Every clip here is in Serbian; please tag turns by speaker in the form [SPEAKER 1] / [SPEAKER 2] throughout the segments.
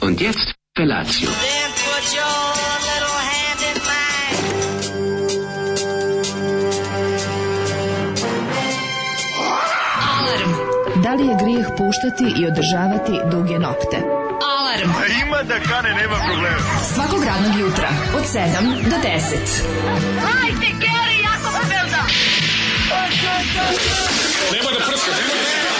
[SPEAKER 1] Und jetzt Felatio.
[SPEAKER 2] Then put your little hand in mine.
[SPEAKER 3] Alarm. Da li je grijeh puštati i održavati duge nokte? Alarm.
[SPEAKER 4] Ima da kane, nema problema.
[SPEAKER 3] Svakog radnog jutra od 7 do 10.
[SPEAKER 2] Hajde, Geri, jako se velda.
[SPEAKER 4] Nema da prska, nema da prska.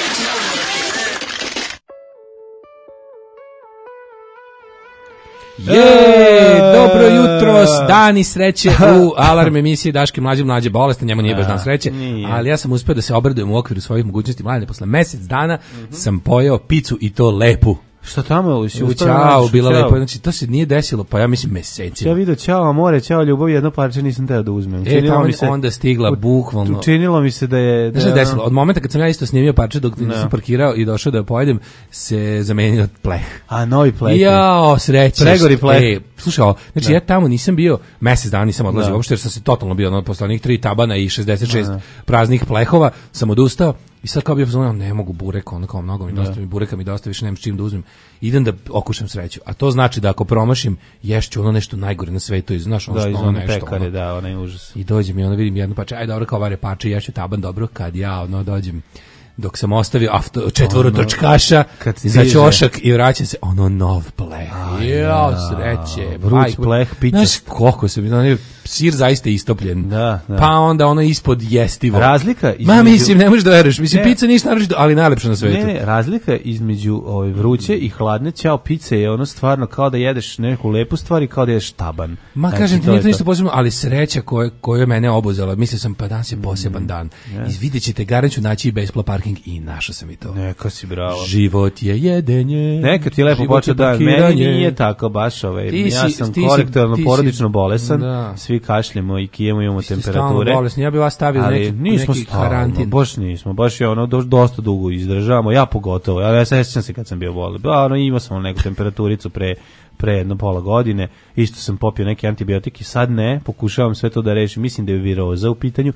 [SPEAKER 5] Dobro jutro, dani sreće u Alarm emisiji Daške mlađe bolestan, njemu nije baš dan sreće, ali ja sam uspeo da se obradujem u okviru svojih mogućnosti. Mladine, posle mesec dana sam pojeo picu i to lepu.
[SPEAKER 6] Šta tamo si
[SPEAKER 5] Ćao, bila lepo, znači to se nije desilo, pa ja mislim meseci.
[SPEAKER 6] Ja vidio ćao amore, ćao ljubav, jedno parče nisam teo da uzmem.
[SPEAKER 5] Tamo mi se onda stigla bukvalno.
[SPEAKER 6] Učinilo mi se da je...
[SPEAKER 5] Znaš šta se desilo? Od momenta kad sam ja isto snimio parče dok nisam parkirao i došao da pojedem, se zamenio pleh.
[SPEAKER 6] A, novi pleh.
[SPEAKER 5] Jao, srećeš.
[SPEAKER 6] Pregori pleh.
[SPEAKER 5] Slušaj, znači ja tamo nisam bio, mesec dana nisam odlazio uopšte, jer sam se totalno bio, posle onih 3 tabana i 66 praznih plehova, sam odustao. I sad kao bi ja ne mogu burek, ono kao mnogo mi dosta, mi bureka mi dosta, više nemam s čim da uzmem. Idem da okušam sreću. A to znači da ako promašim, ješću ono nešto najgore na svetu, znaš, ono što ono nešto.
[SPEAKER 6] Pekare, da, onaj užas.
[SPEAKER 5] I dođem i ono vidim jedno pače, aj dobro kao vare pače, ješću taban dobro, kad ja ono dođem, dok sam ostavio četvorotočkaša za ćošak i vraća se ono nov pleh. Jao, sreće.
[SPEAKER 6] Vruć pleh, pića.
[SPEAKER 5] Znaš, koliko sam, sir zaista istopljen.
[SPEAKER 6] Da.
[SPEAKER 5] Pa onda ono ispod jestivo.
[SPEAKER 6] Razlika između...
[SPEAKER 5] Ma mislim, ne možeš da veruješ. Mislim, pizza ništa naročito, ali najlepša na svetu.
[SPEAKER 6] Ne, razlika između vruće i hladne ćao pice je ono stvarno kao da jedeš neku lepu stvar i kao da jedeš taban.
[SPEAKER 5] Ma znači, kažem ti, nije to ništa posebno, ali sreća koju je mene obuzela. Mislio sam, pa danas je poseban dan. I vidjet ćete, garanću naći i besplatno parking i našao sam i to.
[SPEAKER 6] Neka si bravo.
[SPEAKER 5] Život je jedenje.
[SPEAKER 6] Neka ti lepo počeo dan. Meni nije tako baš ja sam korektorno porodično bolesan. Svi kašljemo i kijemo, imamo temperature.
[SPEAKER 5] Ja bih vas stavio neki karantin.
[SPEAKER 6] Baš je ono dosta dugo izdržavamo, ja pogotovo. Ja sećam se kad sam bio bolan. Imao sam neku temperaturicu pre jedno pola godine, isto sam popio neki antibiotik i sad ne, pokušavam sve to da rešim, mislim da je viroza u pitanju,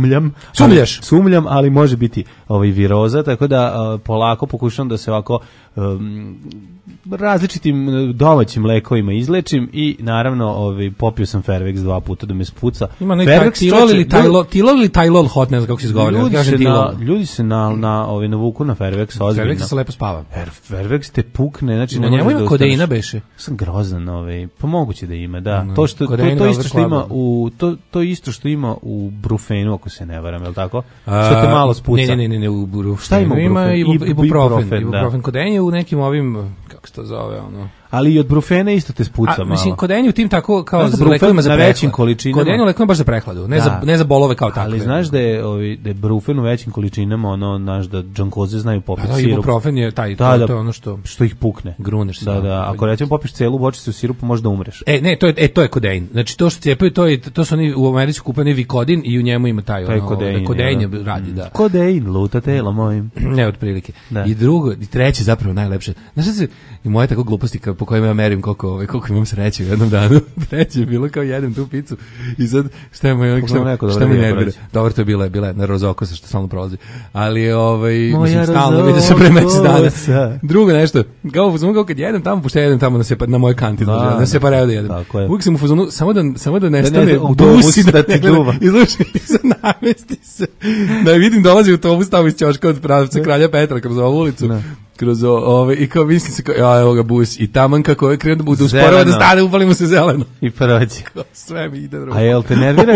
[SPEAKER 6] sumnjam, ali može biti viroza, tako da polako pokušavam da se ovako različitim domaćim lekovima izlečim i naravno popio sam Fervex 2 puta da me spuca.
[SPEAKER 5] Ima neki Tilol ili Tylol hot, ne znam kako se izgovara.
[SPEAKER 6] Ljudi se navuku na Fervex ozbiljno.
[SPEAKER 5] Fervex se lepo spava.
[SPEAKER 6] Fervex te pukne, znači
[SPEAKER 5] ne njemu ima kodeina beše.
[SPEAKER 6] Sam grozan, pa moguće da ima, da. To isto što ima u Brufenu, ako se ne varam, je li tako? Što te malo spuca.
[SPEAKER 5] Ne, u Brufenu.
[SPEAKER 6] Šta ima u Brufenu?
[SPEAKER 5] Ibuprofen kodein je u nekim ovim, kako se to zove, ono...
[SPEAKER 6] Ali i od Brufena isto te spuca malo.
[SPEAKER 5] Mislim, kodein je u tim tako kao za lekovima za
[SPEAKER 6] većim količinama.
[SPEAKER 5] Kodein je lekovima baš za prehladu, ne za bolove kao takve.
[SPEAKER 6] Ali znaš da je Brufen u većim količinama, znaš da džankoze znaju popiti sirup.
[SPEAKER 5] Ibuprofen je to je ono što
[SPEAKER 6] ih pukne.
[SPEAKER 5] Gruneš se.
[SPEAKER 6] Da. Ako recimo popiš celu bočicu sirupa, možda umreš.
[SPEAKER 5] To je kodein. Znači to što cijepaju, to su oni u Americi kupani Vikodin i u njemu ima taj kodein radi, da.
[SPEAKER 6] Kodein, luta telo mojim.
[SPEAKER 5] Ne, otprilike. I drugo, i treće zapravo najlepše. Znaš šta se, i moje tako gluposti po kojima ja merim koliko imam sreće u jednom danu. Treće je bilo kao jedem tu picu i sad šta mi nervira. Dobro, to je bila jedna rozokosa što stalno prolazi. Ali mislim stalno vidio se pre mesec dana. Drugo nešto, kao kad jedem tamo, pošto jedem tamo na mojoj kanti, na separeo da jedem. Uvijek sam u fazonu, samo da nestane autobus i da ti duva. Izlučiti se, namesti se. Da vidim dolazi autobus tamo iz ćoška od pravca Kralja Petra kroz ovu ulicu. Kroz i kao mislim se kao evo ga bus i taman kako je krenuo da bude usporava da stane, upalimo se zeleno
[SPEAKER 6] i prođe.
[SPEAKER 5] Sve mi ide drugo.
[SPEAKER 6] A jel te nervira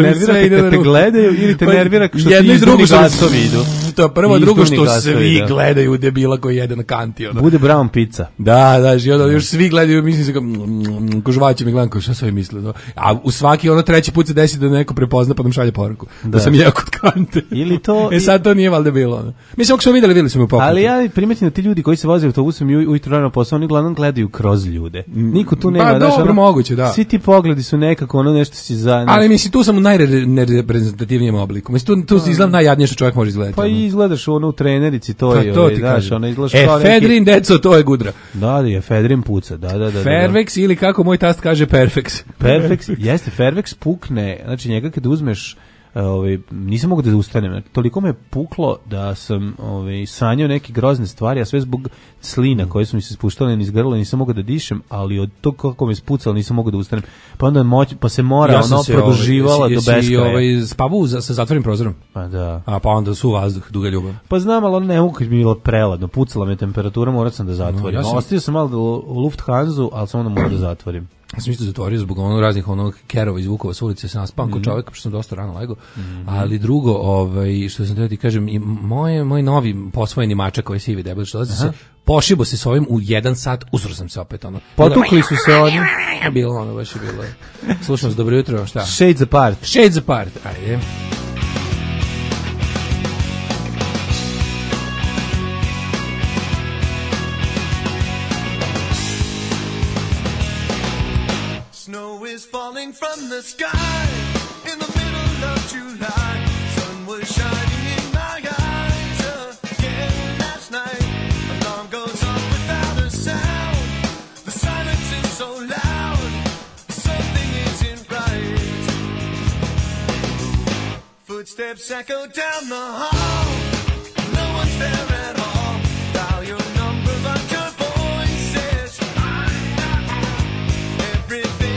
[SPEAKER 6] kad te gledaju ili te nervira što
[SPEAKER 5] jedno
[SPEAKER 6] ti
[SPEAKER 5] i drugo
[SPEAKER 6] glasovi idu?
[SPEAKER 5] To je prvo, drugo što svi gledaju debila koji jede na kanti.
[SPEAKER 6] Bude brown pizza.
[SPEAKER 5] Da, još svi gledaju, mislim se kao žvaće mi gledam kao šta sve misle. A u svaki treći put se desi da neko prepozna pa nam šalje poruku. Da sam jeo kod kante.
[SPEAKER 6] Ili to...
[SPEAKER 5] sad to nije valjda bilo. Mislim, ako smo videli smo u pokretu.
[SPEAKER 6] Ali ja primetim ti ljudi koji se voze autobusom i ujutro rano posao, oni uglavnom gledaju kroz ljude. Niko tu nema.
[SPEAKER 5] Pa dobro, moguće, da.
[SPEAKER 6] Svi ti pogledi su nekako nešto si za...
[SPEAKER 5] Ali mislim, tu sam u najreprezentativnijem obliku. Mislim, tu izgledam najjadnije što čovjek može izgledati.
[SPEAKER 6] Pa i izgledaš u trenerici, to je...
[SPEAKER 5] To ti kažem. Efedrin, deco, to je gudra.
[SPEAKER 6] Da, efedrin puca, da.
[SPEAKER 5] Fervex ili kako moj tast kaže Perfex.
[SPEAKER 6] Perfex, jeste, Fervex pukne, znači njega kad uzmeš nisam mogao da ustanem. Toliko me puklo da sam sanjao neke grozne stvari, a sve zbog slina koje su mi se spuštale niz grlo, nisam mogao da dišem, ali od tog kako me spucalo nisam mogao da ustanem. Pa onda pa se mora produživala do beskraja.
[SPEAKER 5] Spavao sa zatvorenim prozorom?
[SPEAKER 6] Pa da.
[SPEAKER 5] A pa onda su vazduh, duga ljubav.
[SPEAKER 6] Pa znam, ali ne mogu kad mi je bilo preladno, pucala me temperatura, morao sam da zatvorim. Ostio sam malo u Lufthansa, ali sam onda morao da zatvorim.
[SPEAKER 5] Ja sam isto zatvorio zbog raznih kerova iz Vukova s ulice, sam naspan kod čovjeka, što sam dosta rano legao. Ali drugo, što sam treba ti kažem, i moj novi posvojeni mačak koji je sivi debel, što se pošibo se s ovim u 1 sat, uzro sam se opet,
[SPEAKER 6] Potukli su se oni.
[SPEAKER 5] Bilo, baš je bilo. Slušam vas, dobro jutro, šta?
[SPEAKER 6] Shades apart.
[SPEAKER 5] Shades apart, ajde.
[SPEAKER 1] Falling from the sky in the middle of July. Sun was shining in my eyes again last night. Alarm goes off without a sound. The silence is so loud. Something isn't right. Footsteps echo down the hall. No one's there at all. Dial your number, but your voice is everything.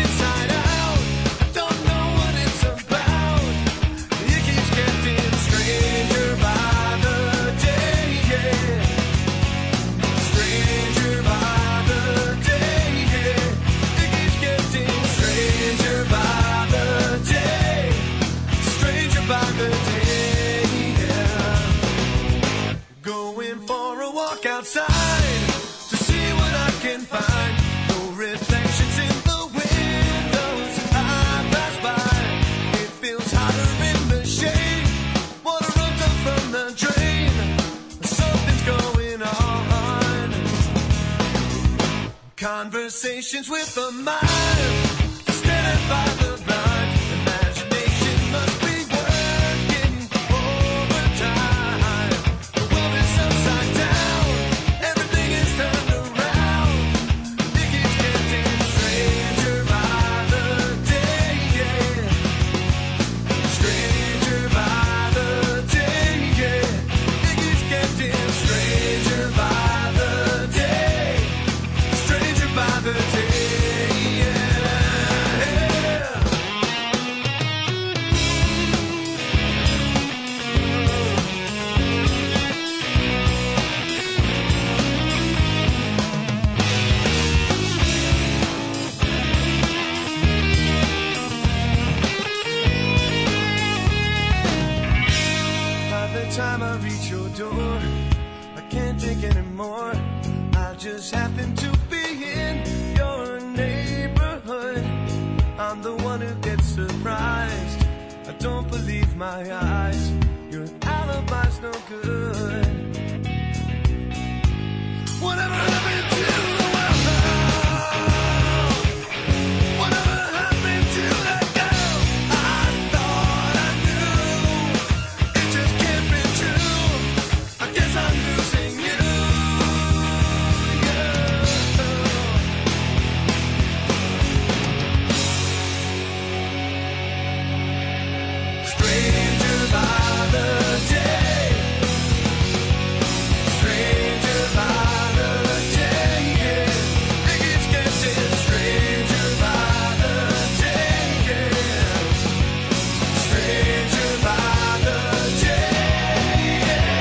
[SPEAKER 1] Outside to see what I can find. No reflections in the windows I pass by. It feels hotter in the shade. Water runs up from the drain. Something's going on. Conversations with the mind, standing by the blind. Imagination must be working overtime. The world is upside down. Time I reach your door, I can't take anymore. I just happen to be in your neighborhood. I'm the one who gets surprised. I don't believe my eyes. Your alibi's no good. Whatever happened to the world? Whatever happened to that girl? I thought I knew. It just can't be true. I guess I'm losing you. Yeah. Stranger by the day. Stranger by the day. Yeah. It keeps getting stranger by the day. Yeah. Stranger by the day.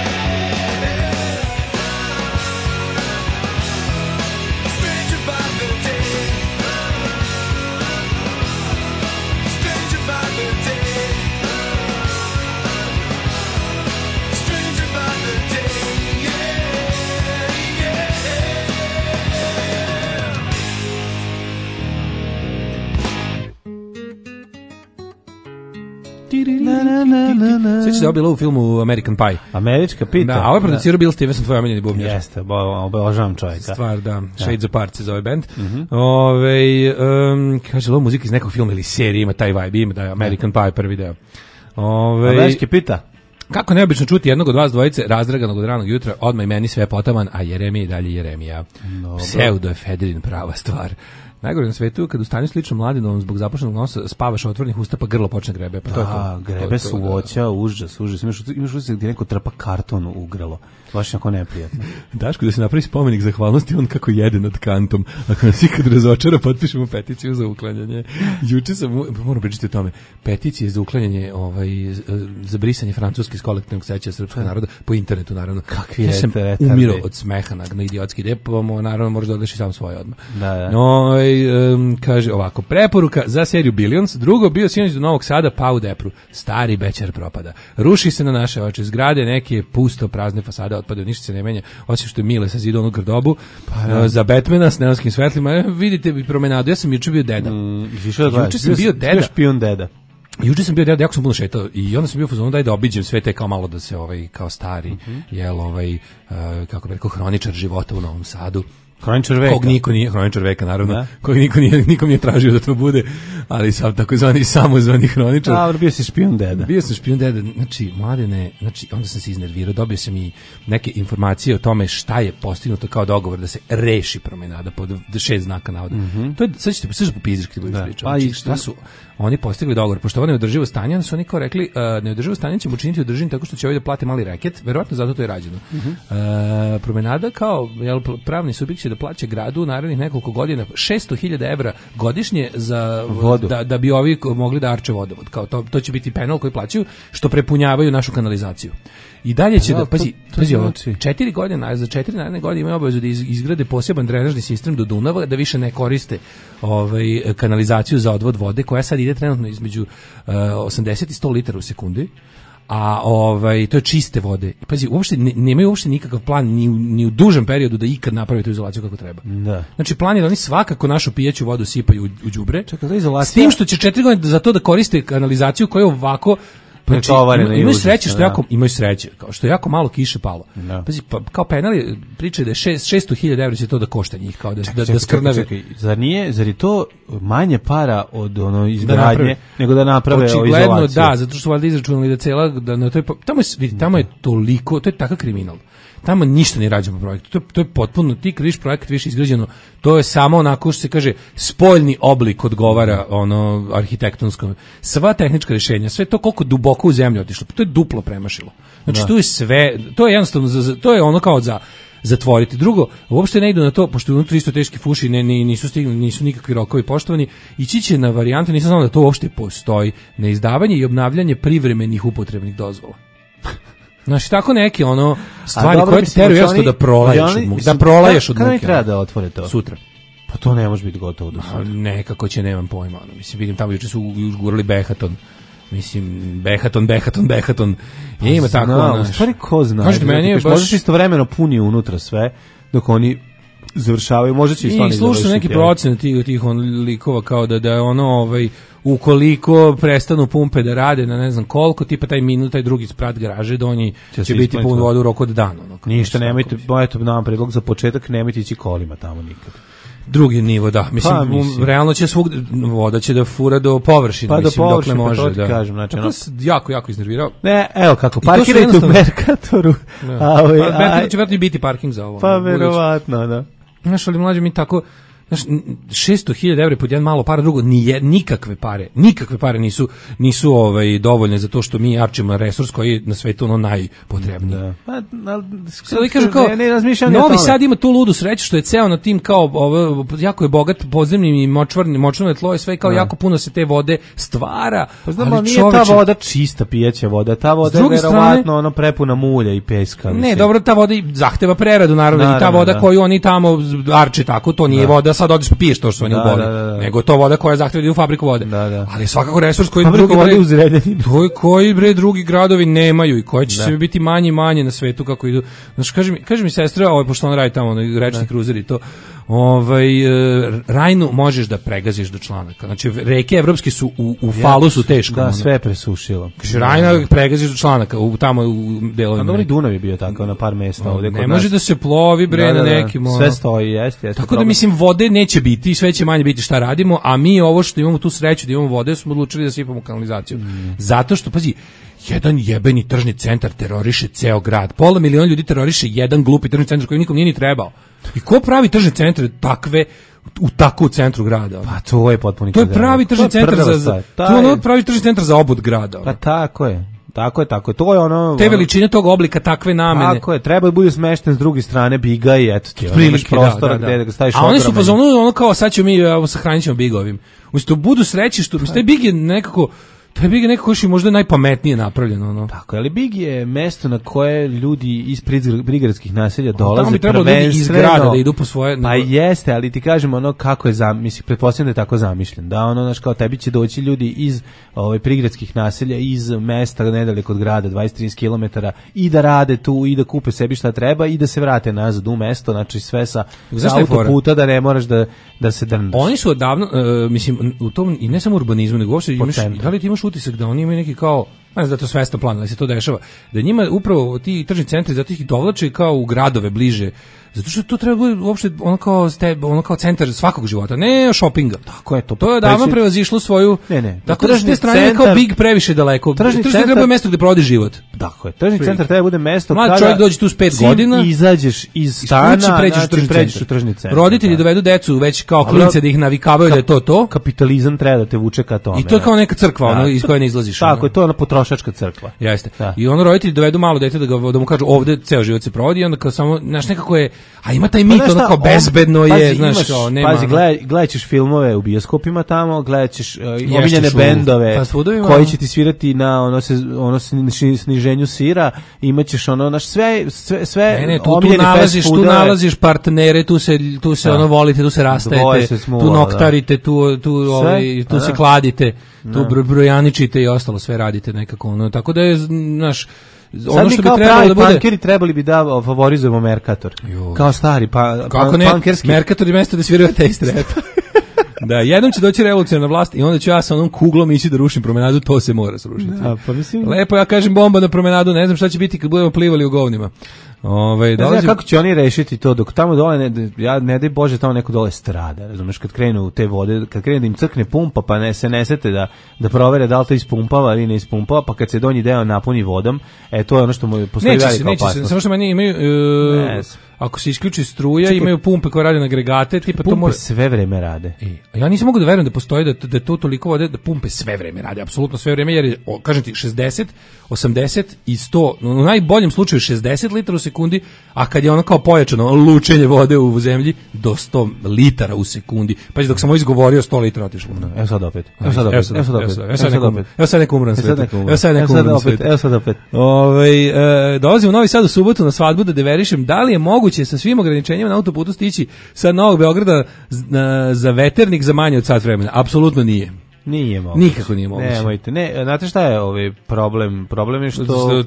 [SPEAKER 1] Stranger by the day. Stranger by the day. Stranger by the day.
[SPEAKER 5] Sve će se obilo u filmu American Pie.
[SPEAKER 6] Američka pita.
[SPEAKER 5] Da, a ovo je producirao Bill Stevenson, tvoj omiljeni bubnjar.
[SPEAKER 6] Jeste, obožavam čovjeka.
[SPEAKER 5] Stvar, da. Shades Apart se zove band. Kaže, ovo muzika iz nekog filma ili serije, ima taj vibe, ima da je American Pie prvi deo.
[SPEAKER 6] Američka pita.
[SPEAKER 5] Kako neobično čuti jednog od vas dvojice razdraganog od ranog jutra, odmah i meni sve potaman, a Jeremija i dalje Jeremija. Pseudo-efedrin prava stvar. Najgore na svetu kad u stanju slično mladinom zbog zapuštenog nosa spavaš otvorenih usta pa grlo počne grebe. Pa to je to.
[SPEAKER 6] Grebe su voća, užas. Imaš utisak gdje neko trpa karton u grlo. Baš jako neprijatno.
[SPEAKER 5] Daško, da se napravi spomenik zahvalnosti, on kako jede nad kantom. Ako nas ikad razočara, potpišemo peticiju za uklanjanje. Juče sam, moram pričati o tome, peticije za uklanjanje, za brisanje francuske iz kolektivnog sećanja srpskog naroda, po internetu, naravno.
[SPEAKER 6] Kakvi
[SPEAKER 5] sam umirao od smeha na idiotski idep, naravno možda odeš i sam svoje odmah.
[SPEAKER 6] Da.
[SPEAKER 5] No, kaže ovako, preporuka za seriju Billions, drugo bio sinoć do Novog Sada, pa u depru. Stari bećar propada. Ruši se na naše oči, zgrade neke pusto prazne fasade otpadaju, ništa se ne menja, osim što je Mile sa zida onu grdobu, za Batmana s neonskim svetlima, vidite bi promenadu, ja sam juče bio deda. Juče sam bio deda.
[SPEAKER 6] Špijun deda.
[SPEAKER 5] Juče sam bio deda, jako sam puno šetao i onda sam bio u fazonu da obiđem sve te kao malo da se kao stari, kako bi rekao, hroničar života u Novom Sadu.
[SPEAKER 6] Hroničar veka.
[SPEAKER 5] Kog niko nije, hroničar veka, naravno. Da? Kog nikom nije tražio da to bude, ali sam takozvani samozvani hroničar.
[SPEAKER 6] Dobro, bio si špijun deda.
[SPEAKER 5] Bio sam špijun deda, Mladene, onda sam se iznervirao, dobio sam i neke informacije o tome šta je postignuto kao dogovor da se reši promenada pod 6 znaka navoda. To je, sad ćete popiziš kad budeš pričao. Znači, šta su oni postigli dogovor? Pošto ovo neodrživo stanje, onda su oni kao rekli, neodrživo stanje ćemo učiniti održivim tako što će ovdje da plate mali reket, verovatno zato to je rađeno. Promenada kao pravni subjekt će da plaća gradu u narednih nekoliko godina 600.000 evra godišnje za vodu. Da bi ovi mogli da arče vodovod. Kao to će biti penal koji plaćaju što prepunjavaju našu kanalizaciju. I dalje će pazi ovo, 4 godine, za 4 naredne godine imaju obavezu da izgrade poseban drenažni sistem do Dunava, da više ne koriste kanalizaciju za odvod vode, koja sad ide trenutno između 80 i 100 litara u sekundi. A to je čiste vode. Pazi, uopšte nemaju uopšte nikakav plan ni u dužem periodu da ikad naprave tu izolaciju kako treba.
[SPEAKER 6] Da.
[SPEAKER 5] Znači plan je da oni svakako našu pijeću vodu sipaju u đubre. S tim što će 4 godine za to da koriste kanalizaciju koja je ovako imaju sreće kao što je jako malo kiše palo. Pazi, kao penali priče da je 600.000 evra će to da košta njih, kao da skrnave.
[SPEAKER 6] Zar je to manje para od izgradnje nego da naprave izolaciju?
[SPEAKER 5] Očigledno da, zato što valjda izračunali da cela tamo je toliko, to je takav kriminal. Tamo ništa nije rađeno po projektu. To je potpuno, ti kad vidiš projekat više izgrađeno, to je samo onako što se kaže spoljni oblik odgovara arhitektonskom. Sva tehnička rješenja, sve to koliko duboko u zemlju otišlo, to je duplo premašilo. Znači tu je sve, to je jednostavno, to je ono kao za zatvoriti. Drugo, uopšte ne idu na to, pošto je unutra isto teški fuši, nisu nikakvi rokovi poštovani, ići će na varijantu, nisam znao da to uopšte postoji, na izdavanje i obnavljanje privremenih upotrebnih dozvola. Znači, tako neke stvari koje ti teraju jasno da prolaješ od muke.
[SPEAKER 6] Kada mi treba da otvore to?
[SPEAKER 5] Sutra.
[SPEAKER 6] Pa to ne može biti gotovo do sutra.
[SPEAKER 5] Nekako će, nemam pojma. Mislim, vidim tamo juče su gurali Behaton. Mislim, Behaton. Ima tako.
[SPEAKER 6] U stvari ko zna. Možeš istovremeno puni unutra sve, dok oni završavaju. Možda će i stvarno
[SPEAKER 5] završiti. I slušaju neki procent tih likova kao da je ukoliko prestanu pumpe da rade na ne znam koliko, tipa taj minut, taj drugi sprat garaže, da oni će biti pun vodu u roku od dana.
[SPEAKER 6] Ništa, nemojte, eto nam predlog za početak, nemojte ići kolima tamo nikad.
[SPEAKER 5] Drugi nivo, da. Mislim, realno će voda će da fura do površine,
[SPEAKER 6] pa
[SPEAKER 5] mislim, dokle može.
[SPEAKER 6] Pa to ti kažem, znači,
[SPEAKER 5] jako iznervirao.
[SPEAKER 6] Ne, evo kako, parkirajte u Merkatoru.
[SPEAKER 5] Merkator će vjerojatno biti parking za ovo.
[SPEAKER 6] Pa verovatno, da.
[SPEAKER 5] Znaš, ali mlađe mi tako, znaš, 600.000 evra pod jedan malo para, drugo, nikakve pare nisu dovoljne za to što mi arčimo resurs koji je na svetu najpotrebniji.
[SPEAKER 6] Da.
[SPEAKER 5] Sad kažu kao, Novi Sad ima tu ludu sreću što je ceo na tim kao, jako je bogat podzemnim i močvarno tlo je sve kao jako puno se te vode stvara.
[SPEAKER 6] Pa znamo, nije ta voda čista pijeća voda, ta voda je verovatno prepuna mulja i peska.
[SPEAKER 5] Ne, dobro, ta voda zahteva preradu, naravno, i ta voda koju oni tamo arče tako, to nije voda sad odeš pa piješ to što su oni uboli, nego to voda koja zahteva u fabriku vode. Ali svakako resurs koji drugi gradovi nemaju i koji će se biti manje na svetu kako idu. Znači, kaže mi sestra, pošto on radi tamo rečni kruzer i to, Rajnu možeš da pregaziš do članaka. Znači, reke evropske su u falu su teško.
[SPEAKER 6] Da, sve presušilo.
[SPEAKER 5] Kaže, Rajna pregaziš do članaka, tamo u delovima.
[SPEAKER 6] A dobro i Dunav je bio tako na par mesta ovdje.
[SPEAKER 5] Ne može da se plovi, bre, na nekim.
[SPEAKER 6] Sve stoji, jeste.
[SPEAKER 5] Tako da, mislim, vode neće biti, sve će manje biti šta radimo, a mi ovo što imamo tu sreću da imamo vode, smo odlučili da sipamo kanalizaciju. Zato što, pazi, jedan jebeni tržni centar teroriše ceo grad. 500.000 ljudi teroriše jedan glupi tržni centar koji nikom nije ni trebao. I ko pravi tržne centre takve u tako u centru grada.
[SPEAKER 6] Pa to je potpuni.
[SPEAKER 5] To je pravi tržni centar to pravi tržni centar za obud grada.
[SPEAKER 6] Pa tako je. Tako je. To je ono...
[SPEAKER 5] Te veličine tog oblika, takve namene.
[SPEAKER 6] Tako je, treba da bude smešten s druge strane biga i eto ti.
[SPEAKER 5] Prilike,
[SPEAKER 6] prostora gde da ga staviš.
[SPEAKER 5] A oni su pozvano ono kao sad ćemo mi sahranit ćemo bigovim. Umesto budu sreći što taj big je nekako... To je Big nekako još i možda najpametnije napravljeno. No.
[SPEAKER 6] Tako, ali Big je mesto na koje ljudi iz prigradskih naselja dolaze.
[SPEAKER 5] Tamo bi trebalo ljudi iz grada da idu po svoje...
[SPEAKER 6] Pa jeste, ali ti kažem ono kako je, mislim, pretpostavljam da je tako zamišljen. Da ono, znaš, kao tebi će doći ljudi iz prigradskih naselja, iz mesta nedaleko od grada, 20-30 km, i da rade tu, i da kupe sebi šta treba, i da se vrate nazad u mesto, znači sve sa autoputa, da ne moraš da se drndaš.
[SPEAKER 5] Oni su odavno, mislim, u tom, i ne samo urbanizmu, nego uopšte da li ti imaš utisak da oni imaju neki kao, ne znam da to svesno plan, ali se to dešava, da njima upravo ti tržni centri zato ih dovlače kao u gradove bliže, zato što to treba biti uopšte ono kao centar svakog života, ne šopinga.
[SPEAKER 6] Tako je to.
[SPEAKER 5] To je davno prevazišlo svoju.
[SPEAKER 6] Ne.
[SPEAKER 5] Tako da s te strane centar, kao Big previše daleko. Tržni centar treba mesto gde provodi život.
[SPEAKER 6] Tako je. Tržni centar treba bude mesto
[SPEAKER 5] mlad kada čovjek dođe tu s 5 godina,
[SPEAKER 6] izađeš iz stana, pređeš u tržni centar.
[SPEAKER 5] Roditelji dovedu decu već kao klince da ih navikavaju da je to.
[SPEAKER 6] Kapitalizam treba da te vuče ka tome.
[SPEAKER 5] I to je kao neka crkva, ono iz koje ne izlaziš.
[SPEAKER 6] Tako je, to je ona potrošačka crkva.
[SPEAKER 5] Jeste. I ono roditelji dovedu malo dete da mu kažu ovde ceo život se provodi, onda kao samo znaš nekako je, a ima taj mit ono kao bezbedno je, znaš kao nema.
[SPEAKER 6] Pazi, gledaćeš filmove u bioskopima tamo, gledaćeš omiljene bendove koji će ti svirati na ono sniženju sira, imaćeš ono naš sve omiljeni fast food.
[SPEAKER 5] Tu nalaziš partnere, tu se ono volite, tu se rastajete, tu noktarite, tu se kladite, tu brojaničite i ostalo sve radite nekako ono, tako da je naš ono što bi trebalo da bude.
[SPEAKER 6] Punkeri trebali bi da favorizujemo Mercator. Kao stari punkerski.
[SPEAKER 5] Mercator je mesto da sviraju taste rap. Da, jednom će doći revolucija na vlast i onda ću ja sa onom kuglom ići da rušim promenadu, to se mora srušiti.
[SPEAKER 6] Da, pa mislim...
[SPEAKER 5] Lepo, ja kažem bomba na promenadu, ne znam šta će biti kad budemo plivali u govnima.
[SPEAKER 6] Ne znam kako će oni rešiti to, dok tamo dole, ne daj Bože, tamo neko dole strada, razumeš, kad krenu u te vode, kad krenu da im crkne pumpa, pa se ne sete da provere da li to ispumpava ili ne ispumpava, pa kad se donji deo napuni vodom, to je ono što mu postoji velika opasnost. Neće se,
[SPEAKER 5] samo što meni imaju... Ako se isključi struja, imaju pumpe koje rade na agregate, tipa to
[SPEAKER 6] pumpe sve vreme rade.
[SPEAKER 5] Ja nisam mogu da verujem da postoji da to toliko vode da pumpe sve vreme rade, apsolutno sve vreme, jer je, kažem ti, 60, 80 i 100, u najboljem slučaju 60 litara u sekundi, a kad je ono kao pojačano lučenje vode u zemlji do 100 litara u sekundi. Pa dok sam ovo izgovorio 100 litara otišlo.
[SPEAKER 6] Evo sad opet.
[SPEAKER 5] Evo sad neko umre na svetu. Evo sad opet. Dolazim u Novi Sad u subotu na svadbu da deverišem da li je moguće sa svim ograničenjima na autoputu stići sa Novog Beograda za Veternik za manje od sat vremena. Apsolutno nije.
[SPEAKER 6] Nije moguće.
[SPEAKER 5] Nikako nije moguće.
[SPEAKER 6] Nemojte. Ne, znate šta je problem? Problem je što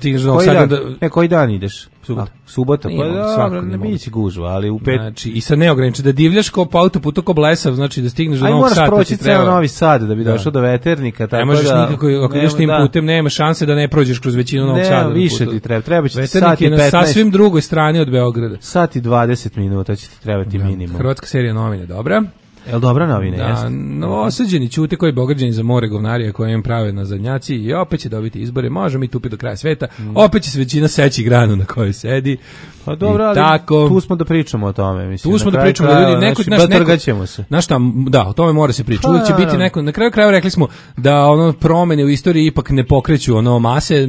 [SPEAKER 6] koji dan ideš? Subota. Pa da, ne biće gužva, ali u 5.
[SPEAKER 5] Znači, i sa neograničenjem da divljaš kao po autoputu kao blesav, znači da stigneš do Novog Sada.
[SPEAKER 6] Aj moraš proći ceo Novi Sad da bi došao do Veternika, tako da.
[SPEAKER 5] Ne možeš nikako, ako ideš tim putem, nema šanse da ne prođeš kroz većinu Novog Sada.
[SPEAKER 6] Ne, više ti treba će
[SPEAKER 5] sat i 15. Veternik je na sasvim drugoj strani od Beograda.
[SPEAKER 6] Sat i 20 minuta će ti trebati minimum.
[SPEAKER 5] Hrvatska serija novine, dobra.
[SPEAKER 6] Jel dobra novina,
[SPEAKER 5] jeste? Osuđeni ćute koji Beograđani za more govnarija koje im prave na zadnjaci i opet će dobiti izbore, možemo mi tupi do kraja sveta, opet će se većina seći granu na kojoj sedi.
[SPEAKER 6] Pa dobro, ali tako, tu smo da pričamo o tome, mislim.
[SPEAKER 5] Tu smo da pričamo da ljudi,
[SPEAKER 6] batrgaćemo se.
[SPEAKER 5] Znaš šta, da, o tome mora se pričati. Uvijek će biti neko, na kraju krajeva rekli smo da ono promene u istoriji ipak ne pokreću ono mase,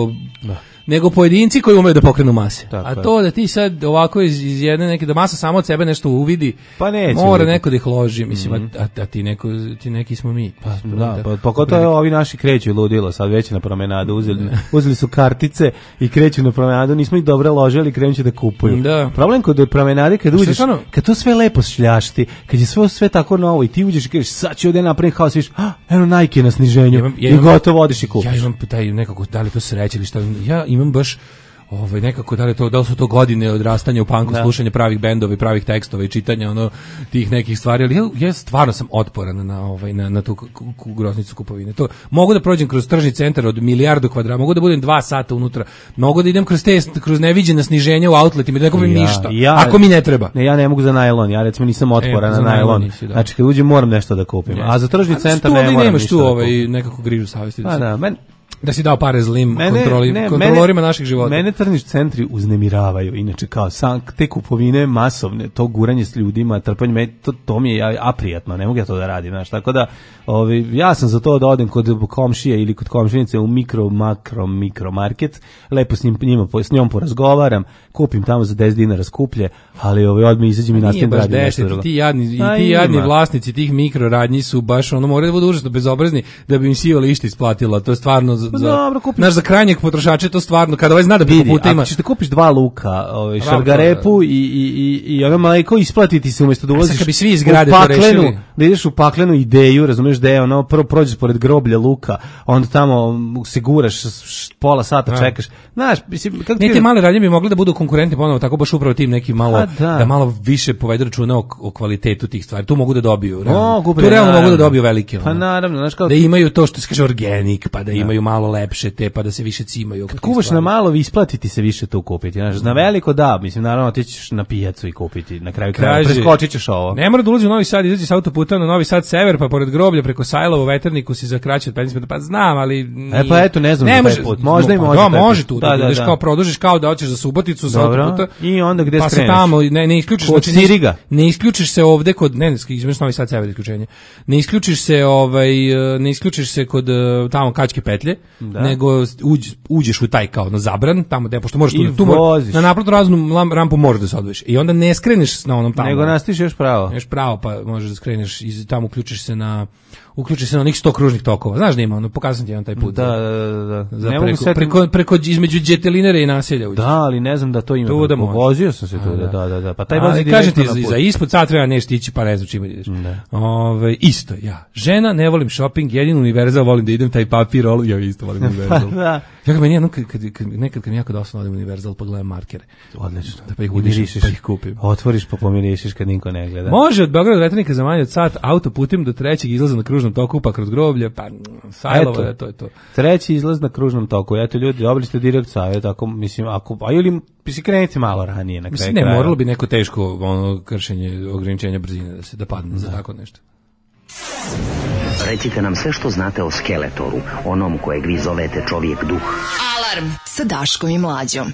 [SPEAKER 5] nego pojedinci koji umeju da pokrenu mase. Tako a to da ti sad ovako iz jedne neke da masa samo od sebe nešto uvidi,
[SPEAKER 6] pa
[SPEAKER 5] mora neko da ih loži, mislim, a ti neki smo mi.
[SPEAKER 6] Pa pogotovo ovi naši kreću ludilo, sad već na promenadu uzeli su kartice i kreću na promenadu, nismo ih dobro ložili, krenuće da kupuju.
[SPEAKER 5] Da.
[SPEAKER 6] Problem kod promenade kad uđeš, kad to sve lepo šljašti, kad je sve tako novo i ti uđeš i kažeš sad ću ovdje napraviti haos, viš, eno Nike na sniženju i gotovo odiš i kupiš.
[SPEAKER 5] Ja imam taj nekako, da li to sreće ili šta, ja imam baš nekako da li su to godine odrastanja u punku, slušanja pravih bendova i pravih tekstova i čitanja tih nekih stvari, ali ja stvarno sam otporan na tu groznicu kupovine. To mogu da prođem kroz tržni centar od 1.000.000 kvadrata, mogu da budem 2 sata unutra, mogu da idem kroz neviđena sniženja u outletima, da ne kupim ništa. Ako mi ne treba.
[SPEAKER 6] Ne, ja ne mogu za najlon, ja recimo nisam otporan na najlon. Znači kad uđem moram nešto da kupim. A za tržni centar ne moram ništa.
[SPEAKER 5] Nemaš tu nekako grižu savesti. Da si dao pare zlim kontrolorima naših života.
[SPEAKER 6] Mene tržni centri uznemiravaju, inače kao te kupovine masovne, to guranje s ljudima, trpanje, to mi je aprijatno, ne mogu ja to da radim, znaš, tako da ja sam za to da odem kod komšije ili kod komšinice u mikromarket, lepo s njom porazgovaram, kupim tamo za 10 dinara skuplje, ali odmah izađem i nastavim da radim nešto drugo.
[SPEAKER 5] Ti jadni vlasnici tih mikroradnji su baš moraju da budu užasno bezobrazni da bi im siva lišta isplatila, to je stvarno za krajnjeg potrošača to stvarno, kada ovaj zna da preko puta ima.
[SPEAKER 6] Ako ćeš da kupiš 2 luka, šargarepu i ono mleko, isplatiti se umjesto da ulaziš da ideš u paklenu ideju, razumiješ da je ono, prvo prođeš pored groblja luka, onda tamo se guraš pola sata, čekaš. Znaš, mislim,
[SPEAKER 5] te male radnje bi mogli da budu konkurentni ponovo, tako baš upravo tim nekim malo, da malo više povedu računa o kvalitetu tih stvari. Tu mogu da dobiju. Tu realno mogu da dobiju velike.
[SPEAKER 6] Pa naravno, znaš kao...
[SPEAKER 5] Da imaju to što se kaže organik, pa da imaju malo lepše te, pa da se više cimaju.
[SPEAKER 6] Kad kuvaš na malo, isplatiti se više to kupiti. Znaš, na veliko da, mislim, naravno ti ćeš na pijacu i kupiti. Na kraju kraja preskočit ćeš ovo.
[SPEAKER 5] Ne mora da ulazi u Novi Sad, izađi s autoputa na Novi Sad sever, pa pored groblja preko Sajlovo veterniku si za kraće od 15 minuta. Pa znam, ali...
[SPEAKER 6] pa eto, ne znam
[SPEAKER 5] ne
[SPEAKER 6] taj put. Možda i može.
[SPEAKER 5] Da, može tu. Da ideš kao produžiš kao da hoćeš za Suboticu sa autoputa.
[SPEAKER 6] I onda gde skreneš?
[SPEAKER 5] Pa se tamo, ne isključiš.
[SPEAKER 6] Kod Siriga.
[SPEAKER 5] Ne isključiš se ovde kod, izmeš Novi Sad sever isključenje. Ne isključiš se kod tamo Kačke petlje, nego uđeš u taj kao na zabran, tamo gde pošto možeš tu na naplatnu raznu rampu možeš da se odvojiš. I onda ne skreneš na onom tamo.
[SPEAKER 6] Nego nastaviš još pravo.
[SPEAKER 5] Još pravo, pa možeš da skreneš i tamo uključiš se na onih 100 kružnih tokova. Znaš da ima, pokazam ti jedan taj put.
[SPEAKER 6] Da.
[SPEAKER 5] Preko između Đetelinare i naselja uđeš.
[SPEAKER 6] Da, ali ne znam da to ima. Vozio sam se tu, da. Pa taj vozi
[SPEAKER 5] kažem ti, za ispod sat treba nešto ići, pa ne znam čime ideš. Isto, ja. Žena, ne volim shopping, jedino Universal volim da idem, taj papir, ja isto volim Universal. Ja kad meni nekad kad mi jako dosadno odim Universal pa gledam markere.
[SPEAKER 6] Odlično.
[SPEAKER 5] Da pa ih udišeš, pa ih kupim.
[SPEAKER 6] Otvoriš pa pomirišiš kad niko ne gleda.
[SPEAKER 5] Može od Beograda do Veternika za manje od sat autoputem do trećeg izlaza na kružnom toku pa kroz groblje, pa Sajlovo je to.
[SPEAKER 6] Treći izlaz na kružnom toku. Eto ljudi, dobili ste direkt savjet, ako mislim ili si krenete malo ranije na kraju.
[SPEAKER 5] Ne, moralo bi neko teško kršenje ograničenja brzine da padne za tako nešto.
[SPEAKER 7] Recite nam sve što znate o Skeletoru, onom kojeg vi zovete čovjek duh.
[SPEAKER 3] Alarm sa Daškom i Mlađom.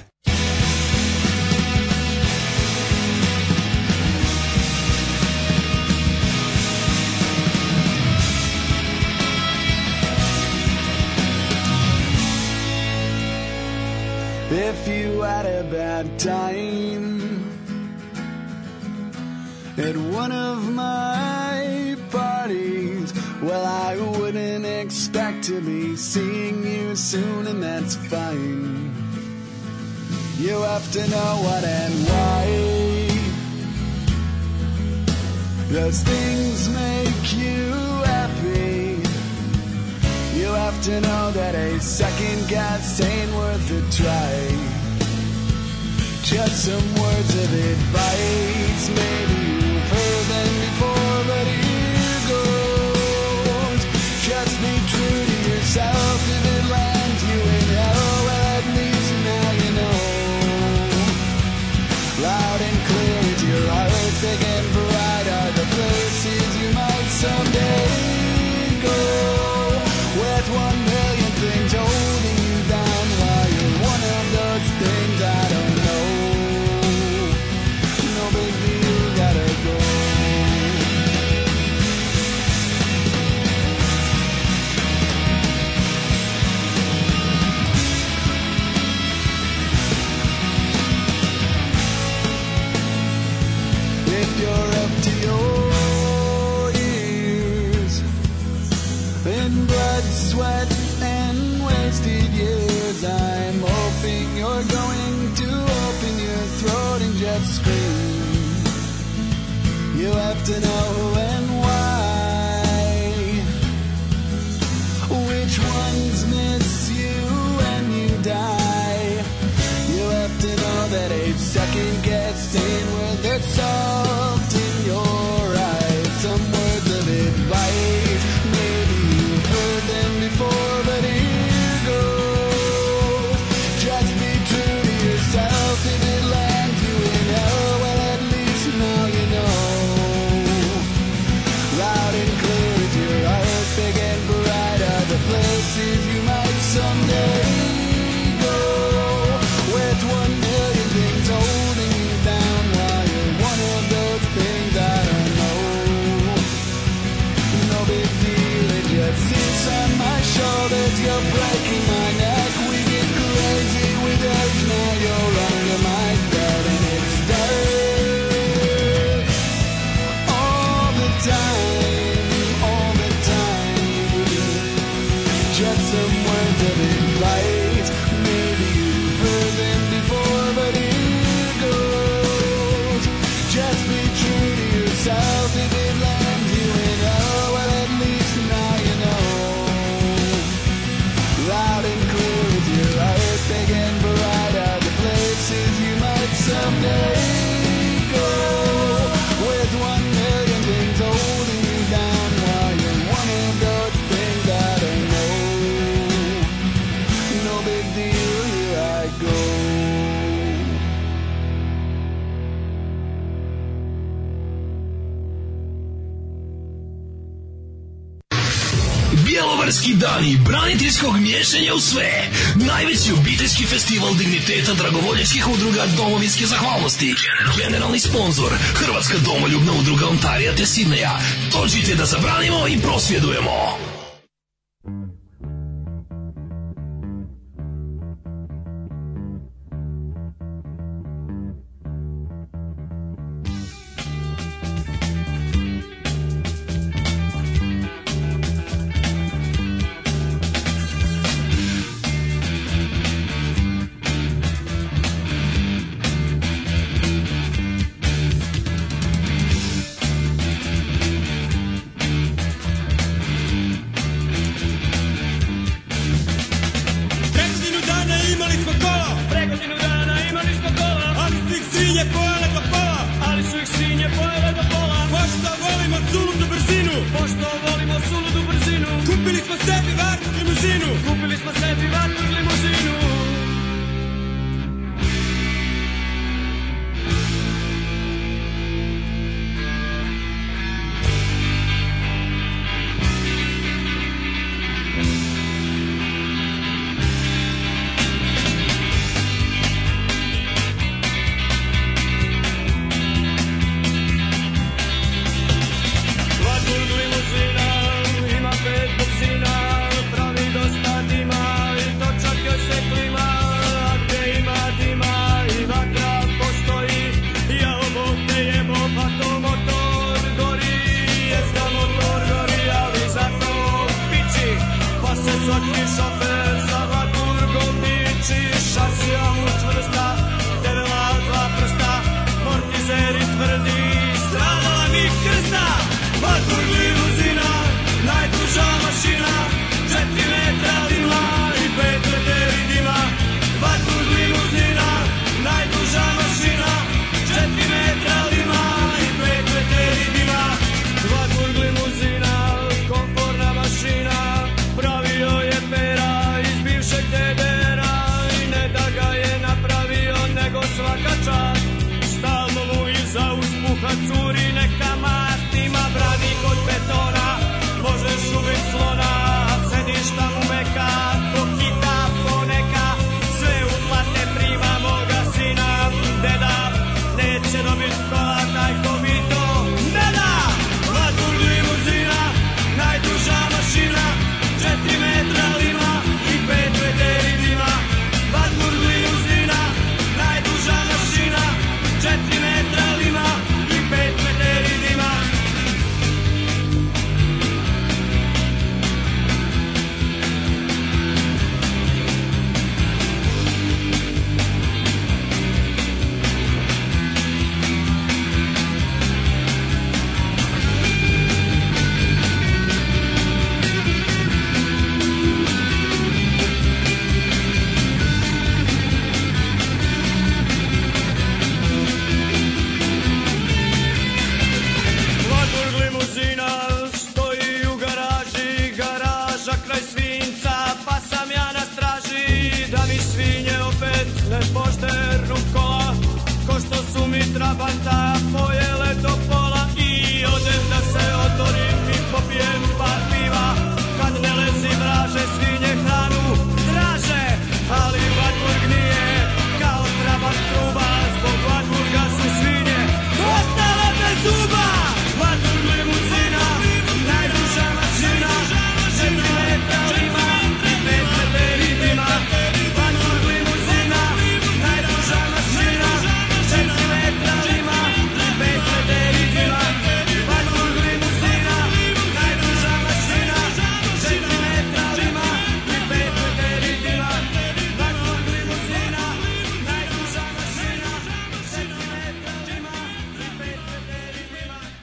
[SPEAKER 1] If you had a bad time at one of my parties, well, I wouldn't expect to be seeing you soon, and that's fine. You have to know what and why. Does things make you happy? You have to know that a second guess ain't worth a try. Just some words of advice, maybe you've heard them before, but here goes. Just be true to yourself. If it lands you in hell, well, at least now you know. Loud and clear with your heart, big and bright are the places you might someday go. With 1 million things holding you down while you're one of those things I don't know. No big deal, gotta go. If you're up to your ears in blood, sweat, and wasted years, I'm hoping you're going to open your throat and just scream. You have to know who and why. Which ones miss you when you die? You have to know that a second guess ain't worth the salt in your eyes. Some words of advice, maybe you've heard them before, but here goes. Just be true to yourself. If it lands you in hell, well, at least now you know.
[SPEAKER 8] Bjelovarski dani braniteljskog miješanja u sve. Najveći obiteljski festival digniteta dragovoljačkih udruga domovinske zahvalnosti. Generalni sponsor Hrvatska domoljubna udruga Ontarija te Sidneja. Dođite da zabranimo i prosvjedujemo.
[SPEAKER 1] Mašina,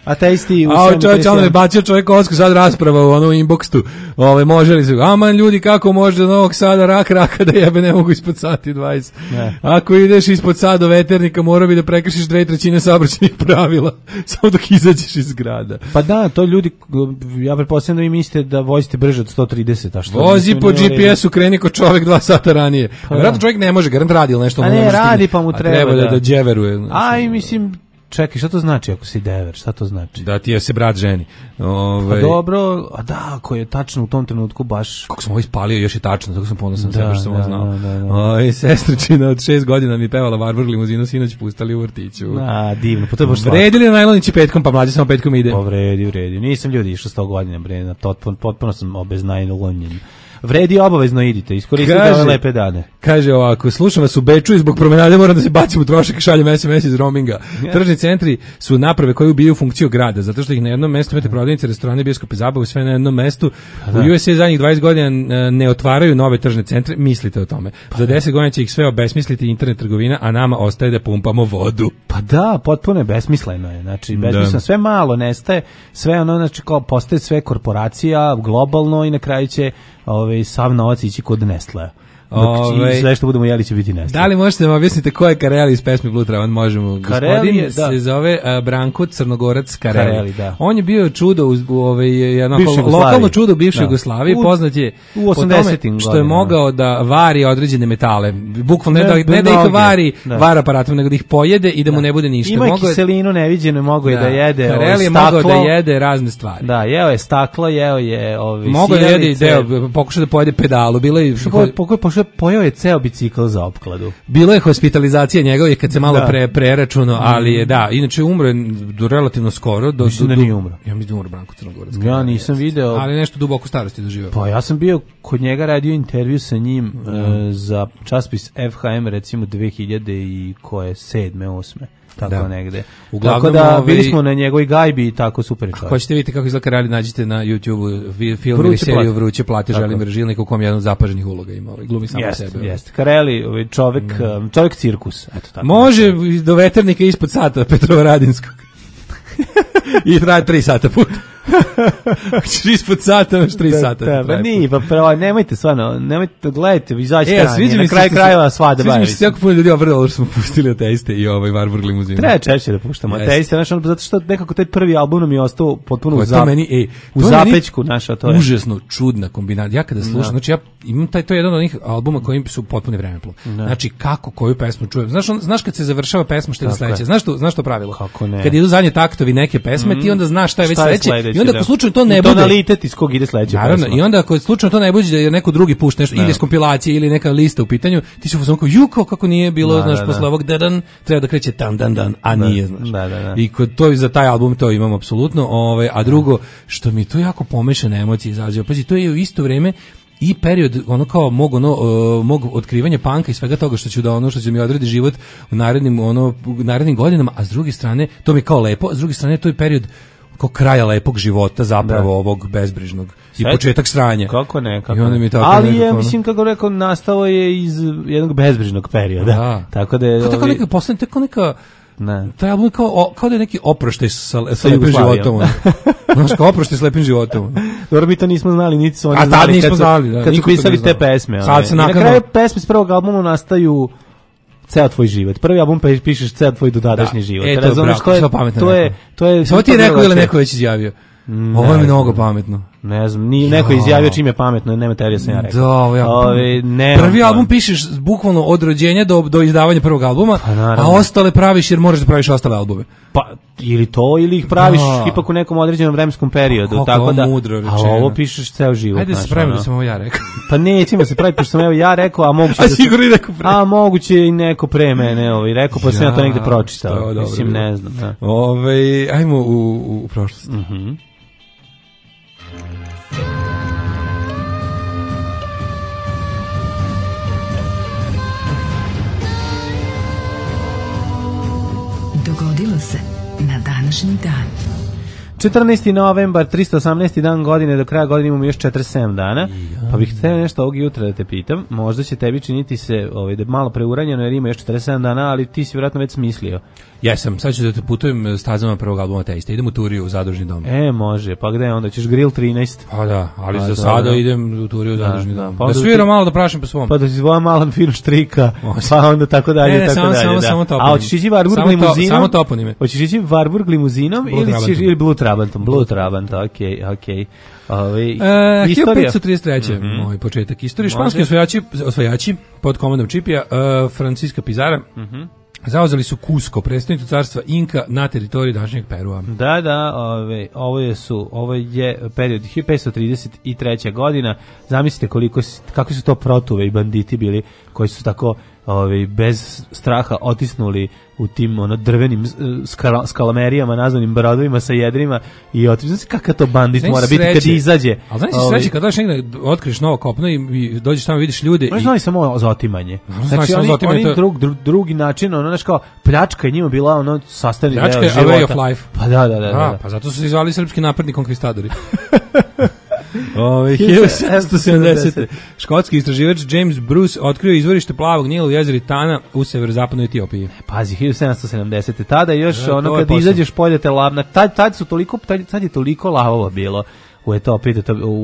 [SPEAKER 6] Ateisti u
[SPEAKER 5] a čovječ, ono je bacio čovjek Osku, sad rasprava u ono inboxu. Može li se, aman ljudi, kako može do Novog Sada raka da jebe ne mogu ispod sati 20. Ne. Ako ideš ispod sada do veternika, mora bi da prekršiš 2/3 saobraćajnih pravila, samo dok izađeš iz grada.
[SPEAKER 6] Pa da, to ljudi, ja pretpostavljam da vi mislite da vozite brže od 130, a što?
[SPEAKER 5] Vozi po GPS-u, kreni ko čovjek 2 sata ranije. Pa vjerojatno čovjek ne može, garant radi ili nešto.
[SPEAKER 6] A ne, radi pa mu treba
[SPEAKER 5] da dževeruje.
[SPEAKER 6] Aj, mislim, čekaj, šta to znači ako si dever? Šta to znači?
[SPEAKER 5] Da ti je se brat ženi.
[SPEAKER 6] Pa dobro, a da, ako je tačno u tom trenutku baš...
[SPEAKER 5] Kako sam ovo ispalio, još je tačno, tako sam ponosan sebe što sam ovo znao. Sestričina od 6 godina mi pevala Varvar limuzinu, sinoć pustali u vrtiću.
[SPEAKER 6] Divno, pa to je baš slatko.
[SPEAKER 5] Vredili na najlonići petkom, pa mlađe samo petkom ide.
[SPEAKER 6] Pa vredi. Nisam ljudi išao 100 godina, bre, potpuno sam obeznajlonjen. Vredi, obavezno idite, iskoristite ove lepe dane.
[SPEAKER 5] Kaže ovako, slušam vas u Beču i zbog promenade moram da se bacim u trošak i šaljem SMS iz roaminga. Tržni centri su naprave koje ubijaju funkciju grada, zato što ih na jednom mestu imate prodavnice, restorane, bioskope, zabavu, sve na jednom mestu. U USA zadnjih 20 godina ne otvaraju nove tržne centre, mislite o tome. Za 10 godina će ih sve obesmisliti internet trgovina, a nama ostaje da pumpamo vodu.
[SPEAKER 6] Pa da, potpuno je besmisleno je. Znači, besmisleno, sve malo nestaje, sve ono, znači, kao postaje sve korporacija, globalno i na kraju će sav novac ići kod Nestlea. Sve što budemo jeli će biti Nestlea.
[SPEAKER 5] Da li možete da mi objasnite ko je Kareli iz pesme Blue Travan? Možemo. Gospodin se zove Branko Crnogorac Kareli. On je bio čudo lokalno čudo u bivšoj Jugoslaviji, poznat je
[SPEAKER 6] u 80-im
[SPEAKER 5] što je mogao da vari određene metale. Bukvalno ne da ih vari aparatom, nego da ih pojede i da mu ne bude ništa.
[SPEAKER 6] Ima kiselinu neviđenu, mogao je da jede
[SPEAKER 5] Kareli je mogao da jede razne stvari.
[SPEAKER 6] Da, jeo je staklo, jeo je
[SPEAKER 5] mogao da jede deo, pokušao da pojede pedalu, bilo je
[SPEAKER 6] pojeo je ceo bicikl za opkladu.
[SPEAKER 5] Bilo je hospitalizacija njegove kad se malo preračunao, ali je inače umro je relativno skoro.
[SPEAKER 6] Mislim da nije umro.
[SPEAKER 5] Ja mislim da umro Branko Crnogorac.
[SPEAKER 6] Ja nisam video.
[SPEAKER 5] Ali nešto duboko starosti doživeo.
[SPEAKER 6] Pa ja sam bio kod njega, radio intervju sa njim za časopis FHM recimo 2000 i koje 7. 8. Tako negde. Uglavnom, tako da bili smo na njegovoj gajbi i tako super je čovjek.
[SPEAKER 5] Hoćete vidjeti kako izgleda Kareli, nađite na YouTube film ili seriju Vruće plate Želimir Žilnik u kom je jedan od zapaženih uloga ima. Glumi samo sebe.
[SPEAKER 6] Jeste. Kareli, čovjek cirkus. Eto, tako.
[SPEAKER 5] Može do veternika ispod sata Petrovaradinskog. I traje 3 sata put. Hoćeš ispod sata, imaš 3 sata.
[SPEAKER 6] Pa nije, pa pravo, nemojte stvarno, nemojte, gledajte, izađite ranije, na kraj krajeva svada bavić.
[SPEAKER 5] Sviđa mi se jako puno ljudi obralo što smo pustili Ateiste i Varburg limuzinu.
[SPEAKER 6] Treba češće da puštamo Ateiste, zato što nekako taj prvi album nam je ostao potpuno u zapećku naša. To je
[SPEAKER 5] užasno čudna kombinacija. Ja kada slušam, znači ja imam to je jedan od onih albuma koji su potpuno vremeplov. Znači kako koju pesmu čujem. Znaš kad se završava pesma šta je sledeće. Znaš to pravilo? Kad idu zadnje taktovi neke pesme, ti onda znaš šta je već sledeće. I onda ako slučajno to ne bude
[SPEAKER 6] tonalitet iz kog ide sledeća pesma.
[SPEAKER 5] Naravno, i onda ako slučajno to ne bude da je neko drugi pušta nešto ili iz kompilacije ili neka lista u pitanju, ti se fuzon kao kako nije bilo, znaš, posle ovog dan treba da kreće dan, a nije, znaš. I kod to za taj album to imamo apsolutno, a drugo što mi to jako pomešane emocije izađe. Pazi, to je u isto vrijeme i period ono kao mog otkrivanja panka i svega toga što će mi odredi život u narednim godinama, a s druge strane to mi je kao lepo, a s druge strane to je period kao kraja lepog života zapravo ovog bezbrižnog i početak sranja.
[SPEAKER 6] Kako ne, ali je, mislim, kako rekao, nastao je iz jednog bezbrižnog perioda. Tako da je...
[SPEAKER 5] Tako neka poslednja, tako neka... Taj album kao da je neki oproštaj sa lepim životom. Znaš, kao oproštaj s lepim životom.
[SPEAKER 6] Dobro, mi to nismo znali, niti su oni
[SPEAKER 5] znali
[SPEAKER 6] kad su pisali te pesme. Na kraju pesme s prvog albuma nastaju ceo tvoj život. Prvi album pišeš ceo tvoj dodadašnji život.
[SPEAKER 5] To je samo ti je rekao ili neko već izjavio? Ovo je mnogo pametno.
[SPEAKER 6] Ne znam, neko izjavio čim je pametno, nema teorije sam ja rekao.
[SPEAKER 5] Prvi album pišeš bukvalno od rođenja do izdavanja prvog albuma, a ostale praviš jer moraš da praviš ostale albume.
[SPEAKER 6] Pa, ili to, ili ih praviš ipak u nekom određenom vremenskom periodu. Tako da, a ovo pišeš ceo život.
[SPEAKER 5] Ajde se pravimo da sam ovo ja rekao.
[SPEAKER 6] Pa nećemo se praviti, pošto sam evo ja rekao, a moguće i neko pre mene rekao, pa sam ja to negde pročitao. Mislim, ne znam.
[SPEAKER 5] Ajmo u prošlost.
[SPEAKER 3] Dogodilo se na današnji dan.
[SPEAKER 6] 14. novembar, 318. dan godine, do kraja godine imamo još 47 dana, pa bih htio nešto ovog jutra da te pitam, možda će tebi činiti se da je malo preuranjeno jer ima još 47 dana, ali ti si vjerojatno već smislio.
[SPEAKER 5] Jesam, sad ću da te putujem stazama prvog albuma Teista, idem u Turiju u Zadružni dom.
[SPEAKER 6] Može, pa gde onda, ćeš Grill 13?
[SPEAKER 5] Pa da, ali za sada idem u Turiju u Zadružni dom. Da sviram malo da prašim po svom.
[SPEAKER 6] Pa da si zvojam Alan film štrika, pa onda tako dalje, tako dalje.
[SPEAKER 5] Samo toponim.
[SPEAKER 6] A hoćeš ići Warburg limuzinom?
[SPEAKER 5] Samo toponime.
[SPEAKER 6] Hoćeš ići Warburg limuzinom ili Blue Trabantom? Blue Trabant, okej.
[SPEAKER 5] 1533. Moj početak istorije. Španski osvajači pod komandom Čipija, Francisca Pizarra, zauzeli su Cusco, predstavnicu carstva Inka na teritoriji današnjeg Perua.
[SPEAKER 6] Da, ovo je period 1533. godina. Zamislite kako su to protuve i banditi bili koji su tako bez straha otisnuli u tim drvenim skalamerijama nazvanim brodovima sa jedrima i znači kakav to bandit mora biti kad izađe.
[SPEAKER 5] Ali znaš sreće kad dođeš negde, otkriješ novo kopno i dođeš tamo vidiš ljude.
[SPEAKER 6] Oni znali samo za otimanje. Znači oni drugi način, znaš kao pljačka je njima bila sastavni deo života.
[SPEAKER 5] Pljačka je a way of life.
[SPEAKER 6] Pa da.
[SPEAKER 5] Pa zato su se zvali srpski napredni konkvistadori. 1770. Škotski istraživač James Bruce otkrio izvorište plavog Nila u jezeri Tana u severozapadnoj Etiopiji.
[SPEAKER 6] Pazi, 1770. Tada još kad izađeš poljete lavna, tad je toliko lavova bilo u Etiopiji,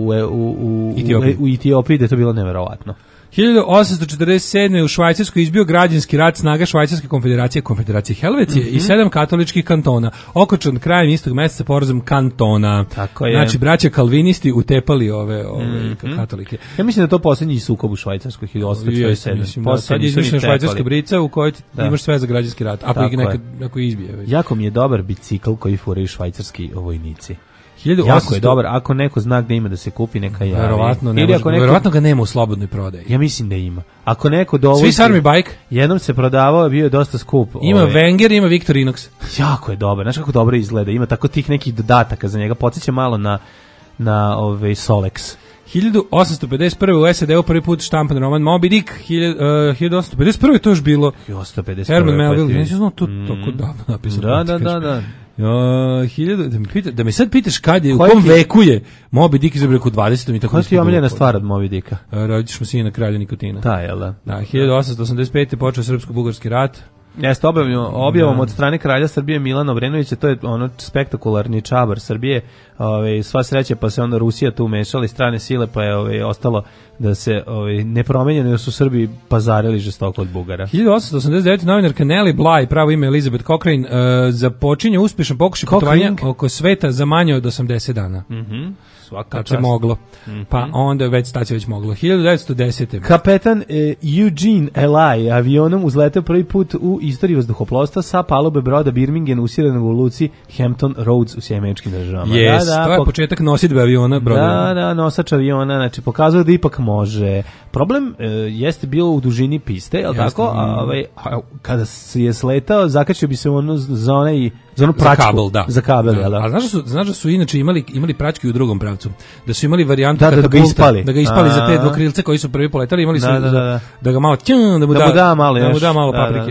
[SPEAKER 6] u Etiopiji da je to bilo neverovatno.
[SPEAKER 5] 1847. u Švajcarskoj izbio građanski rat snaga Švajcarske konfederacije Helvecije i 7 katoličkih kantona, okončan krajem istog meseca porazom kantona.
[SPEAKER 6] Tako je.
[SPEAKER 5] Znači, braća kalvinisti utepali ove katolike.
[SPEAKER 6] Ja mislim da je to posljednji sukob u Švajcarskoj 1847.
[SPEAKER 5] Sad je izmišljena švajcarska brica u kojoj imaš sve za građanski rat, ako izbije.
[SPEAKER 6] Jako mi je dobar bicikl koji furaju švajcarski vojnici. Jako je dobar, ako neko zna gde ima da se kupi, neka javi.
[SPEAKER 5] Verovatno ga nema u slobodnoj prodaji.
[SPEAKER 6] Ja mislim da ima. Ako neko dovozi...
[SPEAKER 5] Swiss Army Bike.
[SPEAKER 6] Jednom se prodavao, bio je dosta skup.
[SPEAKER 5] Ima Wenger, ima Victorinox.
[SPEAKER 6] Jako je dobar, znaš kako dobro izgleda. Ima tako tih nekih dodataka za njega. Podsjeća malo na Solex.
[SPEAKER 5] 1851. u SAD-u prvi put štampan roman Moby Dick. 1851. je to još bilo.
[SPEAKER 6] 1851.
[SPEAKER 5] Herman Melville. Ja nisam znao to tako davno napisano.
[SPEAKER 6] Da.
[SPEAKER 5] Da me sad pitaš kad je, u kom veku je Moby Dick izabrak u 20. i tako.
[SPEAKER 6] Koja ti je omiljena stvar od Moby Dicka?
[SPEAKER 5] Rodićemo sina kralja Nikotina.
[SPEAKER 6] Da, jel da?
[SPEAKER 5] Da, 1885. je počeo srpsko-bugarski rat.
[SPEAKER 6] Jeste objavom od strane kralja Srbije Milana Obrenovića, to je spektakularni čabar Srbije, sva sreća, pa se onda Rusija tu umešala, strane sile, pa je ostalo da se nepromenjeno, jer su Srbi pazarili žestoko od Bugara.
[SPEAKER 5] 1889. novinarka Nellie Bly, pravo ime Elizabeth Cochrane, započinje uspješan pokušaj putovanja oko sveta za manje od 80 dana. Kad se moglo. Pa onda već stacija već moglo. 1910.
[SPEAKER 6] Kapetan Eugene Ely avionom uzleteo prvi put u istoriji vazduhoplovstva sa palube broda Birmingham usiranog u luci Hampton Roads u Sjemeničkim državama.
[SPEAKER 5] To je početak nosidbe aviona broda.
[SPEAKER 6] Da, nosač aviona, znači pokazuje da ipak može. Problem jeste bilo u dužini piste, jel tako? Kada se je sletao, zakačio bi se za onu pračku.
[SPEAKER 5] Za kabel,
[SPEAKER 6] da.
[SPEAKER 5] A znaš da su inače imali pračke u drugom pravcu. Da su imali varijantu
[SPEAKER 6] da ga
[SPEAKER 5] ispali za te dvokrilce koji su prvi poletali, imali su da ga malo da mu da malo paprike.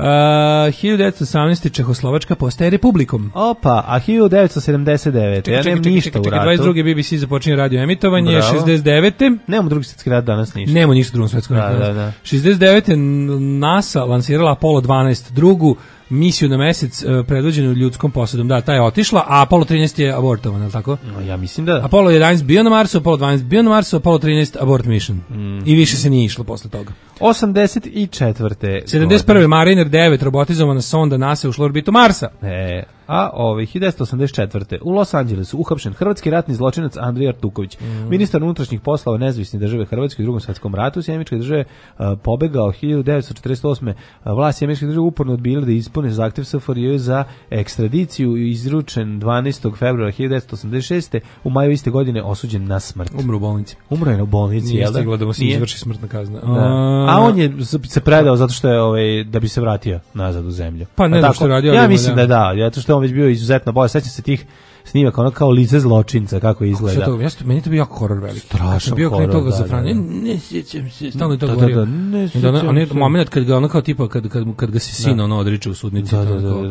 [SPEAKER 5] 1918. Čehoslovačka postaje republikom.
[SPEAKER 6] Opa, a 1979. Ja nemam ništa u ratu.
[SPEAKER 5] 22. BBC započinje radio emitovanje, 69.
[SPEAKER 6] Nemamo drugi svjetski rat danas ništa.
[SPEAKER 5] Nemamo ništa drugom svjetskom ratu. 69. NASA lansirala Apollo 12, drugu misiju na mesec predvođenu ljudskom posadom. Da, ta je otišla, a Apollo 13 je abortovan, je li tako?
[SPEAKER 6] No, ja mislim da.
[SPEAKER 5] Apollo 11 bio na Marsu, Apollo 12 bio na Marsu, Apollo 13 abort mission. I više se nije išlo posle toga.
[SPEAKER 6] 84.
[SPEAKER 5] 71. Mariner 9, robotizovana sonda NASA ušla u orbitu Marsa.
[SPEAKER 6] A 1984. u Los Angelesu uhapšen hrvatski ratni zločinac Andrija Artuković, ministar unutrašnjih poslova nezavisne države Hrvatske u Drugom svjetskom ratu. Sjemeničke države pobegao 1948. Vlast Sjemeničke države uporno odbila da ispune zahtjev SFRJ za ekstradiciju, izručen 12. februara 1986. U maju iste godine osuđen na smrt.
[SPEAKER 5] Umro u bolnici.
[SPEAKER 6] Umro je u bolnici,
[SPEAKER 5] jel da? Nije stigla da mu se izvrši smrtna kazna.
[SPEAKER 6] A on je se predao zato što je da bi se vratio nazad u zemlju.
[SPEAKER 5] Pa ne, što radio.
[SPEAKER 6] Ja mislim da, zato što on već bio izuzetno bolje. Sećam se tih snimaka, ono kao lice zločinca, kako izgleda.
[SPEAKER 5] Meni to bio jako horor veliki.
[SPEAKER 6] Strašno
[SPEAKER 5] bio
[SPEAKER 6] horor,
[SPEAKER 5] toga za Franje. Ne sjećam se, stalno je to govorio.
[SPEAKER 6] Ne sjećam se.
[SPEAKER 5] Moment kad ga ono kao tipa, kad ga se sin odriče u sudnici.
[SPEAKER 6] Da.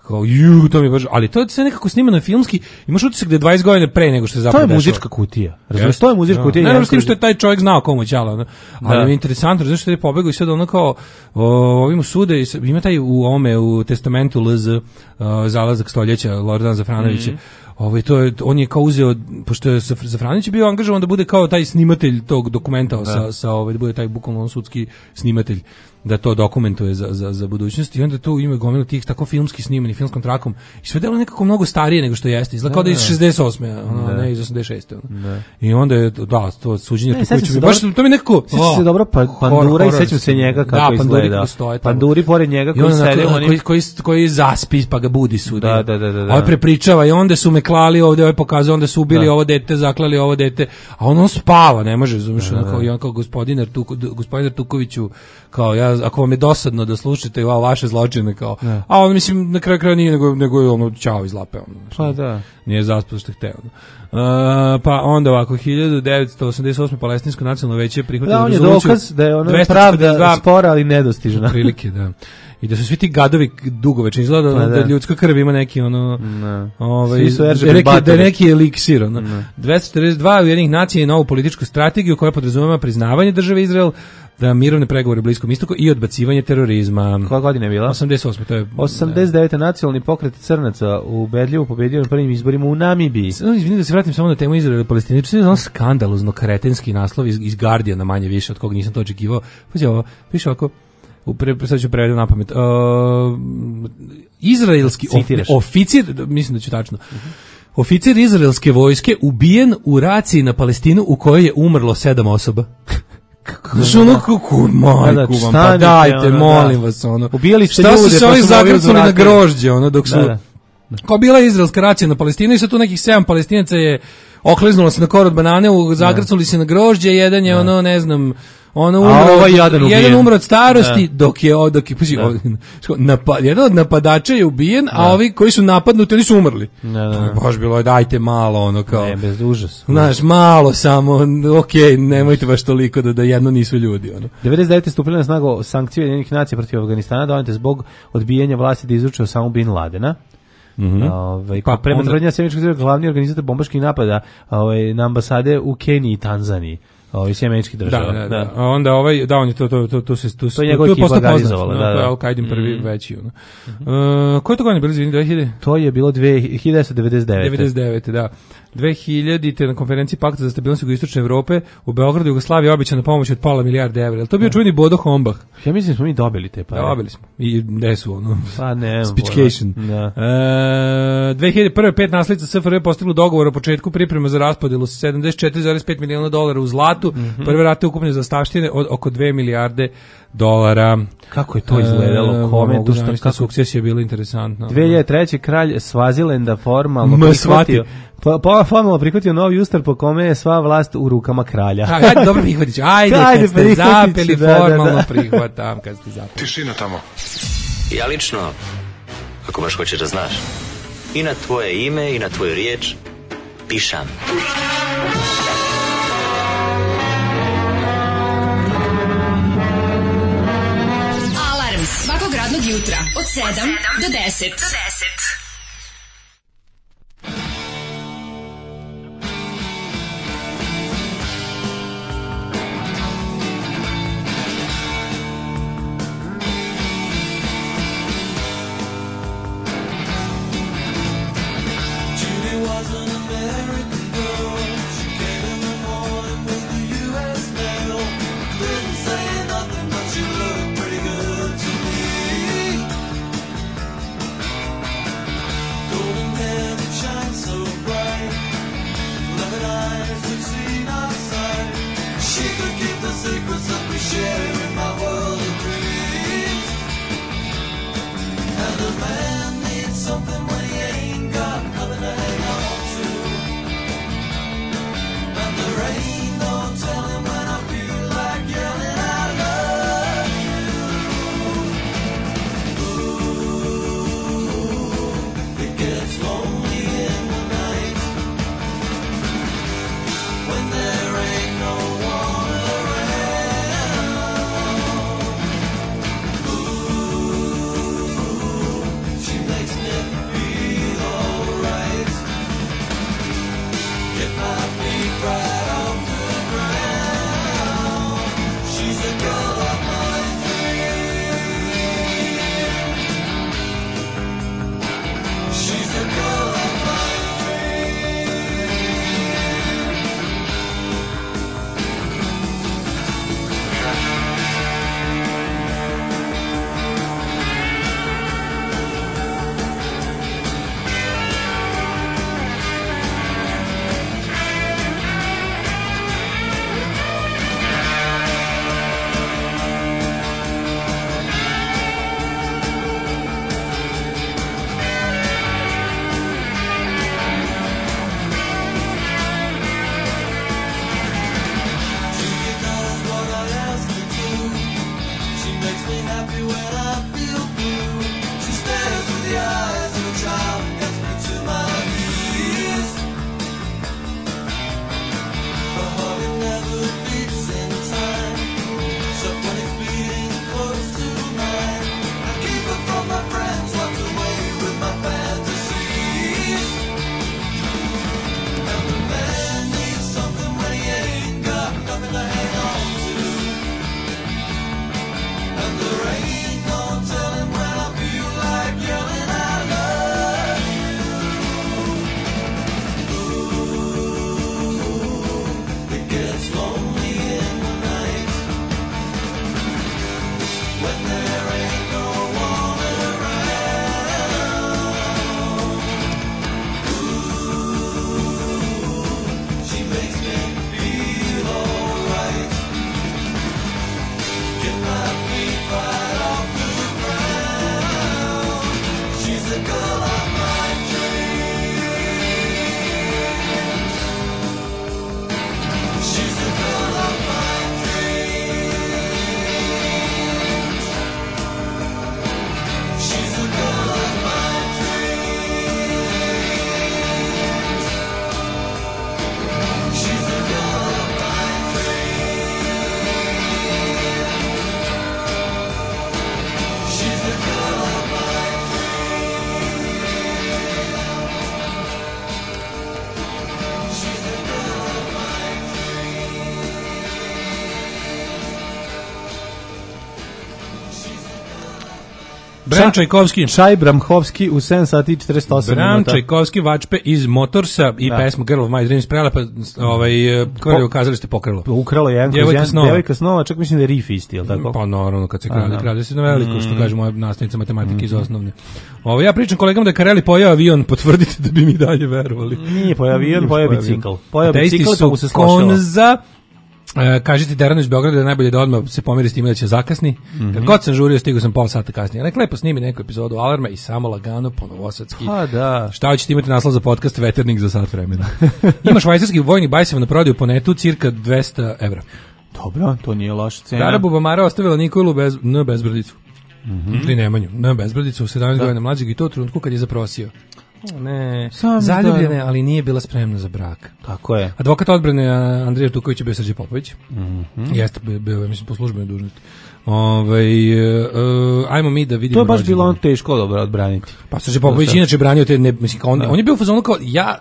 [SPEAKER 5] kao to mi je baš, ali to je sve nekako snimano filmski, imaš utisak da je 20 godina pre nego što je zapravo.
[SPEAKER 6] To je muzička kutija. Razumeš, to je muzička kutija.
[SPEAKER 5] Ne, s tim što je taj čovjek znao komu ćala, ali mi je interesantno, zato što je pobegao i sad ono kao ovim sude, ima taj u testamentu LZ zalazak stoljeća Lordan Zafranovića. On je kao uzeo, pošto je Zafranović bio angažovan da bude kao taj snimatelj tog dokumenta, da bude taj bukvalno sudski snimatelj, da to dokumentuje za budućnost, i onda tu ima gomilu tih tako filmski snimani, filmskom trakom, i sve delo nekako mnogo starije nego što jeste, izgleda kao da je iz 68. Ne iz 86. I onda je, to suđenje Tukoviću, baš to mi nekako...
[SPEAKER 6] Sjećam se dobro, Pandura, i sećam se njega kako izgleda. Panduri pored njega koji sede...
[SPEAKER 5] Koji zaspi pa ga budi sudija.
[SPEAKER 6] Da.
[SPEAKER 5] Ovo prepričava i onda su me klali ovde, ovo pokazao, onda su ubili ovo dete, zaklali ovo dete, a on spava, ne može, razumiješ, kao gospodin Tukoviću, kao ako vam je dosadno da slušate vaše zločine, kao, a on mislim na kraju kraja nije nego je ono ćao iz lape,
[SPEAKER 6] pa da,
[SPEAKER 5] nije zaspao što hteo. Pa onda ovako 1988. Palestinsko nacionalno veće prihvatilo rezoluciju.
[SPEAKER 6] Da, on je dokaz da je ono pravda spora, ali nedostižna.
[SPEAKER 5] Prilike, da. I da su svi ti gadovi dugovečni, izgleda da ljudska krv ima neki ono, da je neki eliksir. 242 Ujedinjenih nacija je novu političku strategiju koja podrazumeva priznavanje države Izrael, da mirovne pregovore u Bliskom istoku i odbacivanje terorizma.
[SPEAKER 6] Koja godina je bila?
[SPEAKER 5] 88. To je
[SPEAKER 6] 89. Nacionalni pokret Crnaca ubedljivo pobedio na prvim izborima u Namibiji.
[SPEAKER 5] Izvini da se vratim samo na temu Izraela i Palestine. To je skandalozno kretenski naslov iz Guardiana, manje više, od koga nisam to očekivao. Pazi ovo, piše ovako, sad ću prevediti na pamet. Izraelski oficir, mislim da ću tačno, oficir izraelske vojske ubijen u raciji na Palestinu u kojoj je umrlo 7 osoba. Znaš ono kako, majku vam, pa dajte, molim vas, ono.
[SPEAKER 6] Ubijali ste ljude,
[SPEAKER 5] šta su se ovi zagrculi na grožđe, ono, dok su... Kao bila je izraelska racija na Palestinu i sad tu nekih 7 Palestinaca je okliznulo se na korod banane, zagrcali se na grožđe, jedan je ono, ne znam... jedan umro od starosti, dok je jedan od napadača je ubijen, a ovi koji su napadnuti, oni su umrli. Baš bilo je, dajte malo, ono kao...
[SPEAKER 6] Ne, bez užas.
[SPEAKER 5] Znaš, malo samo, okej, nemojte baš toliko da jedno nisu ljudi.
[SPEAKER 6] 99. stupila na snagu sankcije Ujedinjenih nacija protiv Afganistana, donete zbog odbijanja vlasti da izruče Osamu bin Ladena. Pa prema tvrdnjama Sjemeničkog zvijezda, glavni organizator bombaških napada na ambasade u Keniji i Tanzaniji. Sjemeničkih država.
[SPEAKER 5] Da. Onda on je to
[SPEAKER 6] je njegova ekipa organizovala.
[SPEAKER 5] To je Al-Qaidin prvi veći. Koje to godine bilo, izvini, 2000?
[SPEAKER 6] To je bilo 1999.
[SPEAKER 5] 99, da. 2000 na konferenciji Pakta za stabilnost Jugoistočne Evrope u Beogradu Jugoslaviji obećana pomoć od £500 milijardi evra. Je to bio čuveni Bodo Hombach?
[SPEAKER 6] Ja mislim smo mi dobili te pare.
[SPEAKER 5] Dobili smo. I gde su ono?
[SPEAKER 6] Pa ne.
[SPEAKER 5] Speechcation. 2001. 5 naslednica SFRJ postiglo dogovor o početku priprema za raspodelu $74,5 miliona u zlatu. Prve rate ukupne zastavštine od oko $2 milijarde.
[SPEAKER 6] Kako je to izgledalo? Kome tu
[SPEAKER 5] šta sukcesija je bilo interesantno.
[SPEAKER 6] 2003. kralj Svazilenda formalno prihvatio novi ustav po kome je sva vlast u rukama kralja.
[SPEAKER 5] Ajde, dobro prihvatit ću. Ajde, kad ste zapeli, formalno prihvatam. Kad ste zapeli.
[SPEAKER 4] Tišina tamo.
[SPEAKER 9] Ja lično, ako baš hoćeš da znaš, i na tvoje ime i na tvoju riječ pišam.
[SPEAKER 3] Svakog radnog jutra od 7 do 10.
[SPEAKER 5] Bram Čajkovski.
[SPEAKER 6] Čaj Bramhovski u 7 sati i 48
[SPEAKER 5] Bram
[SPEAKER 6] minuta.
[SPEAKER 5] Čajkovski, Vačpe iz Motorsa i pesmu Girl of My Dreams prelepa, koje ukazali ste pokrilo.
[SPEAKER 6] Ukralo je Devojka snova, čak mislim da je riff isti, jel tako?
[SPEAKER 5] Pa naravno, kad se krade se na veliko, što kaže moja nastavnica matematike iz osnovne. Ja pričam kolegama da je Kareli pojao avion, potvrdite da bi mi dalje verovali.
[SPEAKER 6] Nije pojao avion, pojao bicikl. Pojao bicikl, pa mu se slošao.
[SPEAKER 5] Konza, kažite Deranu iz Beograda da je najbolje da odmah se pomiri s time da će zakasni. Kad god sam žurio, stigao sam pola sata kasnije. Nek lepo snimi neku epizodu Alarma i samo lagano po novosadski.
[SPEAKER 6] Da.
[SPEAKER 5] Šta hoćete imati naslov za podcast Veternik za sat vremena. Ima švajcarski vojni bajsev na prodaju po netu, cirka 200 evra.
[SPEAKER 6] Dobro, to nije loša cena.
[SPEAKER 5] Dara Bubamara ostavila Nikolu na bezbradicu. Ili Nemanju, na bezbradicu u 17 godina mlađeg i to u trenutku kad je zaprosio. Ne, zaljubljena je, ali nije bila spremna za brak.
[SPEAKER 6] Tako je.
[SPEAKER 5] Advokat odbrane Andrija Tuković je bio Srđe Popović. Jeste bio, mislim, po službenoj dužnosti. Ajmo mi da vidimo.
[SPEAKER 6] To je baš bilo on teško dobro odbraniti.
[SPEAKER 5] Pa Srđe Popović inače branio te, mislim, on je bio u fazonu kao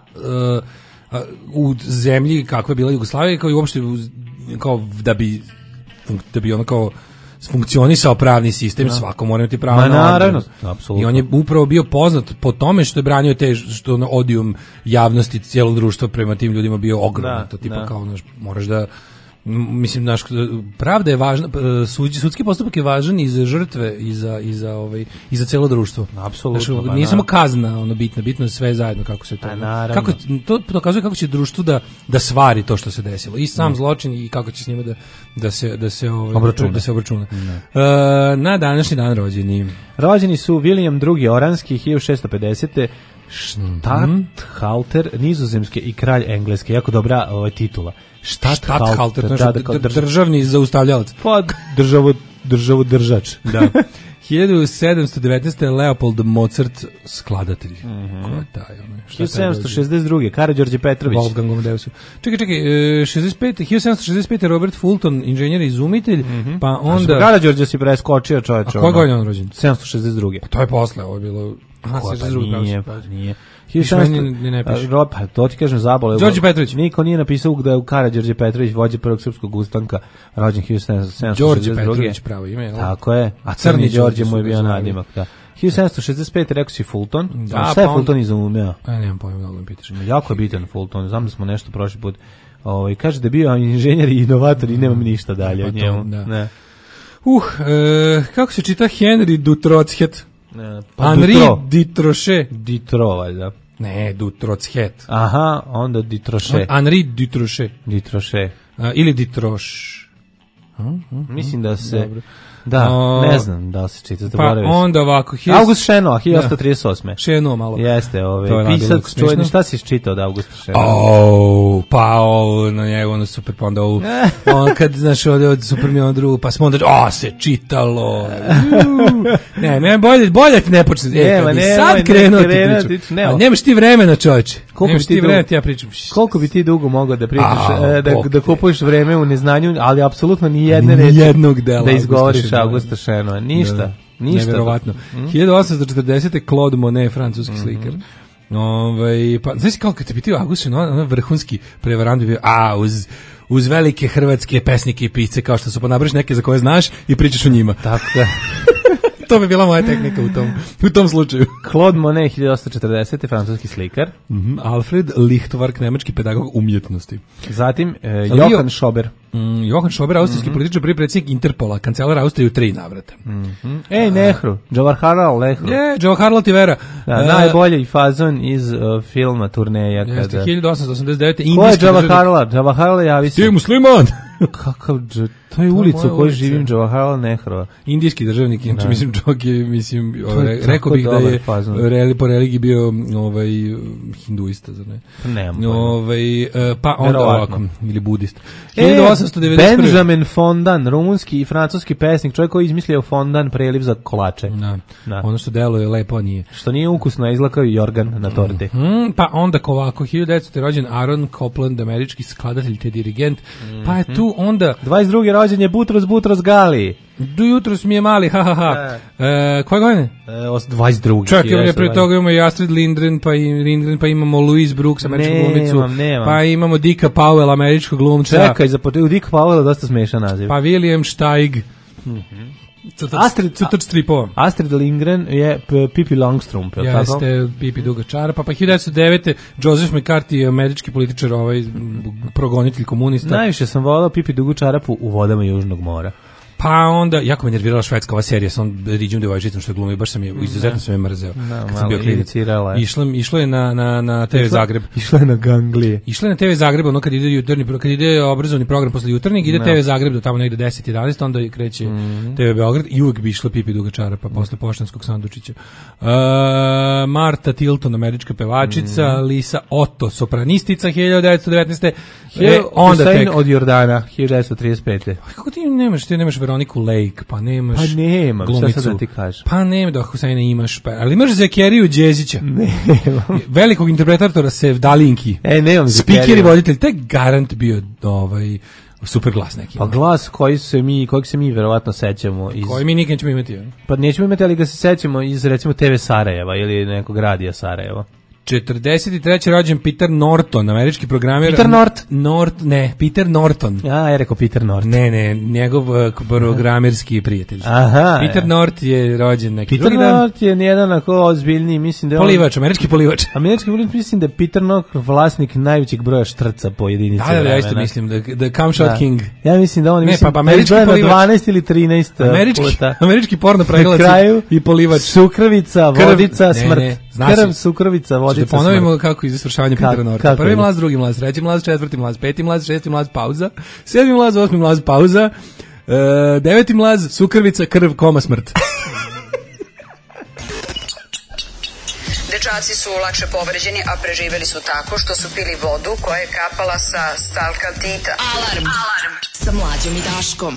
[SPEAKER 5] u zemlji kakva je bila Jugoslavija, kao i uopšte kao da bi ono kao funkcionisao pravni sistem, svako mora imati pravo na odbranu.
[SPEAKER 6] Apsolutno.
[SPEAKER 5] I on je upravo bio poznat po tome što je branio što na odijum javnosti cijelog društva prema tim ljudima bio ogroman. To tipa kao, moraš da, mislim, pravda je važna, sudski postupak je važan i za žrtve i za cijelo društvo.
[SPEAKER 6] Apsolutno.
[SPEAKER 5] Nije samo kazna bitno je sve zajedno kako se to. Kako to dokazuje kako će društvo da svari to što se desilo. I sam zločin i kako će s njima da se obračuna. Na današnji dan
[SPEAKER 6] rođeni su William II. Oranski 1650. Statthalter Nizozemske i kralj Engleske. Jako dobra titula.
[SPEAKER 5] Statthalter, državni zaustavljalac.
[SPEAKER 6] Pa državu držač.
[SPEAKER 5] Da. 1719. Leopold Mozart, skladatelj. Ko je taj?
[SPEAKER 6] 1762. Karađorđe Petrović.
[SPEAKER 5] Wolfgang Amadeus. Čekaj, 1765. Robert Fulton, inženjer i izumitelj, pa onda...
[SPEAKER 6] Karađorđe si preskočio, čovječe.
[SPEAKER 5] A koje godine on rođen?
[SPEAKER 6] 762.
[SPEAKER 5] Pa to je posle, ovo je bilo...
[SPEAKER 6] Nije.
[SPEAKER 5] Pa
[SPEAKER 6] to ti kažem zabole.
[SPEAKER 5] Đorđe Petrović.
[SPEAKER 6] Niko nije napisao da je Karađorđe Petrović vođa prvog srpskog ustanka, rođen 1762.
[SPEAKER 5] Đorđe Petrović pravo ime, je.
[SPEAKER 6] Tako je. A Crni Đorđe mu je bio nadimak, da. 1765. rekao si Fulton. A šta je Fulton izumeo?
[SPEAKER 5] Nemam pojma, da me pitaš.
[SPEAKER 6] Jako je bitan Fulton. Znam da smo nešto prošli put. Kaže da je bio inženjer i inovator i nemam ništa dalje od njemu.
[SPEAKER 5] Kako se čita Henry Dutrotshet? Henri Dutrochet.
[SPEAKER 6] Ditro, valjda.
[SPEAKER 5] Ne, Dutrotshet.
[SPEAKER 6] Aha, onda Dutrochet.
[SPEAKER 5] Henri Dutrochet. Ili Dutroš.
[SPEAKER 6] Mislim da se... Dobro. Da, ne znam da se čita.
[SPEAKER 5] Pa onda ovako...
[SPEAKER 6] August Šenoa, 1838.
[SPEAKER 5] Šenoa malo.
[SPEAKER 6] Jeste, pisac čuveni. Šta si čitao od Augusta Šenoa?
[SPEAKER 5] Na njegu, super, pa onda kad, znaš, od super mi on drugu, pa smo onda, se čitalo. Ne, bolje ti ne počne. Sad krenuo ti pričam. Nemaš ti vremena, čovječe. Nemaš ti vremena, ti ja pričam.
[SPEAKER 6] Koliko bi ti dugo mogao da pričaš, da kupuješ vreme u neznanju, ali apsolutno ni jedne reči da izgovoriš Augusta Šenoa. Ništa.
[SPEAKER 5] Nevjerovatno. 1840. Claude Monet, francuski slikar. Pa, znaš kako kad te pitaju August Šenoa, ono vrhunski prevarant bi bio, uz velike hrvatske pesnike i pisce, kao što su, pa nabraš neke za koje znaš i pričaš o njima.
[SPEAKER 6] Tako da.
[SPEAKER 5] To bi bila moja tehnika u tom slučaju.
[SPEAKER 6] Claude Monet, 1840. francuski slikar.
[SPEAKER 5] Alfred Lichtwark, nemački pedagog umjetnosti.
[SPEAKER 6] Zatim, Johann Schober.
[SPEAKER 5] Johann Schober, austrijski političar, prvi predsjednik Interpola, kancelar Austrije u 3 navrata.
[SPEAKER 6] Nehru, Jawaharlal Nehru.
[SPEAKER 5] Jawaharlal ti vera.
[SPEAKER 6] Najbolji fazon iz filma Turneja.
[SPEAKER 5] 1889.
[SPEAKER 6] Ko je Jawaharlal? Jawaharlal javi se.
[SPEAKER 5] Ti je musliman!
[SPEAKER 6] Kakav, to je ulica u kojoj živim, Jawaharlal Nehru.
[SPEAKER 5] Indijski državnik, mislim, rekao bih da je po religiji bio hinduista, zar ne? Pa onda ovako, ili budist. 1891.
[SPEAKER 6] Benjamin Fondan, rumunski i francuski pesnik, čovjek koji izmislio fondan, preliv za kolače.
[SPEAKER 5] Ono što deluje lepo nije.
[SPEAKER 6] Što nije ukusno, izlakao i jorgan na torti.
[SPEAKER 5] Pa onda ovako, 1900. rođen Aaron Copland, američki skladatelj te dirigent, pa je tu onda...
[SPEAKER 6] 22. rođen je Butros Gali.
[SPEAKER 5] Jutros mi je mali, koje godine?
[SPEAKER 6] 22.
[SPEAKER 5] Čak, pre toga imamo i Astrid Lindgren, pa imamo Louise Brooks, američku glumicu, pa imamo Dicka Powell, američkog glumca.
[SPEAKER 6] Čekaj, u Dicka Powell dosta smešan naziv.
[SPEAKER 5] Pa William Steig. crtač stripova.
[SPEAKER 6] Astrid Lindgren je Pippi Longstrump, je li tako?
[SPEAKER 5] Jeste, Pippi Duga čarapa. Pa 1909. Joseph McCarthy, američki političar, progonitelj komunista.
[SPEAKER 6] Najviše sam volao Pippi Dugu čarapu u vodama Južnog mora.
[SPEAKER 5] Pa onda, jako me nervirala švedska ova serija sa on riđim devojčicom što je glumio, baš sam je, izuzetno sam je mrzeo. Kad sam bio klinac. Išlo je na TV Zagreb.
[SPEAKER 6] Išlo je na Ganglije.
[SPEAKER 5] Išlo je na TV Zagreb, ono kad ide obrazovni program posle jutarnjeg, ide TV Zagreb do tamo negde 10-11, onda kreće TV Beograd i uvek bi išla Pippi Duga čarapa posle poštanskog sandučića. Marta Tilton, američka pevačica, Lisa Otto, sopranistica 1919. Onda
[SPEAKER 6] Hussein od Jordana 1935.
[SPEAKER 5] Kako ti nemaš Veroniku Lake, pa nemaš
[SPEAKER 6] glumicu. Šta sad da ti kažem?
[SPEAKER 5] Pa nema da Huseina imaš, ali imaš Zekeriju Đezića.
[SPEAKER 6] Nemam.
[SPEAKER 5] Velikog interpretatora Sevdalinki.
[SPEAKER 6] Nemam Zekeriju.
[SPEAKER 5] Speaker i voditelj, te garant bio super glas neki.
[SPEAKER 6] Pa glas kojeg se mi verovatno sećamo iz...
[SPEAKER 5] Koji mi nikad nećemo imati.
[SPEAKER 6] Pa nećemo imati, ali ga se sećamo iz recimo TV Sarajeva ili nekog radija Sarajeva.
[SPEAKER 5] 43. rođen Peter Norton, američki programer.
[SPEAKER 6] Peter
[SPEAKER 5] Peter Norton.
[SPEAKER 6] Ja je rekao Peter Norton.
[SPEAKER 5] Ne, njegov programerski prijatelj.
[SPEAKER 6] Aha.
[SPEAKER 5] Peter Nort je rođen neki
[SPEAKER 6] drugi dan. Peter Nort je nijedan onako ozbiljniji, mislim da je
[SPEAKER 5] polivač, američki polivač.
[SPEAKER 6] Američki polivač, mislim da je Peter Nort vlasnik najvećeg broja štrca po jedinici vremena.
[SPEAKER 5] Da, ja isto mislim da Come Shot King.
[SPEAKER 6] Ja mislim da on
[SPEAKER 5] američki polivač
[SPEAKER 6] 12 ili 13 puta.
[SPEAKER 5] Američki porno pregalac i polivač.
[SPEAKER 6] Sukrovica, vodica, smrt. Krv, sukrovica, vodica,
[SPEAKER 5] smrt. Ponovimo kako izvršavanje Petera Norta. Prvi mlaz, drugi mlaz, treći mlaz, četvrti mlaz, peti mlaz, šesti mlaz, pauza, sedmi mlaz, osmi mlaz, pauza, deveti mlaz, sukrvica, krv, koma, smrt.
[SPEAKER 10] Dečaci su lakše povređeni, a preživeli su tako što su pili vodu koja je kapala sa stalkaltita.
[SPEAKER 3] Alarm sa Mlađom i Daškom.